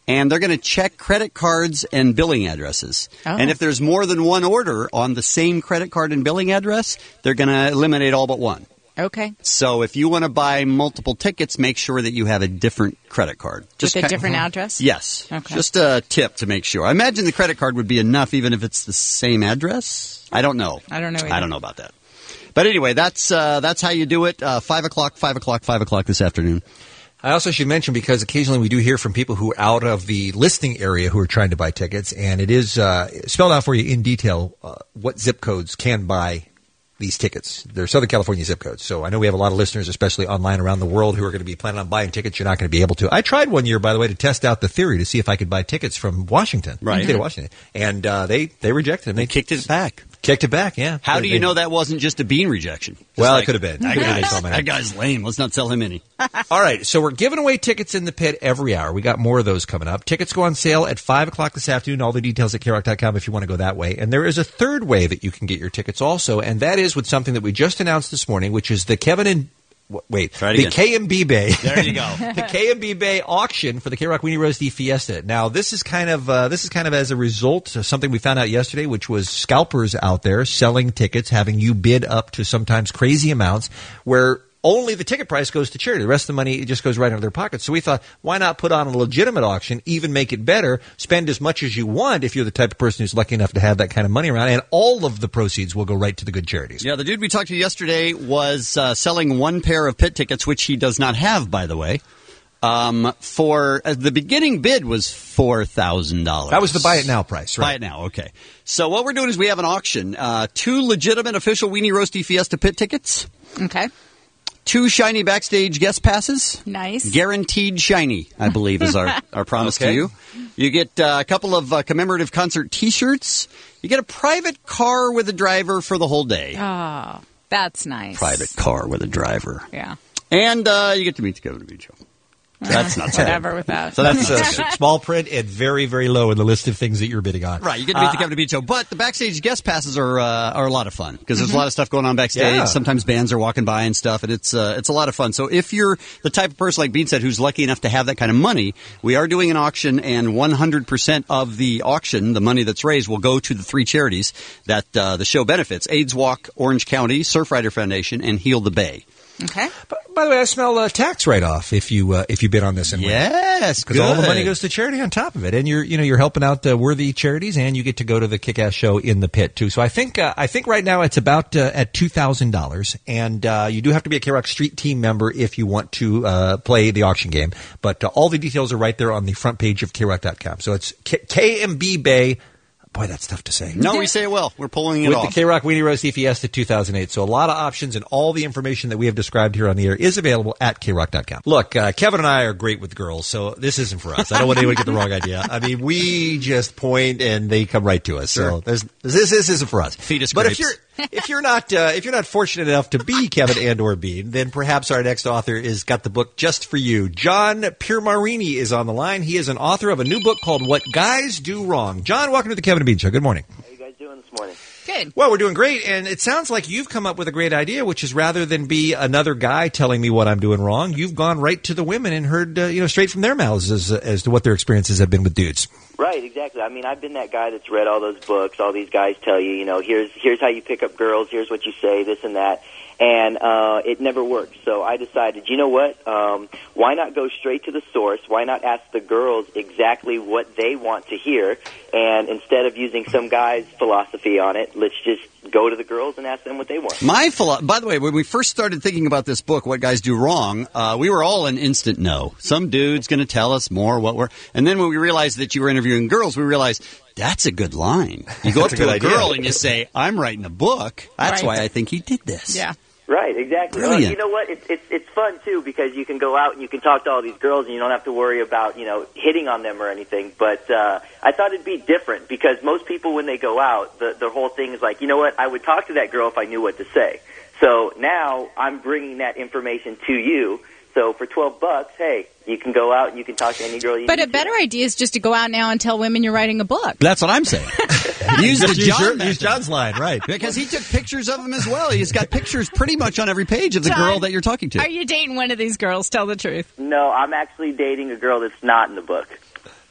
and they're going to check credit cards and billing addresses. Oh. And if there's more than one order on the same credit card and billing address, they're going to eliminate all but one. Okay. So if you want to buy multiple tickets, make sure that you have a different credit card. With a ki- different address? Yes. Okay. Just a tip to make sure. I imagine the credit card would be enough even if it's the same address. I don't know. I don't know either. I don't know about that. But anyway, that's uh, that's how you do it. Uh, five o'clock, five o'clock, five o'clock this afternoon. I also should mention, because occasionally we do hear from people who are out of the listing area who are trying to buy tickets, and it is uh, spelled out for you in detail uh, what zip codes can buy these tickets. They're Southern California zip codes. So I know we have a lot of listeners, especially online around the world, who are going to be planning on buying tickets. You're not going to be able to. I tried one year, by the way, to test out the theory to see if I could buy tickets from Washington. Right. State of Washington. And uh, they, they rejected them. They kicked it back. Kicked it back, yeah. How They- do you they- know that wasn't just a bean rejection? Just Well, like, it could have been. That, Could have been guy's, something. that guy's lame. Let's not sell him any. All right, so we're giving away tickets in the pit every hour. We got more of those coming up. Tickets go on sale at five o'clock this afternoon. All the details at K Rock dot com if you want to go that way. And there is a third way that you can get your tickets also, and that is with something that we just announced this morning, which is the Kevin and... Wait, Try it the again. K M B Bay. There you go. The K M B Bay auction for the K Rock Weenie Roasty Fiesta. Now, this is kind of uh, this is kind of as a result of something we found out yesterday, which was scalpers out there selling tickets, having you bid up to sometimes crazy amounts, where only the ticket price goes to charity. The rest of the money just goes right into their pockets. So we thought, why not put on a legitimate auction, even make it better, spend as much as you want if you're the type of person who's lucky enough to have that kind of money around, and all of the proceeds will go right to the good charities. Yeah, the dude we talked to yesterday was uh, selling one pair of pit tickets, which he does not have, by the way. Um, for uh, the beginning bid was four thousand dollars. That was the buy it now price, right? Buy it now, okay. So what we're doing is we have an auction. Uh, two legitimate official Weenie Roasty Fiesta pit tickets. Okay. Two shiny backstage guest passes. Nice. Guaranteed shiny, I believe, is our, our promise Okay. to you. You get uh, a couple of uh, commemorative concert T-shirts. You get a private car with a driver for the whole day. Oh, that's nice. Private car with a driver. Yeah. And uh, you get to meet the Kevin DeBeat Show. That's not so Whatever bad. with that. So that's uh, small print and very, very low in the list of things that you're bidding on. Right, you get to meet the Uh, Kevin DeBeat Show. But the backstage guest passes are uh, are a lot of fun because there's a lot of stuff going on backstage. Yeah. Sometimes bands are walking by and stuff, and it's uh, it's a lot of fun. So if you're the type of person, like Bean said, who's lucky enough to have that kind of money, we are doing an auction, and one hundred percent of the auction, the money that's raised, will go to the three charities that uh, the show benefits: AIDS Walk, Orange County, Surfrider Foundation, and Heal the Bay. Okay. But, by the way, I smell uh, tax write-off if you uh, if you bid on this and win. Yes, because all the good. money goes to charity on top of it, and you're you know you're helping out uh, worthy charities, and you get to go to the kick-ass show in the pit too. So I think uh, I think right now it's about uh, at two thousand dollars, and uh, you do have to be a K Rock Street Team member if you want to uh, play the auction game. But uh, all the details are right there on the front page of K Rock dot com. So it's K- KMB Bay. Boy, that's tough to say. No, we say it well. We're pulling it With off. the K Rock Weenie Roasty Fiesta two thousand eight. So a lot of options, and all the information that we have described here on the air is available at K Rock dot com. Look, uh, Kevin and I are great with girls, so this isn't for us. I don't want anyone to get the wrong idea. I mean, we just point and they come right to us. Sure. So there's, this, this isn't for us. Feed us But grapes. if you're if you're not uh, if you're not fortunate enough to be Kevin and or Bean, then perhaps our next author is got the book just for you. John Piermarini is on the line. He is an author of a new book called What Guys Do Wrong. John, welcome to the Kevin and Bean Show. Good morning. How you guys doing this morning? Good. Well, we're doing great, and it sounds like you've come up with a great idea, which is rather than be another guy telling me what I'm doing wrong, you've gone right to the women and heard, uh, you know, straight from their mouths as as to what their experiences have been with dudes. Right, exactly. I mean, I've been that guy that's read all those books. All these guys tell you, you know, here's here's how you pick up girls, here's what you say, this and that, and uh, it never works. So I decided, you know what? Um, why not go straight to the source? Why not ask the girls exactly what they want to hear? And instead of using some guy's philosophy on it, let's just go to the girls and ask them what they want. My philo- By the way, when we first started thinking about this book, What Guys Do Wrong, uh, we were all an instant no. Some dude's going to tell us more what we're... And then when we realized that you were interviewing girls, we realized that's a good line. You go up That's a to a good girl idea. and you say, I'm writing a book. That's Right. why I think he did this. Yeah. Right, exactly. Brilliant. Well, you know what? It's, it's it's fun too because you can go out and you can talk to all these girls and you don't have to worry about you know hitting on them or anything. But uh, I thought it'd be different because most people when they go out, the the whole thing is like, you know what? I would talk to that girl if I knew what to say. So now I'm bringing that information to you. So for twelve bucks, hey, you can go out and you can talk to any girl you But need a better idea is just to go out now and tell women you're writing a book. That's what I'm saying. Use the Just use John your- method. use John's line, right. Because he took pictures of them as well. He's got pictures pretty much on every page of the John, girl that you're talking to. Are you dating one of these girls? Tell the truth. to. No, I'm actually dating a girl that's not in the book.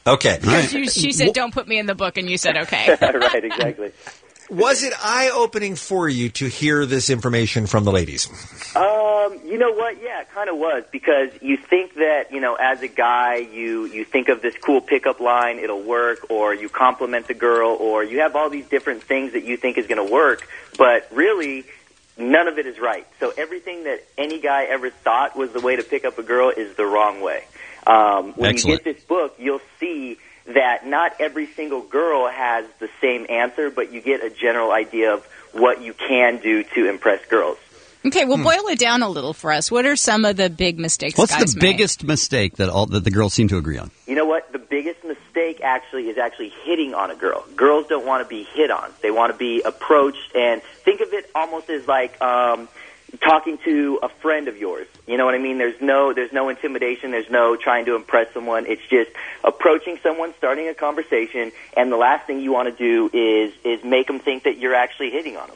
Okay. Because you- she said, "Don't put me in the book," and you said, "Okay." Right, exactly. Was it eye-opening for you to hear this information from the ladies? Um, you know what? Yeah, it kind of was, because you think that, you know, as a guy, you, you think of this cool pickup line, it'll work, or you compliment the girl, or you have all these different things that you think is going to work, but really, none of it is right. So everything that any guy ever thought was the way to pick up a girl is the wrong way. Um, when Excellent. you get this book, you'll see that not every single girl has the same answer, but you get a general idea of what you can do to impress girls. Okay, well, boil it down a little for us. What are some of the big mistakes What's guys the make? biggest mistake that all that the girls seem to agree on? You know what? The biggest mistake actually is actually hitting on a girl. Girls don't want to be hit on. They want to be approached, and think of it almost as like um, talking to a friend of yours. You know what I mean? There's no there's no intimidation. There's no trying to impress someone. It's just approaching someone, starting a conversation, and the last thing you want to do is is make them think that you're actually hitting on them.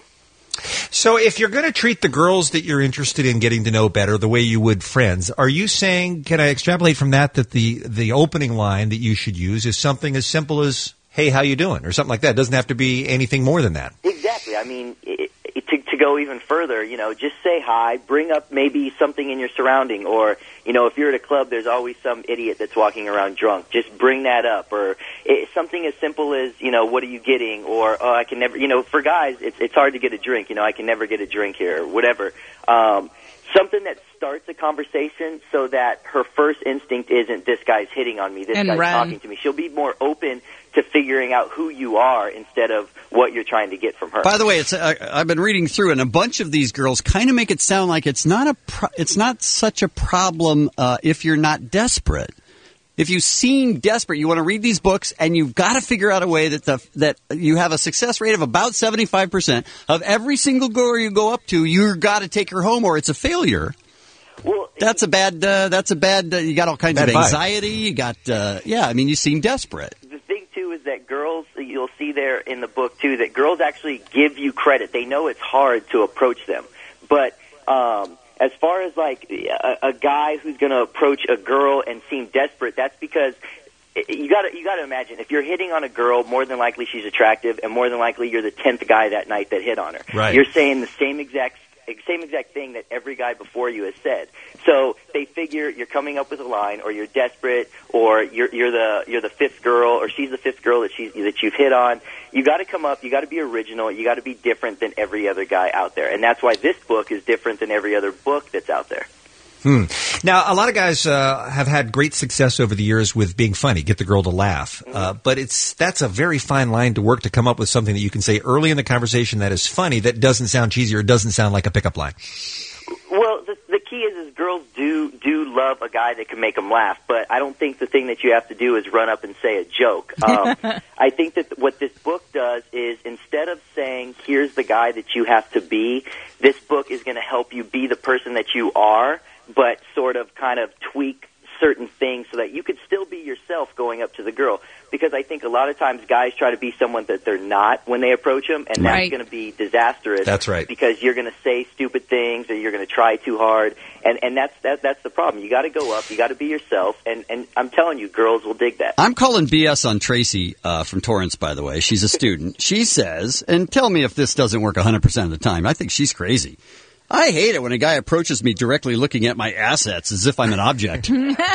So if you're going to treat the girls that you're interested in getting to know better the way you would friends, are you saying, can I extrapolate from that that the, the opening line that you should use is something as simple as, hey, how you doing? Or something like that. It doesn't have to be anything more than that. Exactly. I mean, it, it, to, to go even further, you know, just say hi, bring up maybe something in your surrounding, or, you know, if you're at a club, there's always some idiot that's walking around drunk. Just bring that up, or it, something as simple as, you know, what are you getting, or, oh, I can never, you know, for guys, it's, it's hard to get a drink, you know, I can never get a drink here, or whatever. Um, something that starts a conversation so that her first instinct isn't, this guy's hitting on me, this And guy's run. talking to me. She'll be more open to figuring out who you are instead of what you're trying to get from her. By the way, it's uh, I've been reading through, and a bunch of these girls kind of make it sound like it's not a pro- it's not such a problem uh, if you're not desperate. If you seem desperate, you want to read these books, and you've got to figure out a way that the, that you have a success rate of about seventy-five percent of every single girl you go up to. You've got to take her home, or it's a failure. Well, that's a bad. Uh, that's a bad. Uh, you got all kinds Bad of vibe. anxiety. You got. Uh, yeah, I mean, you seem desperate. The thing, too, is that girls, you'll see there in the book, too, that girls actually give you credit. They know it's hard to approach them. But um, as far as, like, a, a guy who's going to approach a girl and seem desperate, that's because you got to you got to imagine, if you're hitting on a girl, more than likely she's attractive, and more than likely you're the tenth guy that night that hit on her. Right. You're saying the same exact same exact thing that every guy before you has said. So they figure you're coming up with a line, or you're desperate, or you're you're the you're the fifth girl, or she's the fifth girl that she's that you've hit on. You got to come up. You got to be original. You got to be different than every other guy out there, and that's why this book is different than every other book that's out there. Hmm. Now, a lot of guys uh, have had great success over the years with being funny, get the girl to laugh. Uh, but it's that's a very fine line to work to come up with something that you can say early in the conversation that is funny, that doesn't sound cheesy or doesn't sound like a pickup line. Well, the, the key is, is girls do do love a guy that can make them laugh, but I don't think the thing that you have to do is run up and say a joke. Um, I think that what this book does is, instead of saying, here's the guy that you have to be, this book is going to help you be the person that you are, but sort of kind of tweak certain things so that you could still be yourself going up to the girl. Because I think a lot of times guys try to be someone that they're not when they approach them, and Right. that's going to be disastrous. That's right. Because you're going to say stupid things, or you're going to try too hard, and and that's that, that's the problem. You got to go up, you got to be yourself, and and I'm telling you, girls will dig that. I'm calling B S on Tracy uh, from Torrance, by the way. She's a student. She says, and tell me if this doesn't work one hundred percent of the time. I think she's crazy. I hate it when a guy approaches me directly looking at my assets as if I'm an object.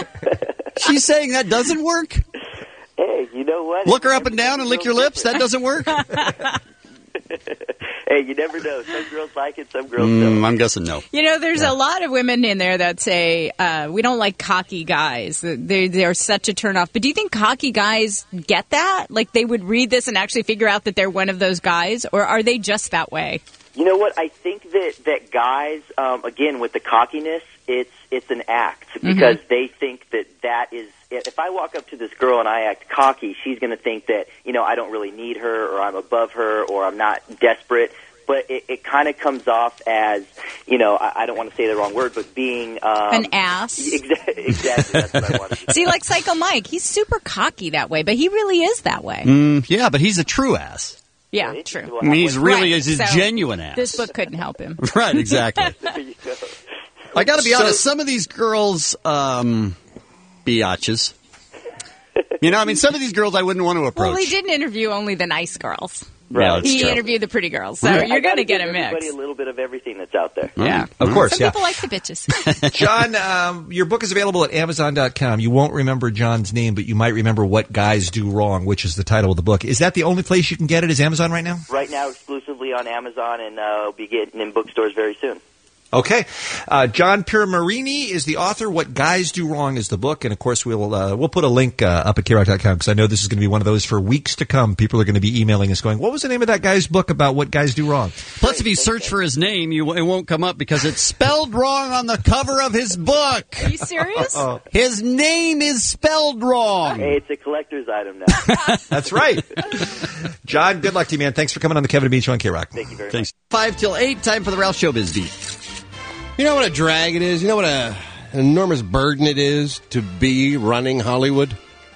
She's saying that doesn't work? Hey, you know what? Look her up and down and lick your lips? That doesn't work? Hey, you never know. Some girls like it, some girls Mm, don't. I'm guessing no. You know, there's a lot of women in there that say, uh, we don't like cocky guys. They're, they're such a turnoff. But do you think cocky guys get that? Like, they would read this and actually figure out that they're one of those guys? Or are they just that way? You know what? I think that that guys, um, again, with the cockiness, it's it's an act, because Mhm. they think that that is. If I walk up to this girl and I act cocky, she's going to think that, you know, I don't really need her, or I'm above her, or I'm not desperate. But it, it kind of comes off as, you know, I, I don't want to say the wrong word, but being um, An ass. Exactly, exactly. That's what I wanted to See, like Psycho Mike, he's super cocky that way, but he really is that way. Mm, yeah, but he's a true ass. Yeah, true. I mean, he's really Right, is a so genuine ass. This book couldn't help him. Right, exactly. I got to be So- honest. Some of these girls, um, biatches, You know, I mean, some of these girls I wouldn't want to approach. Well, he didn't interview only the nice girls. Yeah, that's He true. interviewed the pretty girls, so I you're going to gotta get give a mix. everybody a little bit of everything that's out there. Yeah. Of course, Some yeah. people like the bitches. John, um, your book is available at Amazon dot com. You won't remember John's name, but you might remember What Guys Do Wrong, which is the title of the book. Is that the only place you can get it? Is Amazon right now? Right now, exclusively on Amazon, and uh, will be getting in bookstores very soon. Okay. Uh, John Piramarini is the author. What Guys Do Wrong is the book. And, of course, we'll uh, we'll put a link uh, up at K Rock dot com because I know this is going to be one of those for weeks to come. People are going to be emailing us going, what was the name of that guy's book about what guys do wrong? Plus, if you search for his name, you, it won't come up because it's spelled wrong on the cover of his book. Are you serious? Oh. His name is spelled wrong. Hey, it's a collector's item now. That's right. John, good luck to you, man. Thanks for coming on the Kevin and Bean Show on K Rock. Thank you very Thanks. Five till eight, time for the Ralph Showbiz Beat. You know what a drag it is? You know what a, an enormous burden it is to be running Hollywood?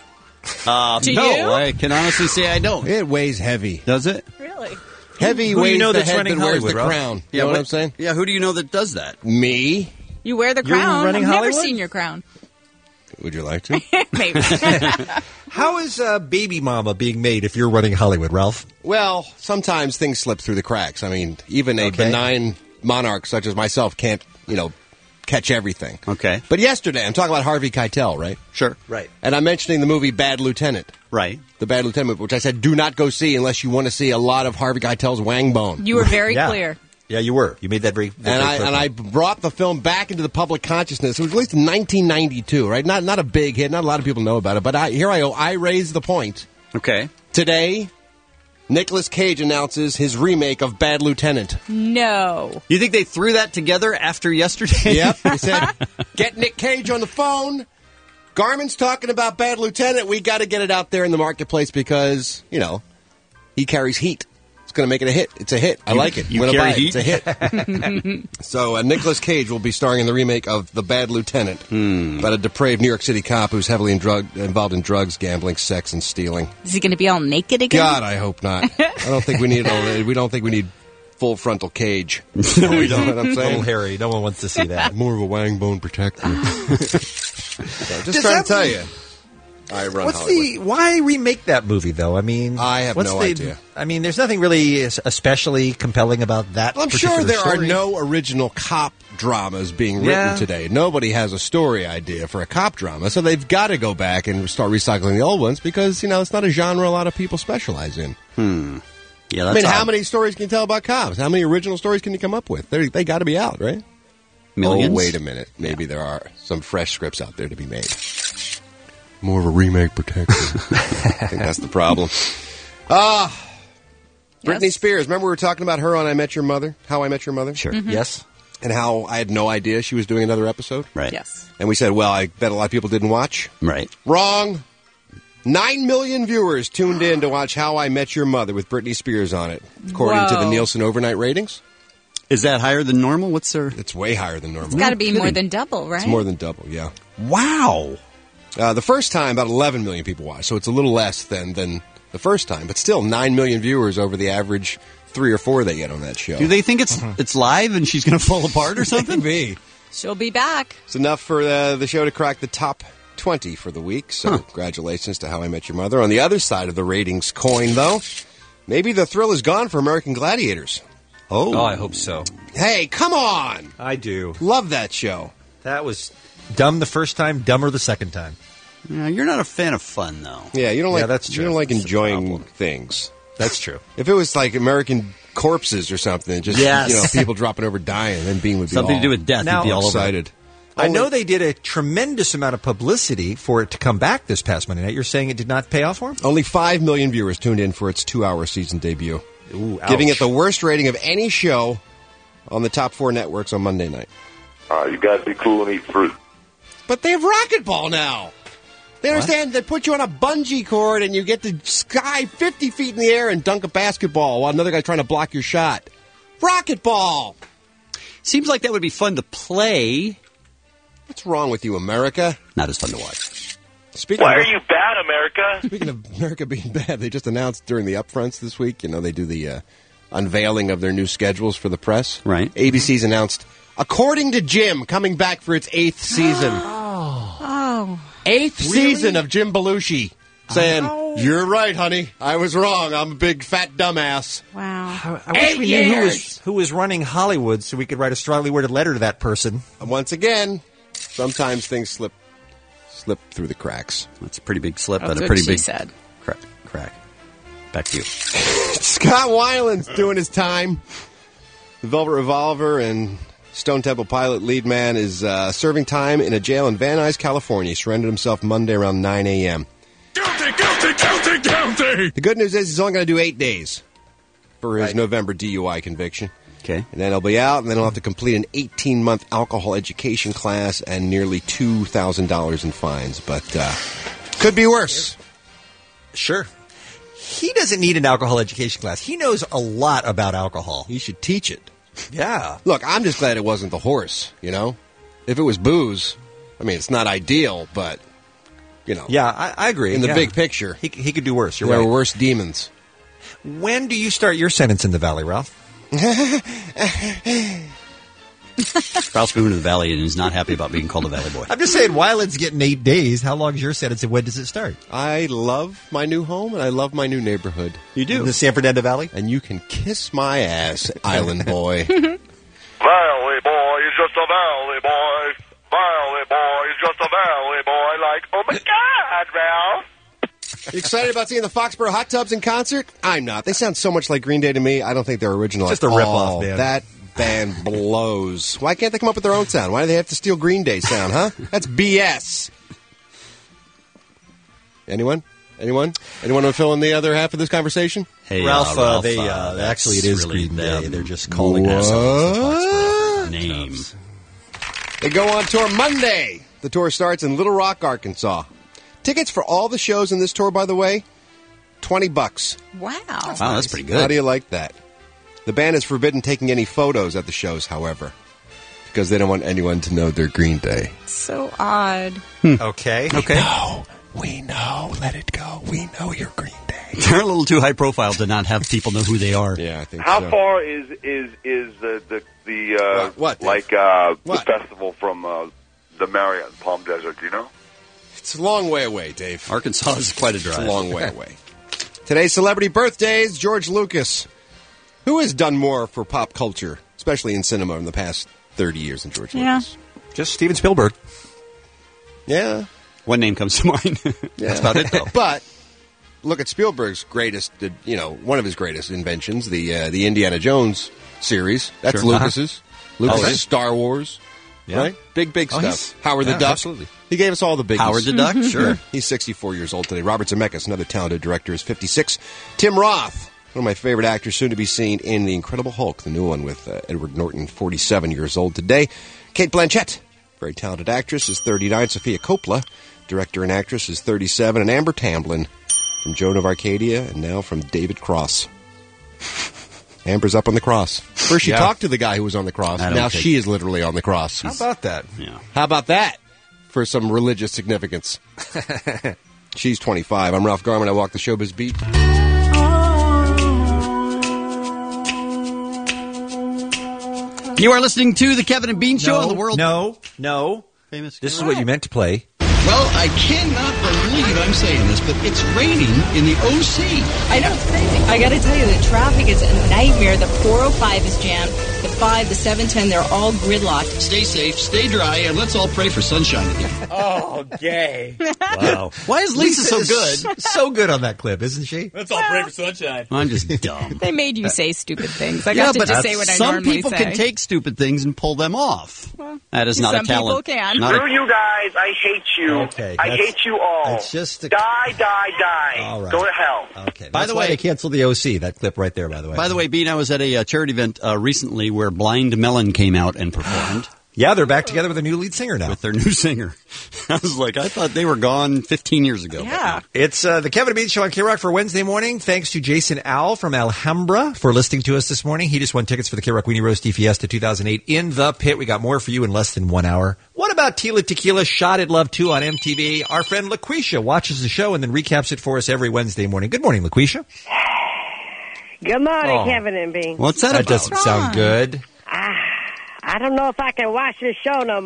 Uh, To no, you? I can honestly say I don't. It weighs heavy. Does it? Really? Heavy Who do you weighs know the that's head running that wears Hollywood, the Ralph? crown. You Yeah, know what what- I'm saying? Yeah, who do you know that does that? Me? You wear the You're crown. running I've never Hollywood? seen your crown. Would you like to? Maybe. How is uh, Baby Mama being made if you're running Hollywood, Ralph? Well, sometimes things slip through the cracks. I mean, even a Okay. benign monarch such as myself can't, you know, catch everything. Okay. But yesterday, I'm talking about Harvey Keitel, right? Sure. Right. And I'm mentioning the movie Bad Lieutenant. Right. The Bad Lieutenant movie, which I said do not go see unless you want to see a lot of Harvey Keitel's wang bone. You were very Yeah. clear. Yeah, you were. You made that very, very And I clear and I point. brought the film back into the public consciousness. It was released in nineteen ninety-two, right? Not not a big hit. Not a lot of people know about it. But I, here I go. I raise the point. Okay. Today, Nicolas Cage announces his remake of Bad Lieutenant. No. You think they threw that together after yesterday? Yep. He said, get Nick Cage on the phone. Garmin's talking about Bad Lieutenant. We got to get it out there in the marketplace because, you know, he carries heat. It's going to make it a hit. It's a hit. I You- like it. you I'm gonna carry buy it. heat? It's a hit. So uh, Nicolas Cage will be starring in the remake of The Bad Lieutenant Hmm. about a depraved New York City cop who's heavily in drug, involved in drugs, gambling, sex, and stealing. Is he going to be all naked again? God, I hope not. I don't think we need all, we don't think we need full frontal Cage. No, we You know don't. what I'm saying? Little Harry. No one wants to see that. More of a wang bone protector. So, just Does trying that- to tell you. I run What's Hollywood. the why remake that movie though? I mean, I have what's no the- idea. I mean, there's nothing really es- especially compelling about that. Well, I'm particular sure there story. are no original cop dramas being written Yeah. today. Nobody has a story idea for a cop drama, so they've got to go back and start recycling the old ones because you know it's not a genre a lot of people specialize in. Hmm. Yeah, I that's mean, how odd. many stories can you tell about cops? How many original stories can you come up with? They're, they got to be out, right? Millions? Oh, wait a minute. Maybe there are some fresh scripts out there to be made. More of a remake protector. I think that's the problem. Ah. Britney Yes. Spears. Remember we were talking about her on I Met Your Mother? How I Met Your Mother? Sure. Mm-hmm. Yes. And how I had no idea she was doing another episode? Right. Yes. And we said, well, I bet a lot of people didn't watch. Right. Wrong. Nine million viewers tuned in to watch How I Met Your Mother with Britney Spears on it, according to the Whoa. Nielsen overnight ratings. Is that higher than normal? What's their... It's way higher than normal. It's got to be more kidding. than double, right? It's more than double, yeah. Wow. Uh, the first time, about eleven million people watched, so it's a little less than, than the first time, but still nine million viewers over the average three or four they get on that show. Do they think it's it's live and she's going to fall apart or something? Maybe. She'll be back. It's enough for uh, the show to crack the top twenty for the week, so congratulations to How I Met Your Mother. On the other side of the ratings coin, though, maybe the thrill is gone for American Gladiators. Oh. Oh, I hope so. Hey, come on! I do. Love that show. That was dumb the first time, dumber the second time. Yeah, you're not a fan of fun, though. Yeah, you don't like Yeah, that's you true. don't like That's the enjoying problem. things. That's true. If it was like American Corpses or something, just Yes. you know, people dropping over dying, then Bean would be Something all to do with death. Now- You'd be all over it. excited. I know they did a tremendous amount of publicity for it to come back this past Monday night. You're saying it did not pay off for him? Only five million viewers tuned in for its two-hour season debut, Ooh, giving ouch. it the worst rating of any show on the top four networks on Monday night. Uh, you got to be cool and eat fruit. But they have racquetball now. They understand they put you on a bungee cord and you get to sky fifty feet in the air and dunk a basketball while another guy's trying to block your shot. Racquetball! Seems like that would be fun to play. What's wrong with you, America? Not as fun to watch. Speaking Why of, are you bad, America? Speaking of America being bad, they just announced during the upfronts this week, you know, they do the uh, unveiling of their new schedules for the press. Right. A B C's announced, according to Jim, coming back for its eighth season. Oh. Eighth season of Jim Belushi saying, Oh. "You're right, honey. I was wrong. I'm a big fat dumbass." Wow. I wish we knew who was, who was running Hollywood so we could write a strongly worded letter to that person. And once again, sometimes things slip slip through the cracks. That's a pretty big slip That's and a what pretty she big said. crack. Crack. Back to you. Scott Weiland's doing his time. The Velvet Revolver and Stone Temple Pilot lead man is uh, serving time in a jail in Van Nuys, California. He surrendered himself Monday around nine a.m. Guilty, guilty, guilty, guilty! The good news is he's only going to do eight days for his November D U I conviction. Okay. And then he'll be out, and then he'll have to complete an eighteen-month alcohol education class and nearly two thousand dollars in fines. But uh, could be worse. Sure. He doesn't need an alcohol education class. He knows a lot about alcohol. He should teach it. Yeah. Look, I'm just glad it wasn't the horse, you know? If it was booze, I mean, it's not ideal, but, you know. Yeah, I, I agree. In the Yeah. big picture. He, he could do worse. You're there right. were worse demons. When do you start your sentence in the Valley, Ralph? Ralph's moving to the Valley and is not happy about being called a Valley Boy. I'm just saying, Weiland's getting eight days. How long is your sentence, and when does it start? I love my new home, and I love my new neighborhood. You do? The San Fernando Valley? And you can kiss my ass, Island Boy. Valley boy is just a valley boy. Valley boy is just a valley boy. Like, oh my God, Ralph. You excited about seeing the Foxborough Hot Tubs in concert? I'm not. They sound so much like Green Day to me. I don't think they're original. Just at a rip-off all. band. That band blows. Why can't they come up with their own sound? Why do they have to steal Green Day sound, huh? That's B S. Anyone? Anyone? Anyone want to fill in the other half of this conversation? Hey, Ralph, uh, uh, Ralph, they, uh, uh, that's actually, it is really Green Day. them. They're just calling What? themselves the Foxborough Name. They go on tour Monday. The tour starts in Little Rock, Arkansas. Tickets for all the shows in this tour, by the way, twenty bucks. Wow. Wow, that's pretty How good. do you like that? The band is forbidden taking any photos at the shows, however, because they don't want anyone to know they're Green Day. So odd. Okay. Okay. No, we know. Let it go. We know you're Green Day. They're a little too high profile to not have people know who they are. Yeah, I think How so. far is is is the the the uh, What? What, Dave? like uh, What? the festival from uh, the Marriott in Palm Desert? Do you know? It's a long way away, Dave. Arkansas is quite a drive. It's a long way away. Today's celebrity birthdays, George Lucas. Who has done more for pop culture, especially in cinema, in the past thirty years than George Yeah. Lucas? Just Steven Spielberg. Yeah. One name comes to mind. That's about it, though. But look at Spielberg's greatest, uh, you know, one of his greatest inventions, the uh, the Indiana Jones series. That's Sure. Lucas's. Lucas's Oh, right. Star Wars. Yeah. Right? Big, big Oh, stuff. he's- Howard yeah, the Duck. absolutely. He gave us all the biggies. Howard the Duck, sure. Yeah. He's sixty-four years old today. Robert Zemeckis, another talented director, is fifty-six. Tim Roth, one of my favorite actors, soon to be seen in The Incredible Hulk, the new one with uh, Edward Norton, forty-seven years old today. Kate Blanchett, very talented actress, is thirty-nine. Sophia Coppola, director and actress, is thirty-seven. And Amber Tamblyn, from Joan of Arcadia, and now from David Cross. Amber's up on the cross. First she Yeah. talked to the guy who was on the cross. I don't Now think- she is literally on the cross. How about that? Yeah. How about that for some religious significance? She's twenty-five. I'm Ralph Garman. I walk the showbiz beat. You are listening to the Kevin and Bean Show No, on the world. no, no. Famous. This is what you meant to play. Well, I cannot believe I'm saying this, but it's raining in the O C. I know, it's crazy. I got to tell you, the traffic is a nightmare. The four oh five is jammed. The five, the seven ten, they're all gridlocked. Stay safe, stay dry, and let's all pray for sunshine again. Oh, gay. Wow. Why is Lisa so good? So good on that clip, isn't she? Let's all pray for sunshine. I'm just dumb. They made you say stupid things. I yeah, got to but just say what I some normally people say. can take stupid things and pull them off. That is not some a talent. people can. Not Screw a- you guys. I hate you. Okay, I that's- hate you all. it's just a- Die, die, die. All right. Go to hell. Okay. By That's the why way- they canceled the O C. That clip right there, by the way. By the way, Bean, I was at a uh, charity event uh, recently where Blind Melon came out and performed. Yeah, they're back together with a new lead singer now. With their new singer. I was like, I thought they were gone fifteen years ago. Yeah. It's uh, the Kevin and Bean Show on K-Rock for Wednesday morning. Thanks to Jason Owl from Alhambra for listening to us this morning. He just won tickets for the K-Rock Weenie Roast Fiesta two thousand eight in the pit. We got more for you in less than one hour. What about Tila Tequila Shot at Love two on M T V? Our friend LaQuisha watches the show and then recaps it for us every Wednesday morning. Good morning, LaQuisha. Good morning, Oh. Kevin and Bean. That doesn't sound good. Ah, I don't know if I can watch this show no more.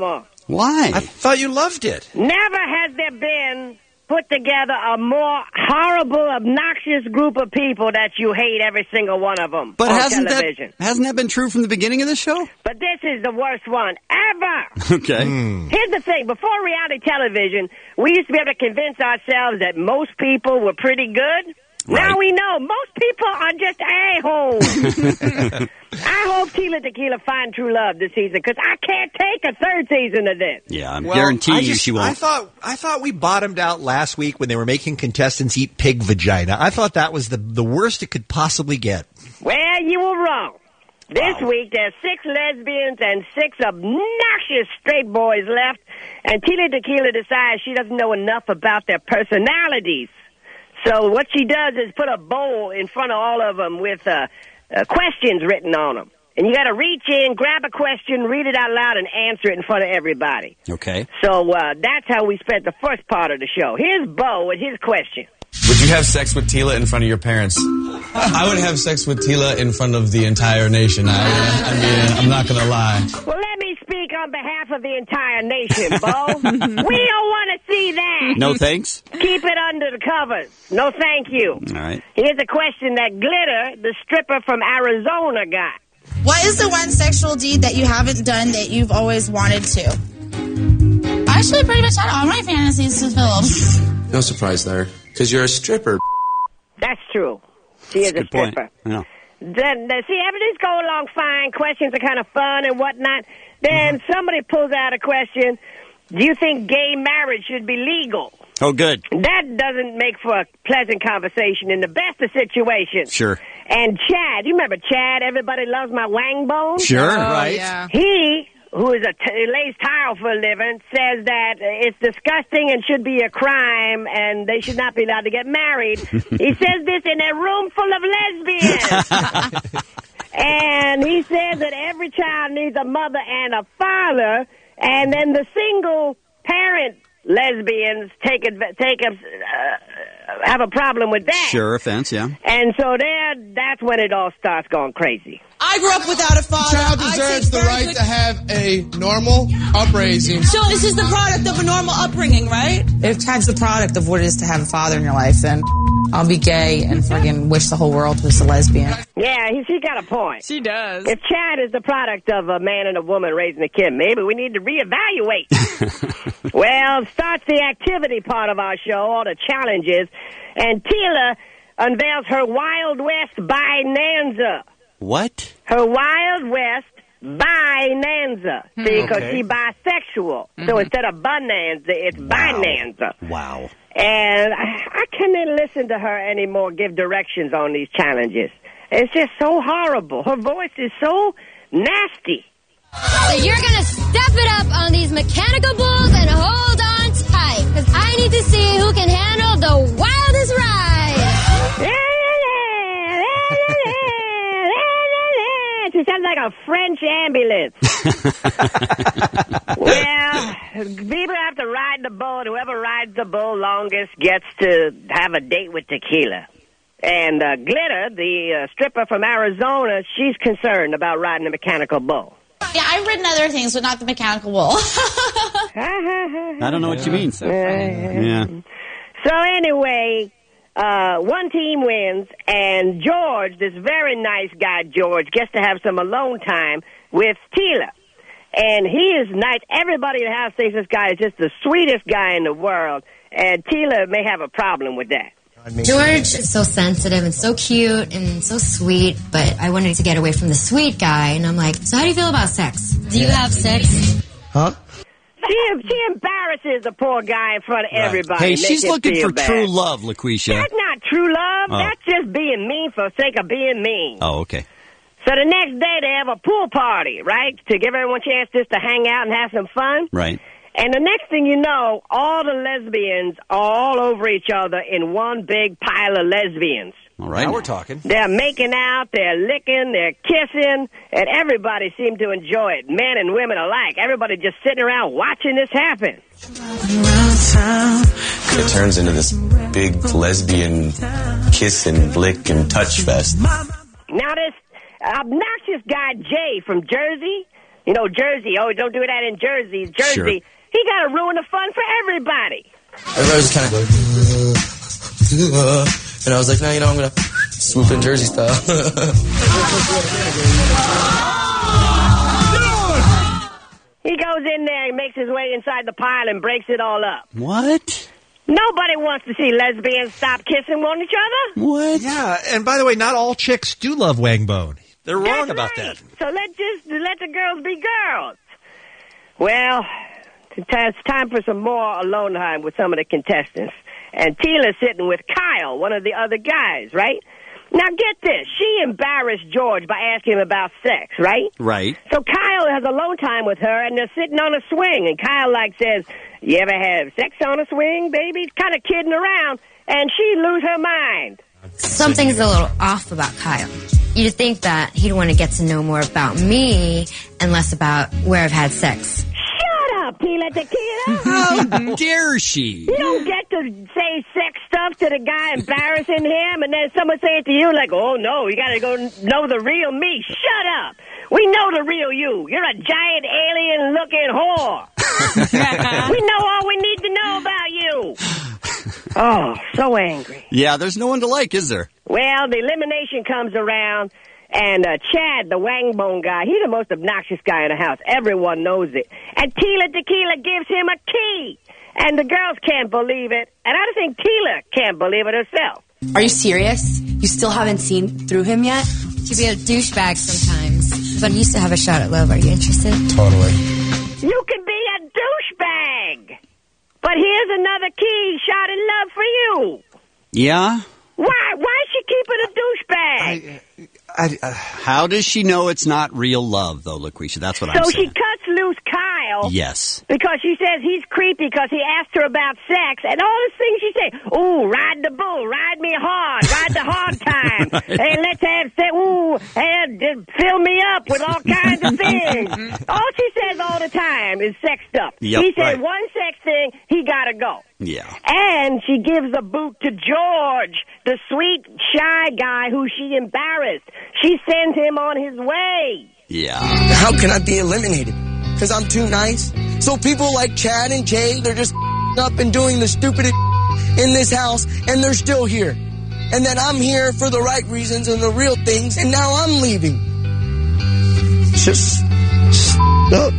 Why? I thought you loved it. Never has there been put together a more horrible, obnoxious group of people that you hate every single one of them But on hasn't television. that hasn't that been true from the beginning of the show? But this is the worst one ever. Okay. Here's the thing. Before reality television, we used to be able to convince ourselves that most people were pretty good. Right. Now we know most people are just a-holes. I hope Tila Tequila find true love this season because I can't take a third season of this. Yeah, I'm Well, guaranteeing I you just- she won't. I thought I thought we bottomed out last week when they were making contestants eat pig vagina. I thought that was the the worst it could possibly get. Well, you were wrong. This week, there's six lesbians and six obnoxious straight boys left, and Tila Tequila decides she doesn't know enough about their personalities. So what she does is put a bowl in front of all of them with uh, uh, questions written on them. And you got to reach in, grab a question, read it out loud, and answer it in front of everybody. Okay. So uh, that's how we spent the first part of the show. Here's Bo with his question. Would you have sex with Tila in front of your parents? I would have sex with Tila in front of the entire nation. I, I mean, I'm not going to lie. Well, let me speak on behalf of the entire nation, Bo. We don't want to see that. No thanks? Keep it under the covers. No thank you. All right. Here's a question that Glitter, the stripper from Arizona, got. What is the one sexual deed that you haven't done that you've always wanted to? I actually pretty much had all my fantasies fulfilled. No surprise there, because you're a stripper. That's true. She is a Point. stripper. Yeah. Then, then, see, everything's going along fine. Questions are kind of fun and whatnot. Then somebody pulls out a question. Do you think gay marriage should be legal? Oh, good. That doesn't make for a pleasant conversation in the best of situations. Sure. And Chad, you remember Chad, Everybody Loves My Wang Bone? Sure, Oh, right. yeah. He, who is a t- lays tile for a living, says that it's disgusting and should be a crime and they should not be allowed to get married. He says this in a room full of lesbians. And he says that every child needs a mother and a father, and then the single parent lesbians take adv- take a, uh, have a problem with that. Sure, offense, yeah. And so there, that's when it all starts going crazy. I grew up without a father. Child deserves the right to have a normal upbringing. So this is the product of a normal upbringing, right? If Chad's the product of what it is to have a father in your life, then I'll be gay and friggin' wish the whole world was a lesbian. Yeah, he, she got a point. She does. If Chad is the product of a man and a woman raising a kid, maybe we need to reevaluate. Well, starts the activity part of our show, all the challenges, and Tila unveils her Wild West Binanza. What? Her Wild West Binanza. See, because Okay. she's bisexual. So instead of bonanza, it's Binanza. Wow. And I, I can't even listen to her anymore give directions on these challenges. It's just so horrible. Her voice is so nasty. So you're gonna step it up on these mechanical bulls and hold on tight, because I need to see who can handle the wildest ride. She sounds like a French ambulance. Well, people have to ride the bull, and whoever rides the bull longest gets to have a date with Tequila. And uh, Glitter, the uh, stripper from Arizona, she's concerned about riding a mechanical bull. Yeah, I've ridden other things, but not the mechanical bull. I don't know what you mean, sir. Yeah. So anyway, uh, one team wins, and George, this very nice guy George, gets to have some alone time with Tila. And he is nice. Everybody in the house thinks this guy is just the sweetest guy in the world, and Tila may have a problem with that. George is so sensitive and so cute and so sweet, but I wanted to get away from the sweet guy, and I'm like, so how do you feel about sex? Do you have sex? Huh? She, she embarrasses the poor guy in front of everybody. Hey, make she's him looking feel for bad. true love, LaQuisha. That's not true love. Oh. That's just being mean for the sake of being mean. Oh, okay. So the next day they have a pool party, right, to give everyone a chance just to hang out and have some fun. Right. And the next thing you know, all the lesbians are all over each other in one big pile of lesbians. All right. Now we're talking. They're making out, they're licking, they're kissing, and everybody seemed to enjoy it, men and women alike. Everybody just sitting around watching this happen. It turns into this big lesbian kiss and lick and touch fest. Now this obnoxious guy, Jay from Jersey, You know, Jersey. Oh, don't do that in Jersey. Jersey. Sure. He got to ruin the fun for everybody. Everybody was kind of like, and I was like, no, you know, I'm going to swoop in Jersey style. He goes in there and makes his way inside the pile and breaks it all up. What? Nobody wants to see lesbians stop kissing one each other. What? Yeah, and by the way, not all chicks do love Wang Bone. They're wrong That's about right. that. So let just let the girls be girls. Well, it's time for some more alone time with some of the contestants. And Tila's sitting with Kyle, one of the other guys, right? Now get this. She embarrassed George by asking him about sex, right? Right. So Kyle has alone time with her, and they're sitting on a swing. And Kyle, like, says, you ever have sex on a swing, baby? Kind of kidding around. And she lose her mind. Something's a little off about Kyle. You'd think that he'd want to get to know more about me and less about where I've had sex. Shut up, Tila Tequila. How dare she? You don't get to say sex stuff to the guy embarrassing him, and then someone say it to you like, oh, no, you got to go know the real me. Shut up. We know the real you. You're a giant alien-looking whore. We know all we need to know about you. Oh, so angry. Yeah, there's no one to like, is there? Well, the elimination comes around, and uh, Chad, the Wang Bone guy, he's the most obnoxious guy in the house. Everyone knows it. And Tila Tequila gives him a key. And the girls can't believe it. And I think Tila can't believe it herself. Are you serious? You still haven't seen through him yet? He can be a douchebag sometimes. But he used to have a shot at love. Are you interested? Totally. You can be a douchebag. But here's another key shot in love for you. Yeah? Why? Why is she keeping a douchebag? I, uh, How does she know it's not real love, though, LaQuisha? That's what So I'm she saying. cuts loose Kyle. Yes. Because she says he's creepy because he asked her about sex and all the things she say. Ooh, ride the bull, ride me hard, ride the hard time. Hey, let's have sex. Ooh, and just fill me up with all kinds of things. All she says all the time is sex stuff. Yep, he said right. one sex thing, he gotta go. Yeah. And she gives a boot to George, the sweet, shy guy who she embarrassed. She sends him on his way. Yeah. How can I be eliminated? Because I'm too nice? So people like Chad and Jay, they're just up and doing the stupidest in this house, and they're still here. And then I'm here for the right reasons and the real things, and now I'm leaving. Just up.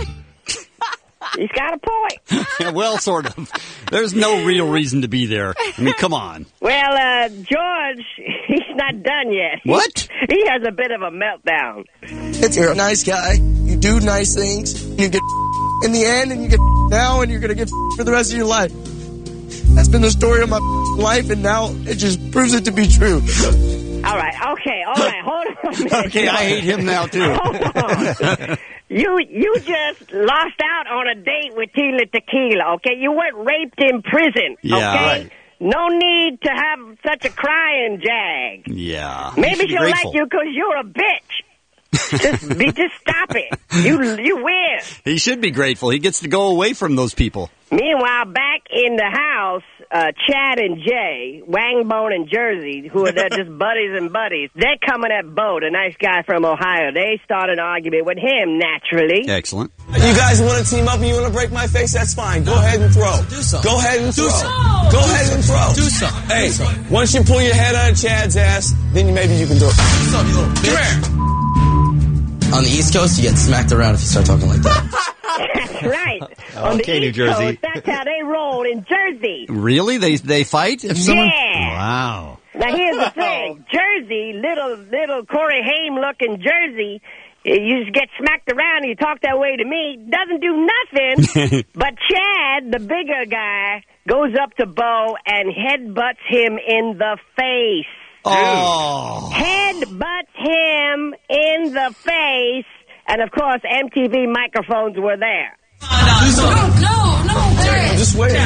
He's got a point. Yeah, well, sort of. There's no real reason to be there. I mean, come on. Well, uh, George, he's not done yet. What? He has a bit of a meltdown. It's you're a nice guy. You do nice things. You get in the end, and you get now, and you're going to get for the rest of your life. That's been the story of my life, and now it just proves it to be true. All right, okay, all right, hold on a minute. Okay, I hate him now, too. Hold on. You you just lost out on a date with Tila Tequila, okay? You weren't raped in prison, Yeah, okay? right. No need to have such a crying jag. Yeah. You should Maybe be she'll grateful. like you because you're a bitch. just, be, just stop it. You you win. He should be grateful. He gets to go away from those people. Meanwhile, back in the house, uh, Chad and Jay, Wang Bone and Jersey, who are they're just buddies and buddies, they're coming at Bo, the nice guy from Ohio. They start an argument with him, naturally. Excellent. You guys want to team up and you want to break my face? That's fine. Go ahead and throw. Do something. Go ahead and throw. Go ahead and throw. Do something. Hey, once you pull your head out of Chad's ass, then maybe you can throw. Do something, you little bitch. On the East Coast, you get smacked around if you start talking like that. That's right. On Okay, the New East Jersey. Coast, that's how they roll in Jersey. Really? They they fight? If someone... Yeah. Wow. Now, here's the thing. Jersey, little, little Corey Haim-looking Jersey, you just get smacked around and you talk that way to me, doesn't do nothing. But Chad, the bigger guy, goes up to Bo and headbutts him in the face. Oh. Headbutts him in the face. And, of course, M T V microphones were there. No, no, no. I'm just waiting.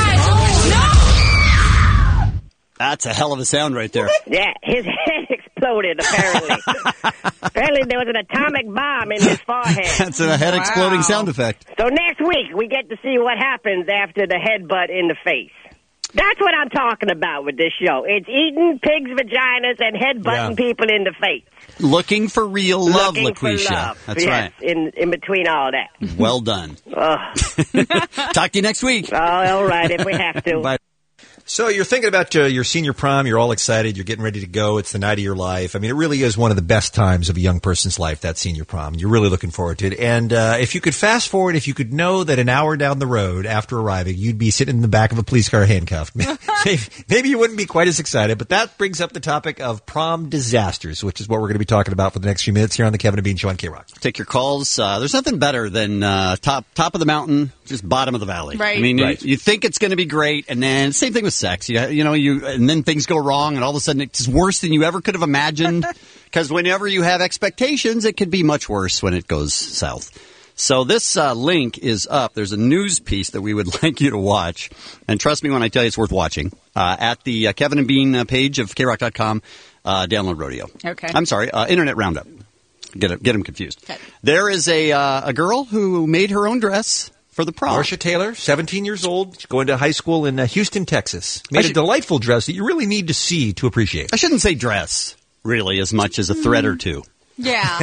That's a hell of a sound right there. Yeah, his head exploded, apparently. Apparently there was an atomic bomb in his forehead. That's a head exploding sound effect. So next week, we get to see what happens after the headbutt in the face. That's what I'm talking about with this show. It's eating pigs' vaginas and headbutting Yeah. people in the face. Looking for real love, Looking for LaQuisha. love. That's Yes, right. In, in between all that. Well done. Talk to you next week. Oh, all right, if we have to. Bye. So you're thinking about uh, your senior prom. You're all excited. You're getting ready to go. It's the night of your life. I mean, it really is one of the best times of a young person's life, that senior prom. You're really looking forward to it. And uh, if you could fast forward, if you could know that an hour down the road after arriving, you'd be sitting in the back of a police car handcuffed, maybe, maybe you wouldn't be quite as excited. But that brings up the topic of prom disasters, which is what we're going to be talking about for the next few minutes here on the Kevin and Bean Show on K-Rock. Take your calls. Uh, there's nothing better than uh, top top of the mountain, just bottom of the valley. Right. I mean, Right. You, you think it's going to be great, and then same thing with sex. You, you know, you and then things go wrong, and all of a sudden it's worse than you ever could have imagined. Because whenever you have expectations, it could be much worse when it goes south. So this uh, link is up. There's a news piece that we would like you to watch, and trust me when I tell you it's worth watching. Uh, at the uh, Kevin and Bean uh, page of K rock dot com, uh, download Rodeo. Okay. I'm sorry, uh, Internet Roundup. Get it, get them confused. Okay. There is a uh, a girl who made her own dress for the prom. Marcia Taylor, seventeen years old, she's going to high school in uh, Houston, Texas. Made should- a delightful dress that you really need to see to appreciate. I shouldn't say dress, really, as much as a thread or two. Yeah.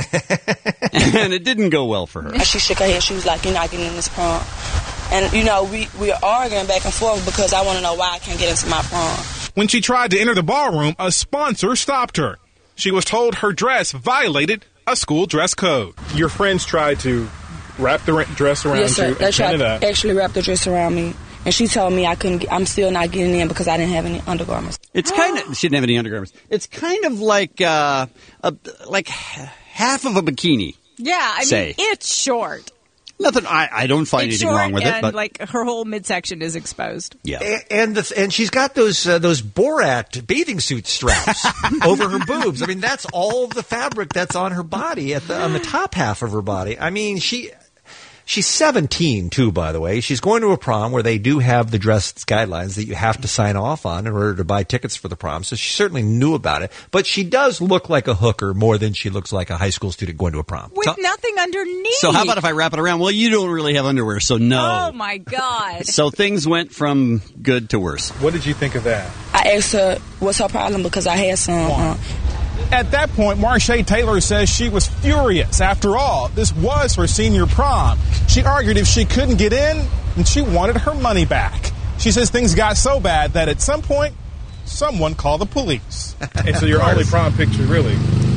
And it didn't go well for her. And she shook her head. She was like, "You're not getting in this prom." And, you know, we, we are arguing back and forth because I want to know why I can't get into my prom. When she tried to enter the ballroom, a sponsor stopped her. She was told her dress violated a school dress code. Your friends tried to wrap the re- dress around Yes, sir. you They and pin tried it up. to actually wrap the dress around me. And she told me I couldn't. Get, I'm still not getting in because I didn't have any undergarments. It's kind of she didn't have any undergarments. It's kind of like uh, a, like half of a bikini. Yeah, I Say. mean, it's short. Nothing. I, I don't find It's anything short wrong with and, it, but like, her whole midsection is exposed. yeah. A- And the, and she's got those uh, those Borat bathing suit straps over her boobs. I mean, that's all of the fabric that's on her body at the on the top half of her body. I mean, she she's seventeen too, by the way. She's going to a prom where they do have the dress guidelines that you have to sign off on in order to buy tickets for the prom. So she certainly knew about it. But she does look like a hooker more than she looks like a high school student going to a prom. With So- nothing underneath. So how about if I wrap it around? Well, you don't really have underwear, so no. Oh, my God. So things went from good to worse. What did you think of that? I asked her what's her problem because I had some. Uh, At that point, Marcia Taylor says she was furious. After all, this was her senior prom. She argued if she couldn't get in, then she wanted her money back. She says things got so bad that at some point, someone called the police. And so your only prom picture, really,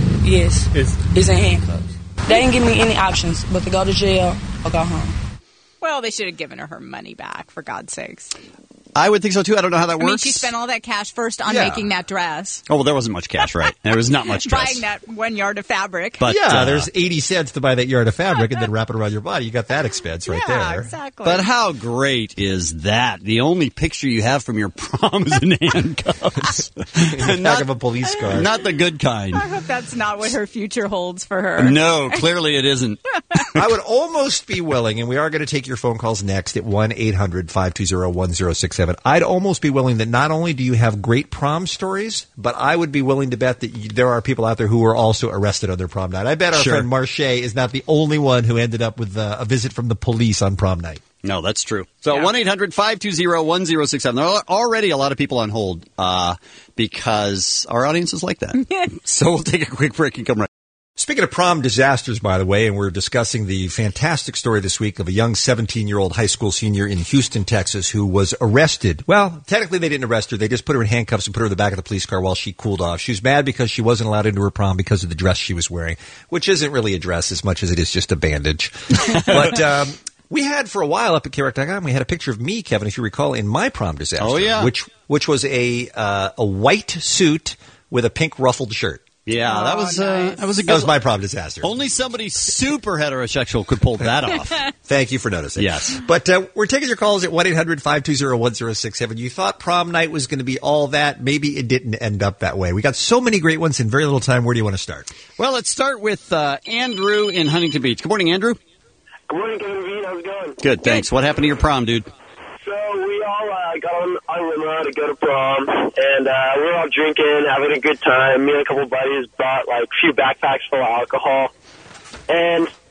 yes, is is in handcuffs. They didn't give me any options but to go to jail or go home. Well, they should have given her her money back, for God's sakes. I would think so too. I don't know how that I works. mean, she spent all that cash first on Yeah. making that dress. Oh well, there wasn't much cash, right? There was not much dress. Buying that one yard of fabric. But, yeah, uh, there's eighty cents to buy that yard of fabric and then wrap it around your body. You got that expense right yeah, there. exactly. But how great is that? The only picture you have from your prom is in handcuffs. In the back of a police car. Not the good kind. I hope that's not what her future holds for her. No, clearly it isn't. I would almost be willing, and we are going to take your phone calls next at one eight hundred five two zero one zero six seven. I'd almost be willing that not only do you have great prom stories, but I would be willing to bet that you, there are people out there who were also arrested on their prom night. I bet our Sure. friend Marche is not the only one who ended up with uh, a visit from the police on prom night. No, that's true. So one eight hundred five two zero one zero six seven. There are already a lot of people on hold uh, because our audience is like that. So we'll take a quick break and come right. Speaking of prom disasters, by the way, and we're discussing the fantastic story this week of a young seventeen-year-old high school senior in Houston, Texas, who was arrested. Well, technically they didn't arrest her. They just put her in handcuffs and put her in the back of the police car while she cooled off. She was mad because she wasn't allowed into her prom because of the dress she was wearing, which isn't really a dress as much as it is just a bandage. But um, we had for a while up at K R O C dot com, we had a picture of me, Kevin, if you recall, in my prom disaster. Oh, yeah. Which, which was a, uh, a white suit with a pink ruffled shirt. Yeah, that was uh, that was a good. That was my prom disaster. Only somebody super heterosexual could pull that off. Thank you for noticing. Yes. But uh, we're taking your calls at one eight hundred five two zero one zero six seven. You thought prom night was going to be all that. Maybe it didn't end up that way. We got so many great ones in very little time. Where do you want to start? Well, let's start with uh, Andrew in Huntington Beach. Good morning, Andrew. Good morning, Kevin V. How's it going? Good, thanks. What happened to your prom, dude? So we all uh, got on, on limo to go to prom, and uh, we were all drinking, having a good time. Me and a couple buddies bought like a few backpacks full of alcohol, and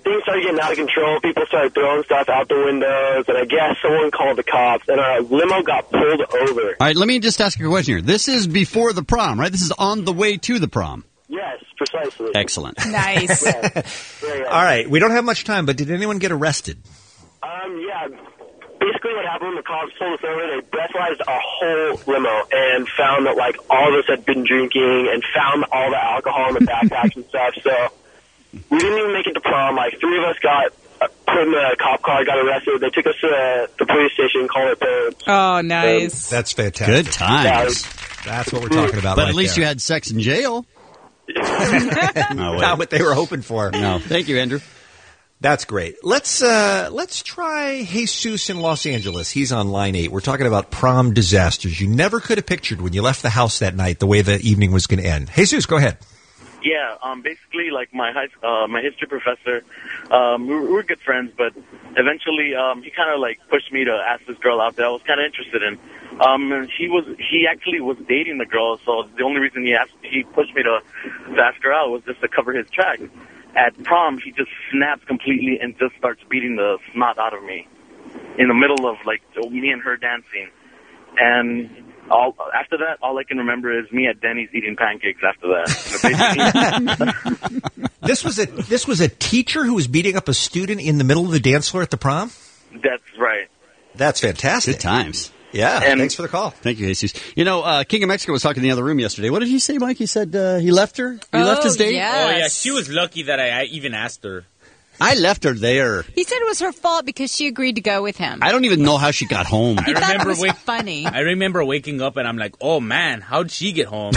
things started getting out of control. People started throwing stuff out the windows, and I guess someone called the cops, and our limo got pulled over. All right, let me just ask you a question here. This is before the prom, right? This is on the way to the prom. Yes, precisely. Excellent. Nice. Yes. Yeah, yeah. All right, we don't have much time, but did anyone get arrested? Um, yeah. Basically what happened when the cops pulled us over, they breathalyzed our whole limo and found that, like, all of us had been drinking and found all the alcohol in the backpacks and stuff. So we didn't even make it to prom. Like, three of us got uh, put in the cop car, got arrested. They took us to uh, the police station, called our parents. Oh, nice. That's fantastic. Good times. That's what we're talking about. But right at least there. you had sex in jail. No, wait. Not what they were hoping for. No. Thank you, Andrew. That's great. Let's uh, let's try Jesus in Los Angeles. He's on line eight. We're talking about prom disasters you never could have pictured when you left the house that night, the way the evening was going to end. Jesus, go ahead. Yeah, um, basically, like my high, uh, my history professor, um, we, were, we were good friends, but eventually um, he kind of like pushed me to ask this girl out that I was kind of interested in. Um, and he was he actually was dating the girl, so the only reason he asked he pushed me to, to ask her out was just to cover his track. At prom, he just snaps completely and just starts beating the snot out of me in the middle of, like, me and her dancing. And all after that, all I can remember is me at Denny's eating pancakes after that. This was a this was a teacher who was beating up a student in the middle of the dance floor at the prom? That's right. That's fantastic. Good times. Yeah, And- thanks for the call. Thank you, Jesus. You know, uh, King of Mexico was talking in the other room yesterday. What did he say, Mike? He said uh, he left her? He Oh, left his date? yes. Oh, yeah, she was lucky that I, I even asked her. I left her there. He said it was her fault because she agreed to go with him. I don't even know how she got home. He I thought it remember was wake- funny. I remember waking up and I'm like, oh, man, how'd she get home?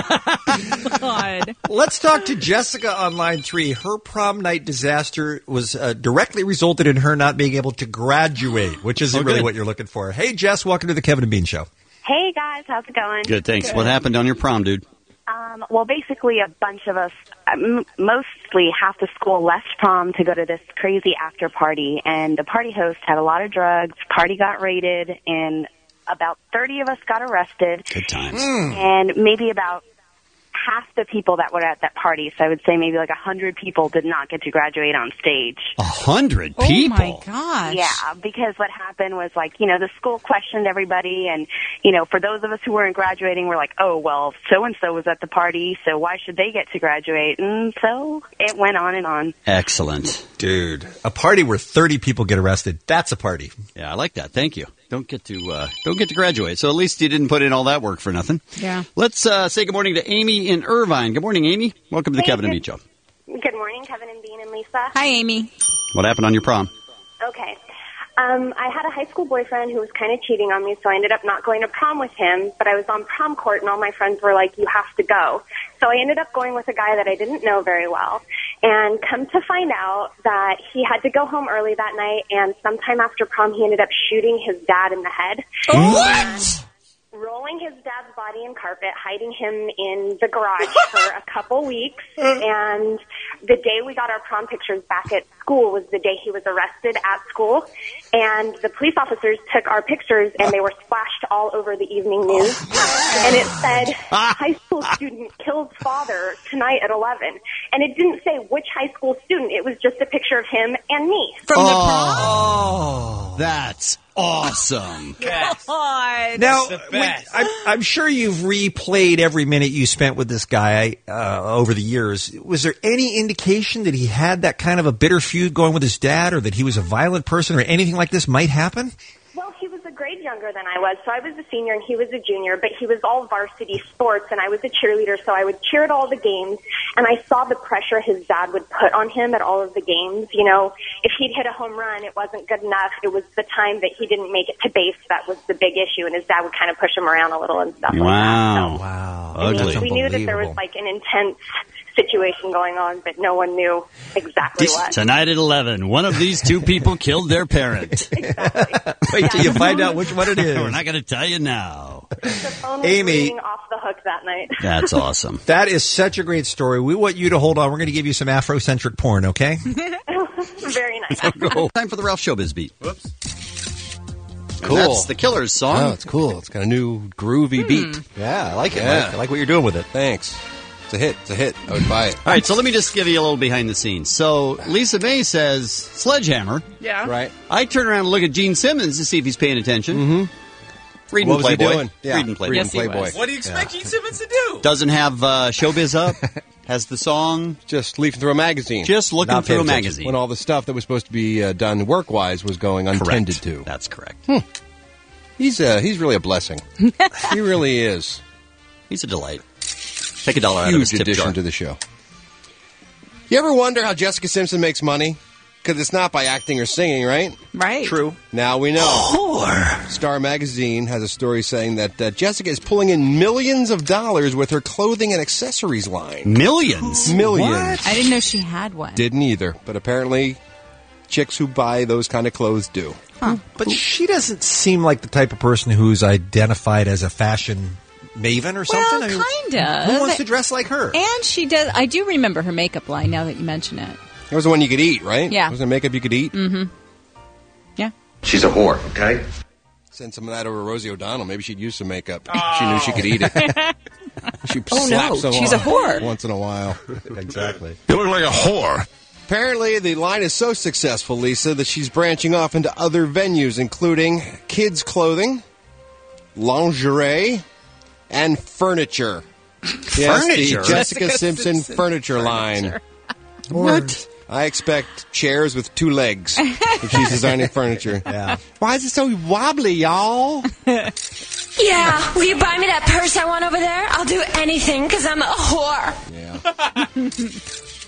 God. Let's talk to Jessica on line three. Her prom night disaster was uh, directly resulted in her not being able to graduate, which isn't Oh, really good. what you're looking for. Hey, Jess, welcome to the Kevin and Bean Show. Hey guys, how's it going? Good, thanks. What happened on your prom, dude? Um, well, basically, a bunch of us, um, mostly half the school, left prom to go to this crazy after party, and the party host had a lot of drugs. Party got raided, and about thirty of us got arrested. Good times. And maybe about half the people that were at that party, so I would say maybe like a hundred people, did not get to graduate on stage. A hundred Oh, people? my gosh. Yeah, because what happened was, like, you know, the school questioned everybody, and, you know, for those of us who weren't graduating, we're like, oh, well, so-and-so was at the party, so why should they get to graduate? And so it went on and on. Excellent. Dude, a party where thirty people get arrested, that's a party. Yeah, I like that. Thank you. Don't get to uh, don't get to graduate. So at least you didn't put in all that work for nothing. Yeah. Let's uh, say good morning to Amy in Irvine. Good morning, Amy. Welcome to the Hey, Kevin and good- Bean Show. Good morning, Kevin and Bean and Lisa. Hi, Amy. What happened on your prom? Okay. Um, I had a high school boyfriend who was kind of cheating on me, so I ended up not going to prom with him, but I was on prom court, and all my friends were like, you have to go. So I ended up going with a guy that I didn't know very well, and come to find out that he had to go home early that night, and sometime after prom, he ended up shooting his dad in the head. What? Rolling his dad's body in carpet, hiding him in the garage for a couple weeks, and the day we got our prom pictures back at school was the day he was arrested at school, and the police officers took our pictures and they were splashed all over the evening news, and it said, high school student kills father tonight at eleven, and it didn't say which high school student, it was just a picture of him and me. From the Oh, that's awesome. God. Now, the wait, best. I'm, I'm sure you've replayed every minute you spent with this guy uh, over the years. Was there any indication that he had that kind of a bitter feud going with his dad, or that he was a violent person, or anything like this might happen? Well, he was a grade younger than I was, so I was a senior and he was a junior, but he was all varsity sports, and I was a cheerleader, so I would cheer at all the games, and I saw the pressure his dad would put on him at all of the games. You know, if he'd hit a home run, it wasn't good enough. It was the time that he didn't make it to base that was the big issue, and his dad would kind of push him around a little and stuff like that. Wow. So, Wow. I mean, Ugly. we knew that there was like an intense situation going on, but no one knew exactly what. Tonight at eleven, one of these two people killed their parent. Wait till you find out which one it is. We're not going to tell you now. The phone was Amy. ringing off the hook that night. That's awesome. That is such a great story. We want you to hold on. We're going to give you some Afrocentric porn, okay? Very nice. Time for the Ralph Showbiz beat. Whoops. Cool. That's the Killers song. Oh, it's cool. It's got a new groovy beat. Yeah, I like it. Yeah. Mike. I like what you're doing with it. Thanks. It's a hit. It's a hit. I would buy it. All right, so let me just give you a little behind the scenes. So Lisa May says, Sledgehammer. Yeah. Right. I turn around and look at Gene Simmons to see if he's paying attention. Mm-hmm. Reading What was he Playboy. doing? Yeah. Reading Playboy. Reading Playboy. What do you expect Gene Simmons to do? Doesn't have uh, Showbiz up. Has the song. Just leafing through a magazine. Just looking Not through a paying attention. magazine. When all the stuff that was supposed to be uh, done work-wise was going untended Correct. to. That's correct. Hmm. He's uh, he's really a blessing. He really is. He's a delight. Take a dollar out of his Huge tip addition jar. to the show. You ever wonder how Jessica Simpson makes money? Because it's not by acting or singing, right? Right. True. Now we know. Whore. Star Magazine has a story saying that uh, Jessica is pulling in millions of dollars with her clothing and accessories line. Millions? Millions. What? I didn't know she had one. Didn't either. But apparently, chicks who buy those kind of clothes do. Huh. But she doesn't seem like the type of person who's identified as a fashion maven or something. Well, I mean, kind of. Who wants to dress like her? And she does. I do remember her makeup line now that you mention it. It was the one you could eat, right? Yeah. Was it makeup you could eat? Mm-hmm. Yeah. She's a whore, okay? Send some of that over to Rosie O'Donnell. Maybe she'd use some makeup. Oh. She knew she could eat it. She Oh, slaps no, some she's a on whore. Once in a while. Exactly. You look like a whore. Apparently, the line is so successful, Lisa, that she's branching off into other venues, including kids' clothing, lingerie, and furniture. Yes, Furniture? the Jessica, Jessica Simpson, Simpson furniture, line. furniture. What? I expect chairs with two legs if she's designing furniture. Yeah. Why is it so wobbly, y'all? Yeah, will you buy me that purse I want over there? I'll do anything because I'm a whore.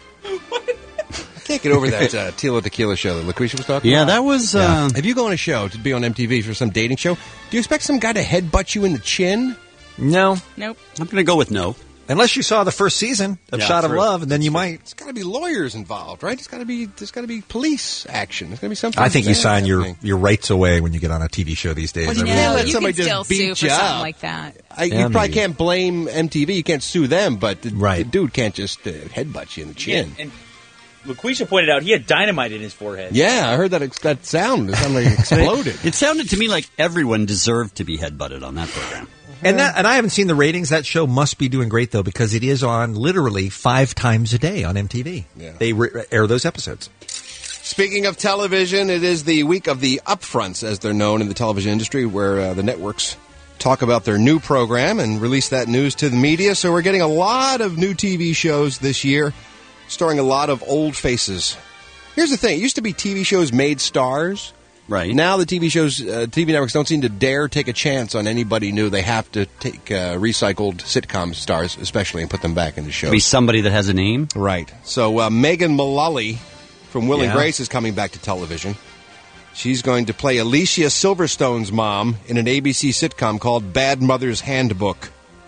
I can't get over that uh, Tila Tequila show that LaQuisha was talking Yeah, about. that was, uh, If you go on a show to be on M T V for some dating show, do you expect some guy to headbutt you in the chin? No. Nope. I'm going to go with no. Unless you saw the first season of Yeah, Shot of true. Love, and then you might. There's got to be lawyers involved, right? There's got to be there's got to be police action. There's got to be something. I think you bad sign your, happening. your rights away when you get on a T V show these days. Well, I you mean, can't let you somebody can just still beat sue you for something up. like that. I, Yeah, you probably maybe. can't blame M T V. You can't sue them, but the, Right. the dude can't just uh, headbutt you in the chin. And LaQuisha pointed out he had dynamite in his forehead. Yeah, I heard that ex- that sound. It sounded like it exploded. It sounded to me like everyone deserved to be headbutted on that program. And that, and I haven't seen the ratings. That show must be doing great though, because it is on literally five times a day on M T V. Yeah. They re- air those episodes. Speaking of television, it is the week of the upfronts, as they're known in the television industry, where uh, the networks talk about their new program and release that news to the media. So we're getting a lot of new T V shows this year, starring a lot of old faces. Here's the thing. It used to be T V shows made stars. Right. Now the T V shows, uh, T V networks don't seem to dare take a chance on anybody new. They have to take uh, recycled sitcom stars, especially, and put them back into shows. Be somebody that has a name. Right. So uh, Megan Mullally from Will and Yeah. Grace is coming back to television. She's going to play Alicia Silverstone's mom in an A B C sitcom called Bad Mother's Handbook.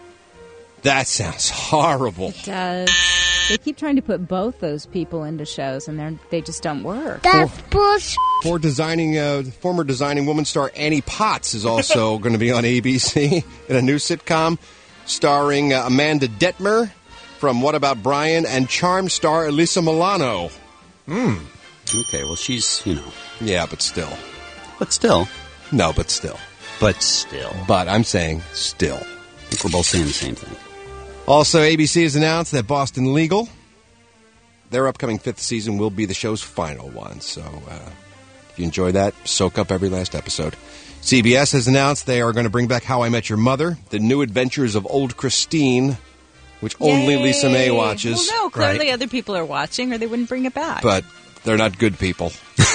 That sounds horrible. It does. They keep trying to put both those people into shows, and they're they just don't work. That's bullshit. For designing, uh, former designing woman star Annie Potts is also going to be on A B C in a new sitcom starring uh, Amanda Detmer from What About Brian and Charmed star Elisa Milano. Hmm. Okay, well, she's, you know. Yeah, but still. But still. No, but still. But still. But I'm saying still. I think we're both saying the same thing. Also, A B C has announced that Boston Legal, their upcoming fifth season, will be the show's final one. So uh, if you enjoy that, soak up every last episode. C B S has announced they are going to bring back How I Met Your Mother, The New Adventures of Old Christine, which only Yay. Lisa May watches. Well, no, clearly Right. other people are watching, or they wouldn't bring it back. But they're not good people.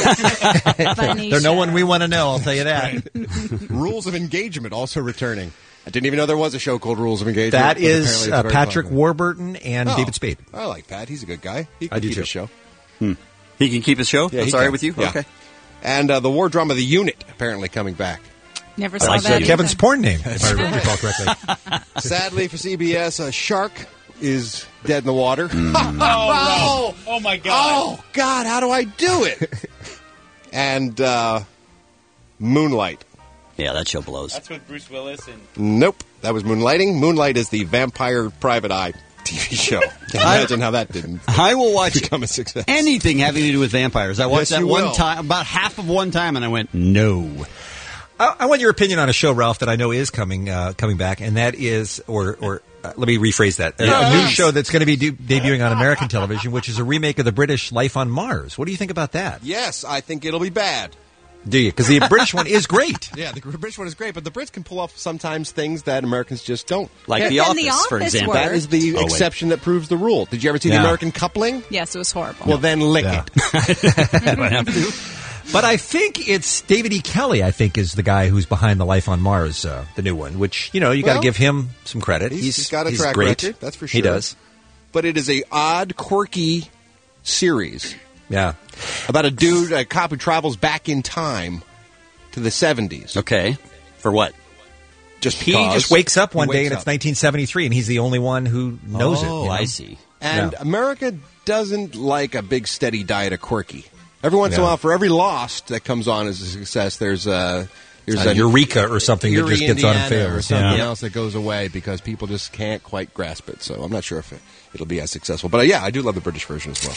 Funny They're no show. one we want to know, I'll tell you that. Rules of Engagement also returning. I didn't even know there was a show called Rules of Engagement. That but is apparently it's uh, very Patrick popular. Warburton and Oh, David Spade. I like Pat. He's a good guy. He can I do keep too. his show. Hmm. He can keep his show? Yeah, That's he all right can. with you? Yeah. Okay. And uh, the war drama The Unit apparently coming back. Never I saw like that. uh, Kevin's either. porn name, if I recall correctly. Sadly for C B S, a shark is dead in the water. Oh, oh my God. Oh, God, how do I do it? And uh, Moonlight. Yeah, that show blows. That's with Bruce Willis and Nope, that was Moonlighting. Moonlight is the Vampire Private Eye T V show. Can't imagine how that didn't I will watch become a success. anything having to do with vampires. I watched Yes, that you one will. time, about half of one time, and I went, no. I, I want your opinion on a show, Ralph, that I know is coming uh, coming back, and that is, or or Uh, let me rephrase that. A, a new show that's going to be de- debuting on American television, which is a remake of the British Life on Mars. What do you think about that? Yes, I think it'll be bad. Do you? Because the British one is great. Yeah, the British one is great, but the Brits can pull off sometimes things that Americans just don't. Like Yeah. The And The Office, for Office example. That is the Oh, wait. exception that proves the rule. Did you ever see Yeah. the American coupling? Yes, it was horrible. Well, then lick Yeah. it. I have to. But I think it's David E. Kelly, I think, is the guy who's behind the Life on Mars, uh, the new one, which, you know, you got to Well, give him some credit. He's, he's got a track great. record, that's for sure. He does. But it is a odd, quirky series Yeah. about a dude, a cop who travels back in time to the seventies. Okay. For what? Just He because just wakes up one he day wakes and it's up. nineteen seventy-three, and he's the only one who knows it. Oh, you know? I see. And Yeah. America doesn't like a big, steady diet of quirky. Every once in a Yeah. while, for every Lost that comes on as a success, there's a there's Uh, a Eureka or something that Erie, just gets on and Indiana, or fails. something Yeah. else that goes away because people just can't quite grasp it. So I'm not sure if it, it'll be as successful. But uh, yeah, I do love the British version as well.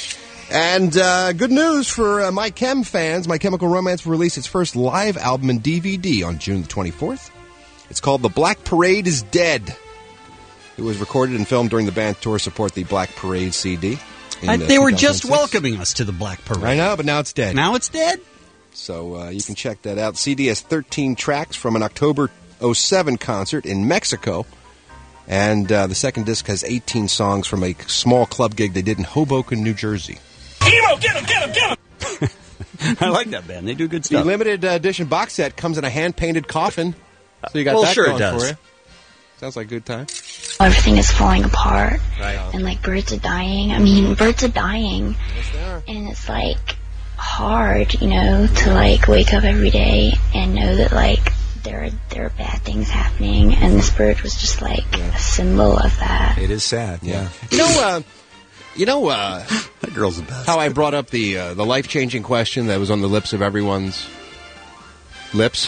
And uh, good news for uh, My Chem fans. My Chemical Romance will release its first live album and D V D on June the twenty-fourth. It's called The Black Parade is Dead. It was recorded and filmed during the band tour support the Black Parade C D. in, And uh, they were two thousand just six. welcoming us to the Black Parade. I know, but now it's dead. Now it's dead? So uh, you can check that out. C D has thirteen tracks from an October oh seven concert in Mexico. And uh, the second disc has eighteen songs from a small club gig they did in Hoboken, New Jersey. Emo, get him, get him, get him! I like that band. They do good The stuff. limited uh, edition box set comes in a hand-painted coffin. So you got Well, that sure it going does. for you. Sounds like a good time. Everything is falling apart, Right. and like birds are dying. I mean, birds are dying, and it's like hard, you know, to like wake up every day and know that like there are there are bad things happening, and this bird was just like a symbol of that. It is sad, yeah. You know, uh, you know uh, that girl's the best. how I brought up the uh, the life-changing question that was on the lips of everyone's lips?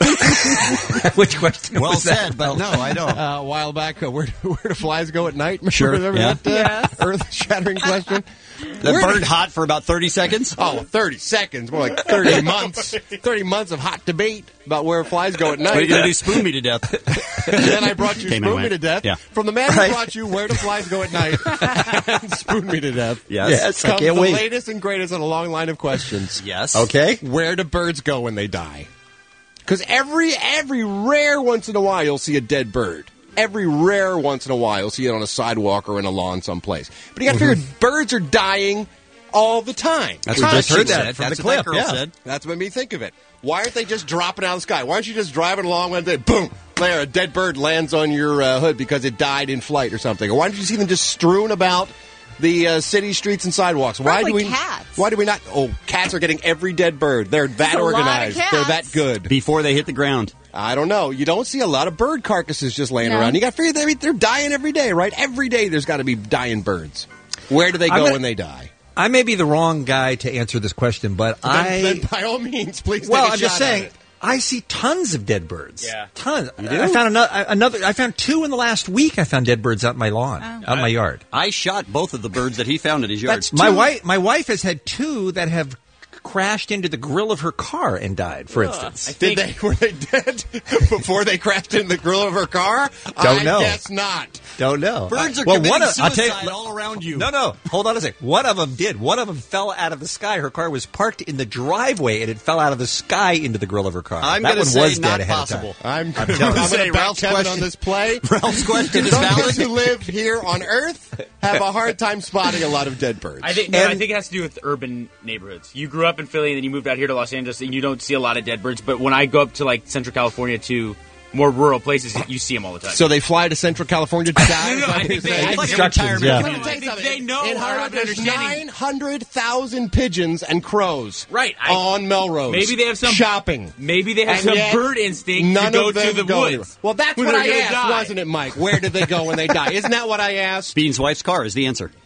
Which question Well was that? said, but no, I don't. Uh, a while back, uh, where, where do flies go at night? Sure, Remember yeah. that uh, earth-shattering question? That Where burned did- hot for about thirty seconds? Oh, thirty seconds. More like thirty months. thirty months of hot debate about where flies go at night. What are you going to do? Spoon me to death? And then I brought you Came and Spoon Me went. to Death. Yeah. From the man Right. who brought you Where Do Flies Go at Night and Spoon Me to Death. Yes. Yes, I comes can't the wait. latest and greatest in a long line of questions. Yes. Okay. Where do birds go when they die? Because every, every rare once in a while you'll see a dead bird. Every rare once in a while you'll see it on a sidewalk or in a lawn someplace. But you got to figure birds are dying all the time. That's We what just that heard chick that said. from That's the what that clip, girl yeah. said. That's what made me think of it. Why aren't they just dropping out of the sky? Why aren't you just driving along one day, boom, there, a dead bird lands on your uh, hood because it died in flight or something? Or why don't you see them just strewn about the uh, city streets and sidewalks? Why Probably do we? cats. Why do we not? Oh, cats are getting every dead bird. They're that a lot of organized. They're that cats. good. Before they hit the ground. I don't know. You don't see a lot of bird carcasses just laying No. around. You got to figure they're, they're dying every day, right? Every day there's got to be dying birds. Where do they I'm go gonna- when they die? I may be the wrong guy to answer this question, but I. Then, then by all means, please. well, take a I'm just shot at saying. it. I see tons of dead birds. Yeah. Tons. You do? I found another, another. I found two in the last week. I found dead birds out in my lawn, Oh. out in my yard. I shot both of the birds that he found in his yard. That's my wife. My wife has had two that have crashed into the grill of her car and died. For instance, Did they were they dead before they crashed in the grill of her car? Don't I know. guess not. don't know. Birds are well, committing one of, I'll tell suicide you, all around you. No, no. Hold on a sec. One of them did. One of them fell out of the sky. Her car was parked in the driveway, and it fell out of the sky into the grill of her car. I'm that gonna one say was not dead ahead possible. of time. I'm, I'm, telling you. going Say to back Ralph's Kevin question- on this play. Ralph's question is Those of us valid. who live here on Earth have a hard time spotting a lot of dead birds. I think no, I And- think it has to do with urban neighborhoods. You grew up in Philly and then you moved out here to Los Angeles and you don't see a lot of dead birds. But when I go up to like Central California to more rural places, you see them all the time. So they fly to Central California to die? No, no, I think they- I think Like a Instructions, retirement yeah. community. I think they know In or Harvard, have an there's understanding. nine hundred thousand pigeons and crows Right, I- on Melrose. Maybe they have some shopping. Maybe they have And some yet, bird instinct None to go of them to the go woods. anywhere. Well, that's when what they're I gonna asked, die. wasn't it, Mike? Where did they go when they die? Isn't that what I asked? Bean's wife's car is the answer.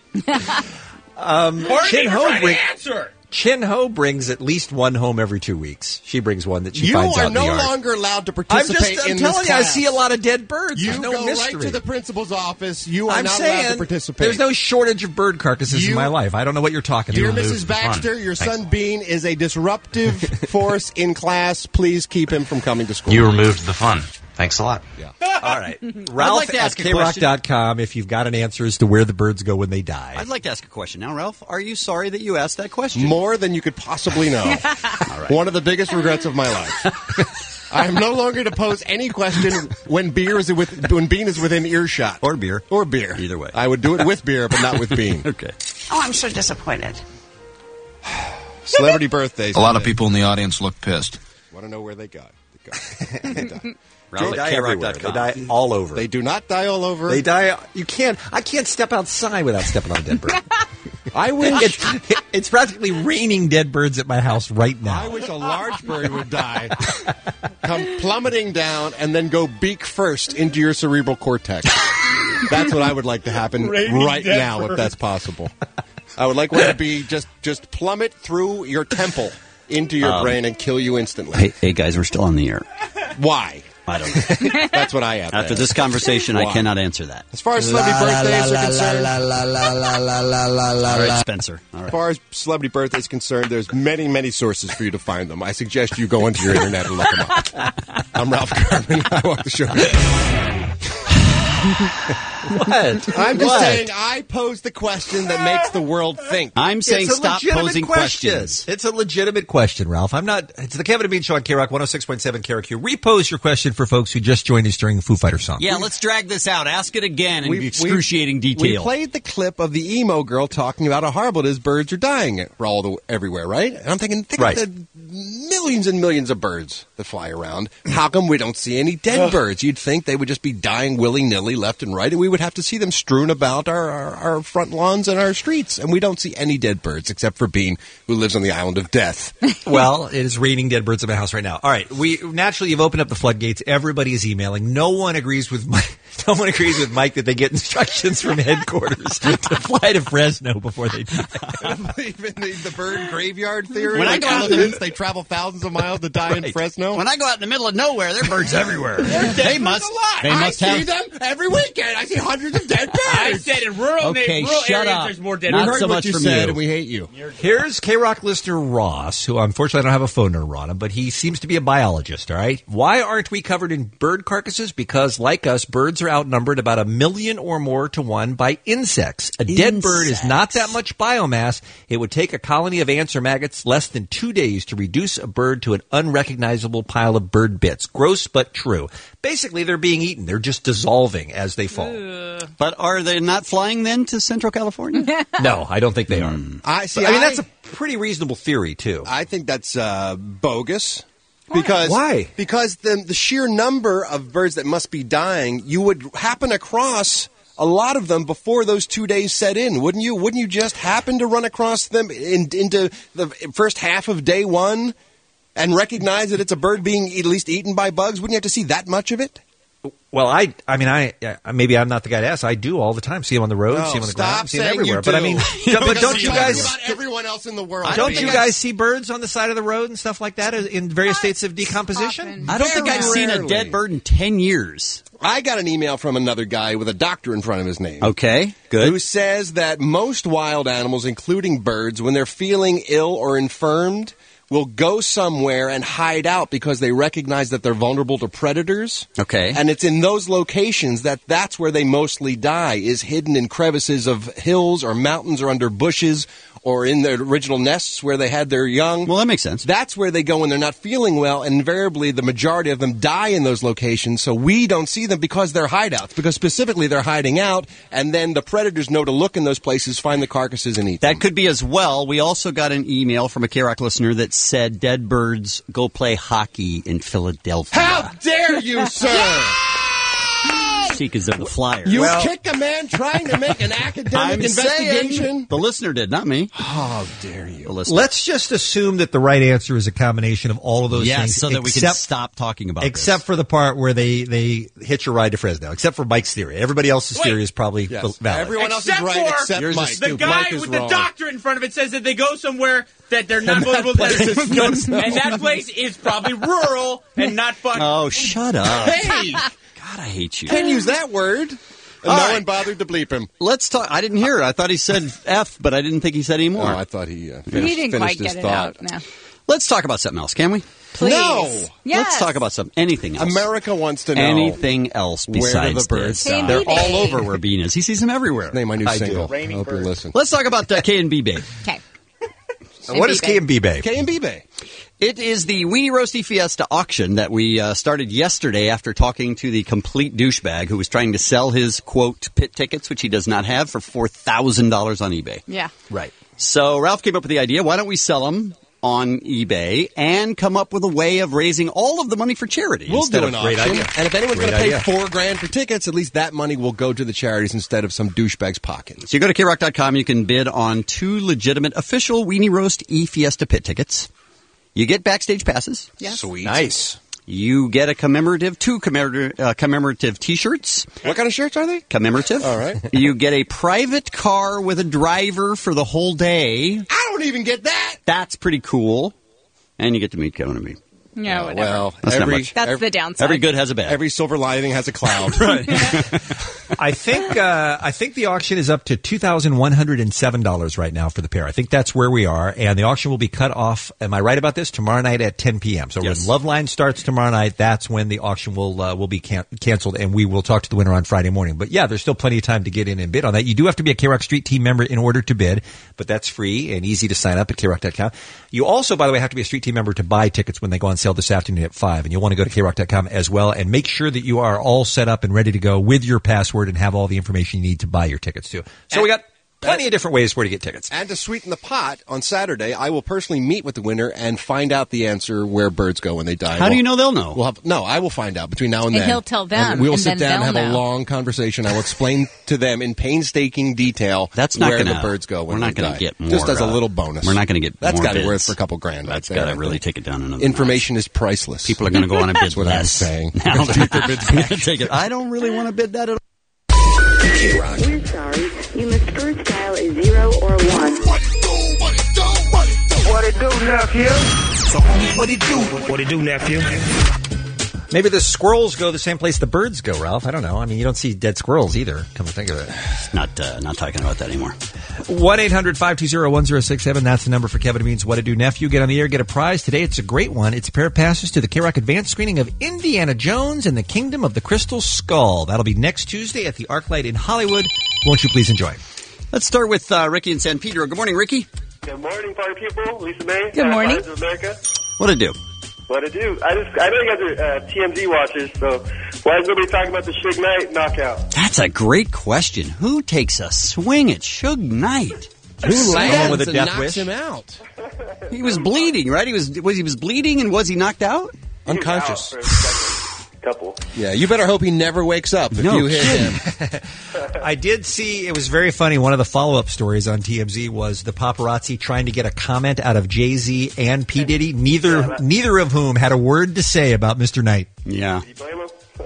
Um, Or Chin even Ho try to bring- answer. Chin Ho brings at least one home every two weeks. She brings one that she You finds out are in the no yard. longer allowed to I'm participate just I'm in telling this you, I class. see a lot of dead birds. You There's no go mystery. right to the principal's office. You are I'm not saying allowed to participate. there's no shortage of bird carcasses You- in my life. I don't know what you're talking Dear about. Missus Baxter, your Thanks. son Bean is a disruptive force in class. Please keep him from coming to school. You removed the fun. Thanks a lot. Yeah. All right. I'd Ralph like to at ask a K Rock question. dot com if you've got an answer as to where the birds go when they die. I'd like to ask a question now, Ralph. Are you sorry that you asked that question? More than you could possibly know. All right. One of the biggest regrets of my life. I am no longer to pose any question when beer is with, when Bean is within earshot. Or beer. Or beer. Either way. I would do it with beer, but not with Bean. Okay. Oh, I'm so disappointed. Celebrity birthdays. A lot of people in the audience look pissed. Want to know where they got? They got. They die everywhere. They die all over. They do not die all over. They die. You can't. I can't step outside without stepping on a dead bird. I wish it's, it's practically raining dead birds at my house right now. I wish a large bird would die, come plummeting down, and then go beak first into your cerebral cortex. That's what I would like to happen Raining right dead now, bird. if that's possible. I would like one to be just just plummet through your temple into your Um, brain and kill you instantly. Hey, hey, guys, we're still on the air. Why? I don't know. That's what I have. After to this ask. conversation, I Why? cannot answer that. As far as celebrity birthdays are concerned, All right, Spencer. All as right. far as celebrity birthdays concerned, there's many, many sources for you to find them. I suggest you go onto your internet and look them up. I'm Ralph Garman. I walk the show. What? I'm just What? saying I pose the question that makes the world think. I'm saying It's a stop legitimate posing question. questions. It's a legitimate question, Ralph. I'm not. It's the Kevin and Bean Show on K Rock one oh six point seven K R Q. Repose your question for folks who just joined us during the Foo Fighters song. Yeah, let's drag this out. Ask it again in We've- excruciating We detail. played the clip of the emo girl talking about how horrible it is birds are dying all the, everywhere, right? And I'm thinking, think Right. of the millions and millions of birds that fly around. How come we don't see any dead birds? You'd think they would just be dying willy-nilly left and right, and we would have to see them strewn about our, our, our front lawns and our streets. And we don't see any dead birds except for Bean, who lives on the island of death. Well, it is raining dead birds at my house right now. All right, we naturally you've opened up the floodgates. Everybody is emailing. No one agrees with Mike. No one agrees with Mike that they get instructions from headquarters to fly to Fresno before they die. Even the, the bird graveyard theory. When I like go out- elephants, they travel thousands of miles to die in Right. Fresno. When I go out in the middle of nowhere, there are birds everywhere. They must. They I must see have. them every weekend. I see hundreds of dead birds. I said in rural, Okay, rural shut areas, up. there's more dead Not birds. so what much you from said, you. and we hate you. Here's K-Rock listener Ross, who unfortunately I don't have a phone number on him, but he seems to be a biologist, all right? Why aren't we covered in bird carcasses? Because, like us, birds are outnumbered about a million or more to one by insects. A dead bird is not that much biomass. It would take a colony of ants or maggots less than two days to reduce a bird to an unrecognizable pile of bird bits. Gross, but true. Basically, they're being eaten. They're just dissolving as they fall. But are they not flying then to Central California? No, I don't think they are. I see. I mean, I- that's a pretty reasonable theory, too. I think that's uh, bogus. Because Why? Because the the sheer number of birds that must be dying, you would happen across a lot of them before those two days set in, wouldn't you? Wouldn't you just happen to run across them in, into the first half of day one and recognize that it's a bird being at least eaten by bugs? Wouldn't you have to see that much of it? Well, I, I mean, I uh, maybe I'm not the guy to ask. I do all the time. See him on the road, No, see him on the stop ground, see him saying everywhere. you But I do. mean, You but don't don't you talk guys? about everyone else in the world? Don't you guys see birds on the side of the road and stuff like that in various states of decomposition? I don't think I've seen a rarely. dead bird in ten years. I got an email from another guy with a doctor in front of his name. Okay, good. Who says that most wild animals, including birds, when they're feeling ill or infirmed, will go somewhere and hide out because they recognize that they're vulnerable to predators. Okay. And it's in those locations that that's where they mostly die, is hidden in crevices of hills or mountains or under bushes or in their original nests where they had their young. Well, that makes sense. That's where they go when they're not feeling well, and invariably the majority of them die in those locations, so we don't see them because they're hideouts, because specifically they're hiding out, and then the predators know to look in those places, find the carcasses, and eat them. That could be as well. We also got an email from a K-Rock listener that said dead birds go play hockey in Philadelphia. How dare you, sir! Because of the Flyers. You kick a man trying to make an academic I'm investigation? saying the listener did, not me. How dare you? The listener. Let's just assume that the right answer is a combination of all of those Yes, things. so that we can except- stop talking about Except for the part where they, they hitch a ride to Fresno. Except for Mike's theory. Everybody else's Wait. theory is probably Yes. valid. Everyone else is Except right for except Yours is Mike. The guy Mike is with wrong. the doctor in front of it says that they go somewhere that they're not vulnerable to place is predators. no- And that place is probably rural and not fun. Oh, shut up. Hey! God, I hate you. Can't use that word. And All no right. one bothered to bleep him. Let's talk. I didn't hear it. I thought he said F, but I didn't think he said any Oh, more. I thought he uh, finished, He didn't finished quite his get it thought. out. No. Let's talk about something else, can we? Please. No. Yes. Let's talk about something. Anything else. America wants to know anything else besides where do the birds this. die? They're all over where Bean is. He sees them everywhere. Name my new I single. do. I hope you listen. Let's talk about uh, K and B Babe. Okay. What is K and B Babe? K and B Babe. It is the Weenie Roasty Fiesta auction that we uh, started yesterday after talking to the complete douchebag who was trying to sell his, quote, pit tickets, which he does not have, for four thousand dollars on eBay. Yeah. Right. So Ralph came up with the idea, why don't we sell them on eBay and come up with a way of raising all of the money for charity? We'll instead do of an great auction. idea. And if anyone's Great going to pay idea. four grand for tickets, at least that money will go to the charities instead of some douchebag's pockets. So you go to K Rock dot com, you can bid on two legitimate official Weenie Roast E-Fiesta pit tickets. You get backstage passes. Yes. Sweet. Nice. You get a commemorative, two commemorative, uh, commemorative T-shirts. What kind of shirts are they? Commemorative. All right. You get a private car with a driver for the whole day. I don't even get that. That's pretty cool. And you get to meet Kevin and me. Yeah, whatever. Well, That's not every, much. That's every, the downside. Every good has a bad. every silver lining has a cloud. right. I think uh, I think the auction is up to two thousand one hundred and seven dollars right now for the pair. I think that's where we are, and the auction will be cut off. Am I right about this? Tomorrow night at ten p.m. So Yes. when Loveline starts tomorrow night, that's when the auction will uh, will be can- canceled, and we will talk to the winner on Friday morning. But yeah, there's still plenty of time to get in and bid on that. You do have to be a K-Rock Street Team member in order to bid, but that's free and easy to sign up at K Rock dot com. You also, by the way, have to be a Street Team member to buy tickets when they go on sale this afternoon at five, and you'll want to go to K Rock dot com as well and make sure that you are all set up and ready to go with your password and have all the information you need to buy your tickets too. So we got plenty of different ways for you to get tickets. And to sweeten the pot, on Saturday, I will personally meet with the winner and find out the answer where birds go when they die. How do We'll- you know they'll know? We'll have, no, I will find out between now and, And then. he'll tell them, And we will and sit then down and have they'll a know. long conversation. I will explain to them in painstaking detail That's not where gonna, the birds go when we're not they gonna die. get more. Just as a uh, little bonus. We're not going to get That's more got to be bids. worth for a couple grand. That's right got there, to I really think. take it down another Information is priceless. People are going to go on a bid That's what I'm less. saying. Now take their bids back. Take it. I don't really want to bid that at all. We're sorry. You must first dial a zero or a one. What it do, nephew? So, homie, what it do? What it do, nephew? Maybe the squirrels go the same place the birds go, Ralph. I don't know. I mean, you don't see dead squirrels either, come to think of it. Not, uh, not talking about that anymore. one eight hundred five two zero one zero six seven. That's the number for Kevin Means What to Do Nephew. Get on the air, get a prize. Today it's a great one. It's a pair of passes to the K-Rock advanced screening of Indiana Jones and the Kingdom of the Crystal Skull. That'll be next Tuesday at the ArcLight in Hollywood. Won't you please enjoy? Let's start with uh, Ricky in San Pedro. Good morning, Ricky. Good morning, party people. Lisa May. Good morning. Voice of America. What it do? What to do? I just I know you guys are uh, T M Z watchers, so why is nobody talking about the Suge Knight knockout? That's a great question. Who takes a swing at Suge Knight? Who lands with a and death knocks wish? him out. He was bleeding, right? He was was he was bleeding, and was he knocked out? Unconscious. He was out for a second. Couple. Yeah, you better hope he never wakes up if No you hit kidding. him. I did see, it was very funny, one of the follow-up stories on T M Z was the paparazzi trying to get a comment out of Jay-Z and P. Diddy, neither neither of whom had a word to say about Mister Knight. Yeah. Do you blame him?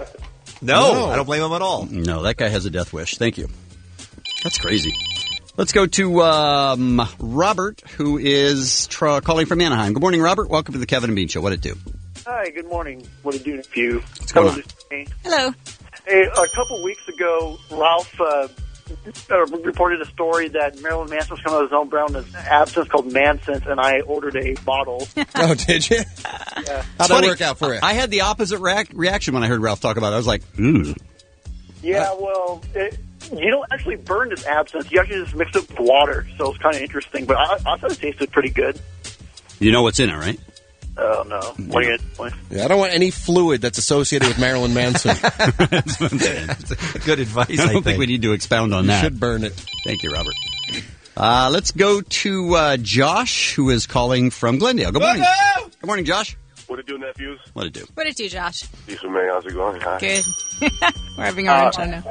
No, No. I don't blame him at all. No, that guy has a death wish. Thank you. That's crazy. Let's go to um, Robert, who is tr- calling from Anaheim. Good morning, Robert. Welcome to the Kevin and Bean Show. What it do? Hi, good morning. What it do, nephew? What's going on? Hello. Hey, a couple weeks ago, Ralph uh, uh, reported a story that Marilyn Manson was coming out of his own brand of absinthe called Mansense, and I ordered a bottle. Oh, did you? Yeah. How'd that work out for you? I had the opposite reac- reaction when I heard Ralph talk about it. I was like, ooh. Yeah, well, it, you don't actually burn this absinthe. You actually just mix it with water, so it's kind of interesting. But I, I thought it tasted pretty good. You know what's in it, right? Oh, no. What are you gonna, Yeah, I don't want any fluid that's associated with Marilyn Manson. That's what I'm saying. Good advice, I I, don't think. think. we need to expound on You that. should burn it. Thank you, Robert. Uh, let's go to uh, Josh, who is calling from Glendale. Good morning. Good morning, Josh. What it do, nephews? What it do? What did you, Josh? Lisa May, how's it going? Hi. Good. We're having our Uh, own show now.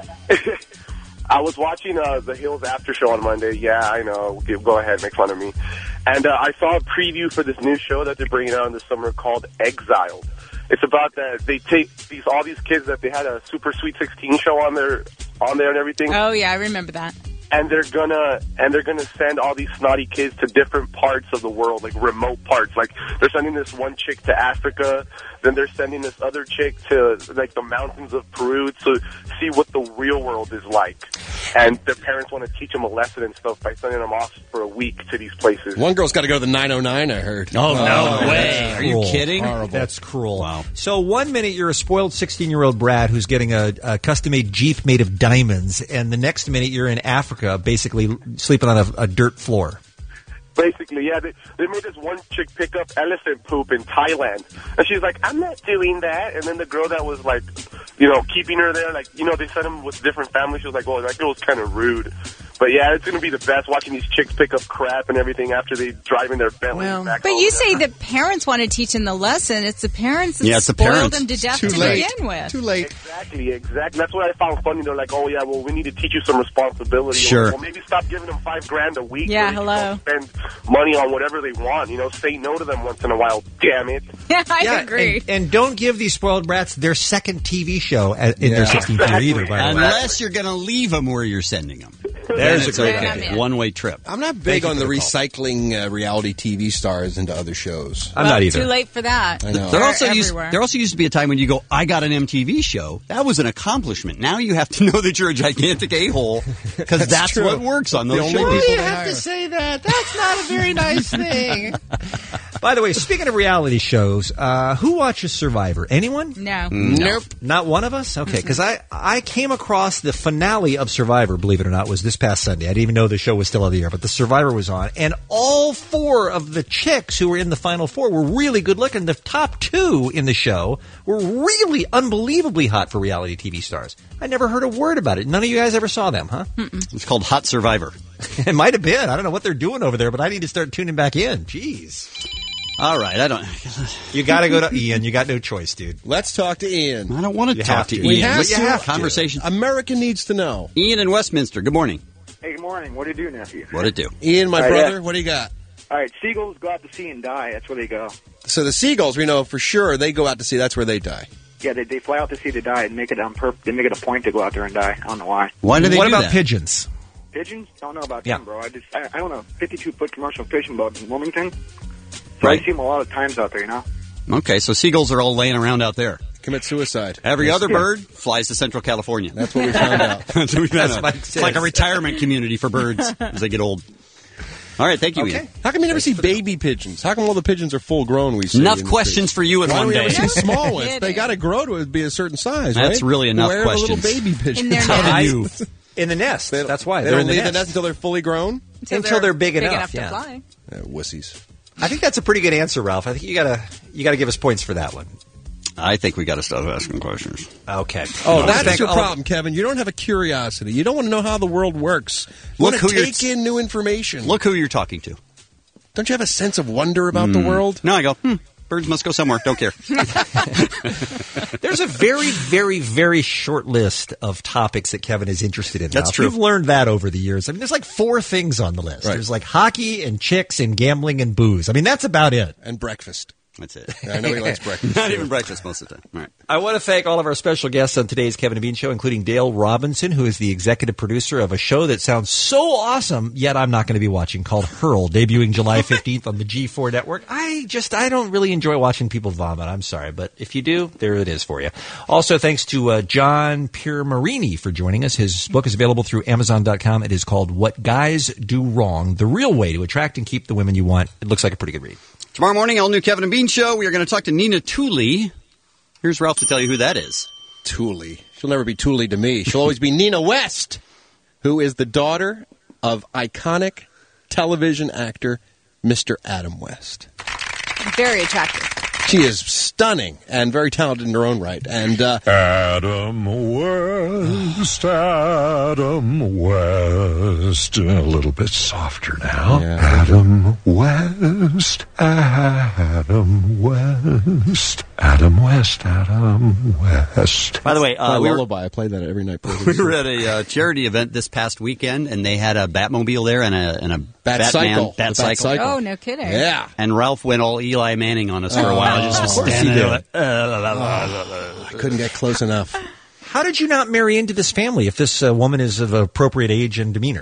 I was watching uh, the Hills After Show on Monday. Yeah, I know. Go ahead, make fun of me. And uh, I saw a preview for this new show that they're bringing out in the summer called Exiled. It's about that they take these all these kids that they had a Super Sweet sixteen show on there, on there and everything. Oh, yeah, I remember that. And they're gonna and they're gonna send all these snotty kids to different parts of the world, like remote parts. Like they're sending this one chick to Africa, then they're sending this other chick to like the mountains of Peru to see what the real world is like. and their parents want to teach them a lesson and stuff by sending them off for a week to these places. One girl's got to go to the nine oh nine, I heard. Oh, no Oh, way. that's Are you cruel. kidding? Horrible. That's cruel. Wow. So one minute you're a spoiled sixteen-year-old brat who's getting a, a custom-made Jeep made of diamonds, and the next minute you're in Africa, basically sleeping on a, a dirt floor. Basically, yeah, they, they made this one chick pick up elephant poop in Thailand. And she's like, I'm not doing that. And then the girl that was like, you know, keeping her there, like, you know, they sent him with different families. She was like, well, that girl was kind of rude. But yeah, it's going to be the best watching these chicks pick up crap and everything after they drive in their Bentley Well, back but home. you say the parents want to teach them the lesson. It's the parents that Yeah, it's the spoiled parents. them to death Too to late. begin with. Too late. Exactly, exactly. That's what I found funny. They're like, oh, yeah, well, we need to teach you some responsibility. Sure. Well, maybe stop giving them five grand a week. Yeah, so they hello. can spend money on whatever they want. You know, say no to them once in a while. Damn it. Yeah, I Yeah, agree. And, and don't give these spoiled brats their second T V show at, in Yeah. their sixteenth year either, by the way. Unless you're going to leave them where you're sending them. There's Then a it's great okay. One-way trip. I'm not Thank big you on for the the call. recycling uh, reality T V stars into other shows. I'm Well, not either. Too late for that. I know. There They're also used everywhere. there also used to be a time when you go, I got an M T V show. That was an accomplishment. Now you have to know that you're a gigantic a hole because that's, That's true. what works on The those only shows. people You they have hire. to say that. That's not a very nice thing. By the way, speaking of reality shows, uh, who watches Survivor? Anyone? No. Nope. Not one of us? Okay, because I, I came across the finale of Survivor, believe it or not, was this past Sunday. I didn't even know the show was still on the air, but the Survivor was on. And all four of the chicks who were in the final four were really good looking. The top two in the show were really unbelievably hot for reality T V stars. I never heard a word about it. None of you guys ever saw them, huh? It's called Hot Survivor. It might have been. I don't know what they're doing over there, but I need to start tuning back in. Jeez. All right, I don't. You got to go to Ian. You got no choice, dude. Let's talk to Ian. I don't want to You talk have to to. Ian. We have But you to. have conversation. America needs to know. Ian in Westminster. Good morning. Hey, good morning. What do you do, nephew? What it do? Ian, my All right, brother, yeah. what do you got? All right, seagulls go out to sea and die. That's where they go. So the seagulls, we know for sure, they go out to sea. That's where they die. Yeah, they, they fly out to sea to die and make it on purp- They make it a point to go out there and die. I don't know why. Why do they What do about that? pigeons? Pigeons? Don't know about Yeah. them, bro. I just I, I own a fifty-two foot commercial fishing boat in Wilmington, so Right. I see them a lot of times out there. You know. Okay, so seagulls are all laying around out there. Commit suicide. Every Yes. other bird flies to Central California. That's what we found out. That's what we found That's out. what it It's like a says. retirement community for birds as they get old. All right, thank you, Ian. How come you never see baby pigeons? How come all the pigeons are full grown? We see Enough in the questions streets? for you in Why one do we day. never see small ones? Kidding. They got to grow to be a certain size. That's right? really enough Where are the little questions. baby pigeons? In their I- nest. in the nest. They don't- That's why. they They're don't in the leave nest. the nest until they're fully grown. Until they're big enough, enough yeah. to fly. Uh, wussies. I think that's a pretty good answer, Ralph. I think you gotta you gotta give us points for that one. I think we got to stop asking questions. Okay. Oh, Thank that's your all- problem, Kevin. You don't have a curiosity. You don't want to know how the world works. You Look want who to you're- take in new information. Look who you're talking to. Don't you have a sense of wonder about the Hmm. world? No, I go, hmm, birds must go somewhere. Don't care. There's a very, very, very short list of topics that Kevin is interested in. That's Ralph. true. We've learned that over the years. I mean, there's like four things on the list. Right. There's like hockey and chicks and gambling and booze. I mean, that's about it. And breakfast. That's it. I know he likes breakfast. Not too. even breakfast most of the time. All right. I want to thank all of our special guests on today's Kevin and Bean Show, including Dale Robinson, who is the executive producer of a show that sounds so awesome, yet I'm not going to be watching, called Hurl, debuting July fifteenth on the G four network. I just, I don't really enjoy watching people vomit. I'm sorry, but if you do, there it is for you. Also, thanks to uh, John Piermarini for joining us. His book is available through Amazon dot com. It is called What Guys Do Wrong, The Real Way to Attract and Keep the Women You Want. It looks like a pretty good read. Tomorrow morning, all new Kevin and Bean Show. We are going to talk to Nina Tooley. Here's Ralph to tell you who that is. Tooley. She'll never be Tooley to me. She'll always be Nina West, who is the daughter of iconic television actor Mister Adam West. Very attractive. She is stunning and very talented in her own right. And uh, Adam West, Adam West. A little bit softer now. Adam West, Adam West, Adam West, Adam West. By the way, my uh, we were, lullaby. I play that every night. we were at a uh, charity event this past weekend, and they had a Batmobile there and a, and a Bat Batman, cycle. Bat The Bat cycle. cycle. Oh, no kidding. Yeah. And Ralph went all Eli Manning on us for a while. Just was of course standing he there did. like, uh, la, la, la, la, la. I couldn't get close enough. How did you not marry into this family if this uh, woman is of appropriate age and demeanor?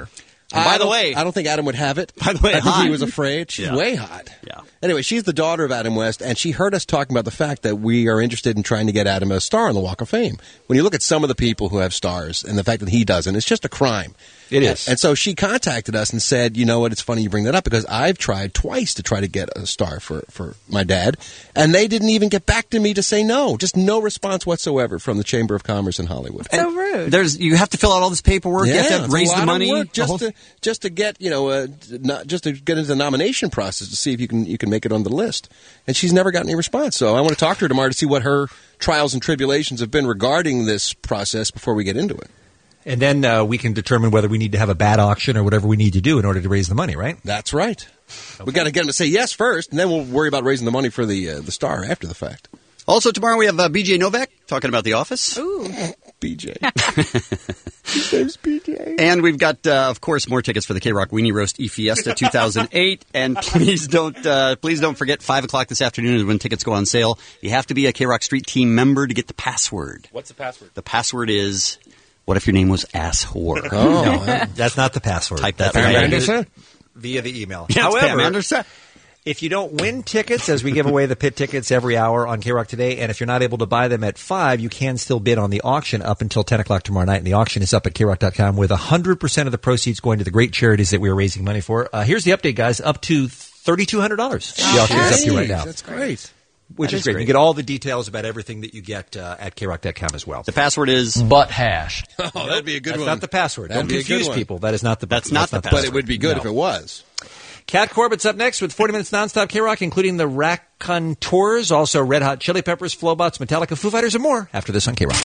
And by I the don't- way, I don't think Adam would have it. By the way, I think hot. he was afraid. She's Yeah. way hot. Yeah. Anyway, she's the daughter of Adam West, and she heard us talking about the fact that we are interested in trying to get Adam a star on the Walk of Fame. When you look at some of the people who have stars and the fact that he doesn't, it's just a crime. It is. And so she contacted us and said, you know what, it's funny you bring that up because I've tried twice to try to get a star for, for my dad, and they didn't even get back to me to say no. Just no response whatsoever from the Chamber of Commerce in Hollywood. So rude. There's you have to fill out all this paperwork. you have to it's a raise lot the of money. work the just whole- to just to get you know uh, not just to get into the nomination process to see if you can you can make it on the list. And she's never gotten any response. So I want to talk to her tomorrow to see what her trials and tribulations have been regarding this process before we get into it. And then uh, we can determine whether we need to have a bad auction or whatever we need to do in order to raise the money, right? That's right. We got to get them to say yes first, and then we'll worry about raising the money for the uh, the star after the fact. Also, tomorrow we have uh, B J Novak talking about The Office. Ooh. B J. His name's B J. And we've got, uh, of course, more tickets for the K-Rock Weenie Roast E-Fiesta two thousand eight. And please don't uh, please don't forget, five o'clock this afternoon is when tickets go on sale. You have to be a K-Rock Street Team member to get the password. What's the password? The password is, what if your name was Ass Whore? Oh, no, that's not the password. Type that That's right Pam in. Anderson? Via the email. Yeah, it's However, Pam Anderson. if you don't win tickets, as we give away the pit tickets every hour on K-Rock Today, and if you're not able to buy them at five, you can still bid on the auction up until ten o'clock tomorrow night, and the auction is up at K rock dot com with one hundred percent of the proceeds going to the great charities that we are raising money for. Uh, here's the update, guys. Up to three thousand two hundred dollars. The auction is up to right now. That's great. Which That is is great. great. You get all the details about everything that you get uh, at K rock dot com as well. The password is butt hash. Oh, that'd be a good That's one. not the password. That'd Don't be a good confuse one. people. That is not the. That's not the But it would be good No. if it was. Cat Corbett's up next with forty minutes nonstop K-Rock, including the Raconteurs, also Red Hot Chili Peppers, Flowbots, Metallica, Foo Fighters, and more after this on K-Rock.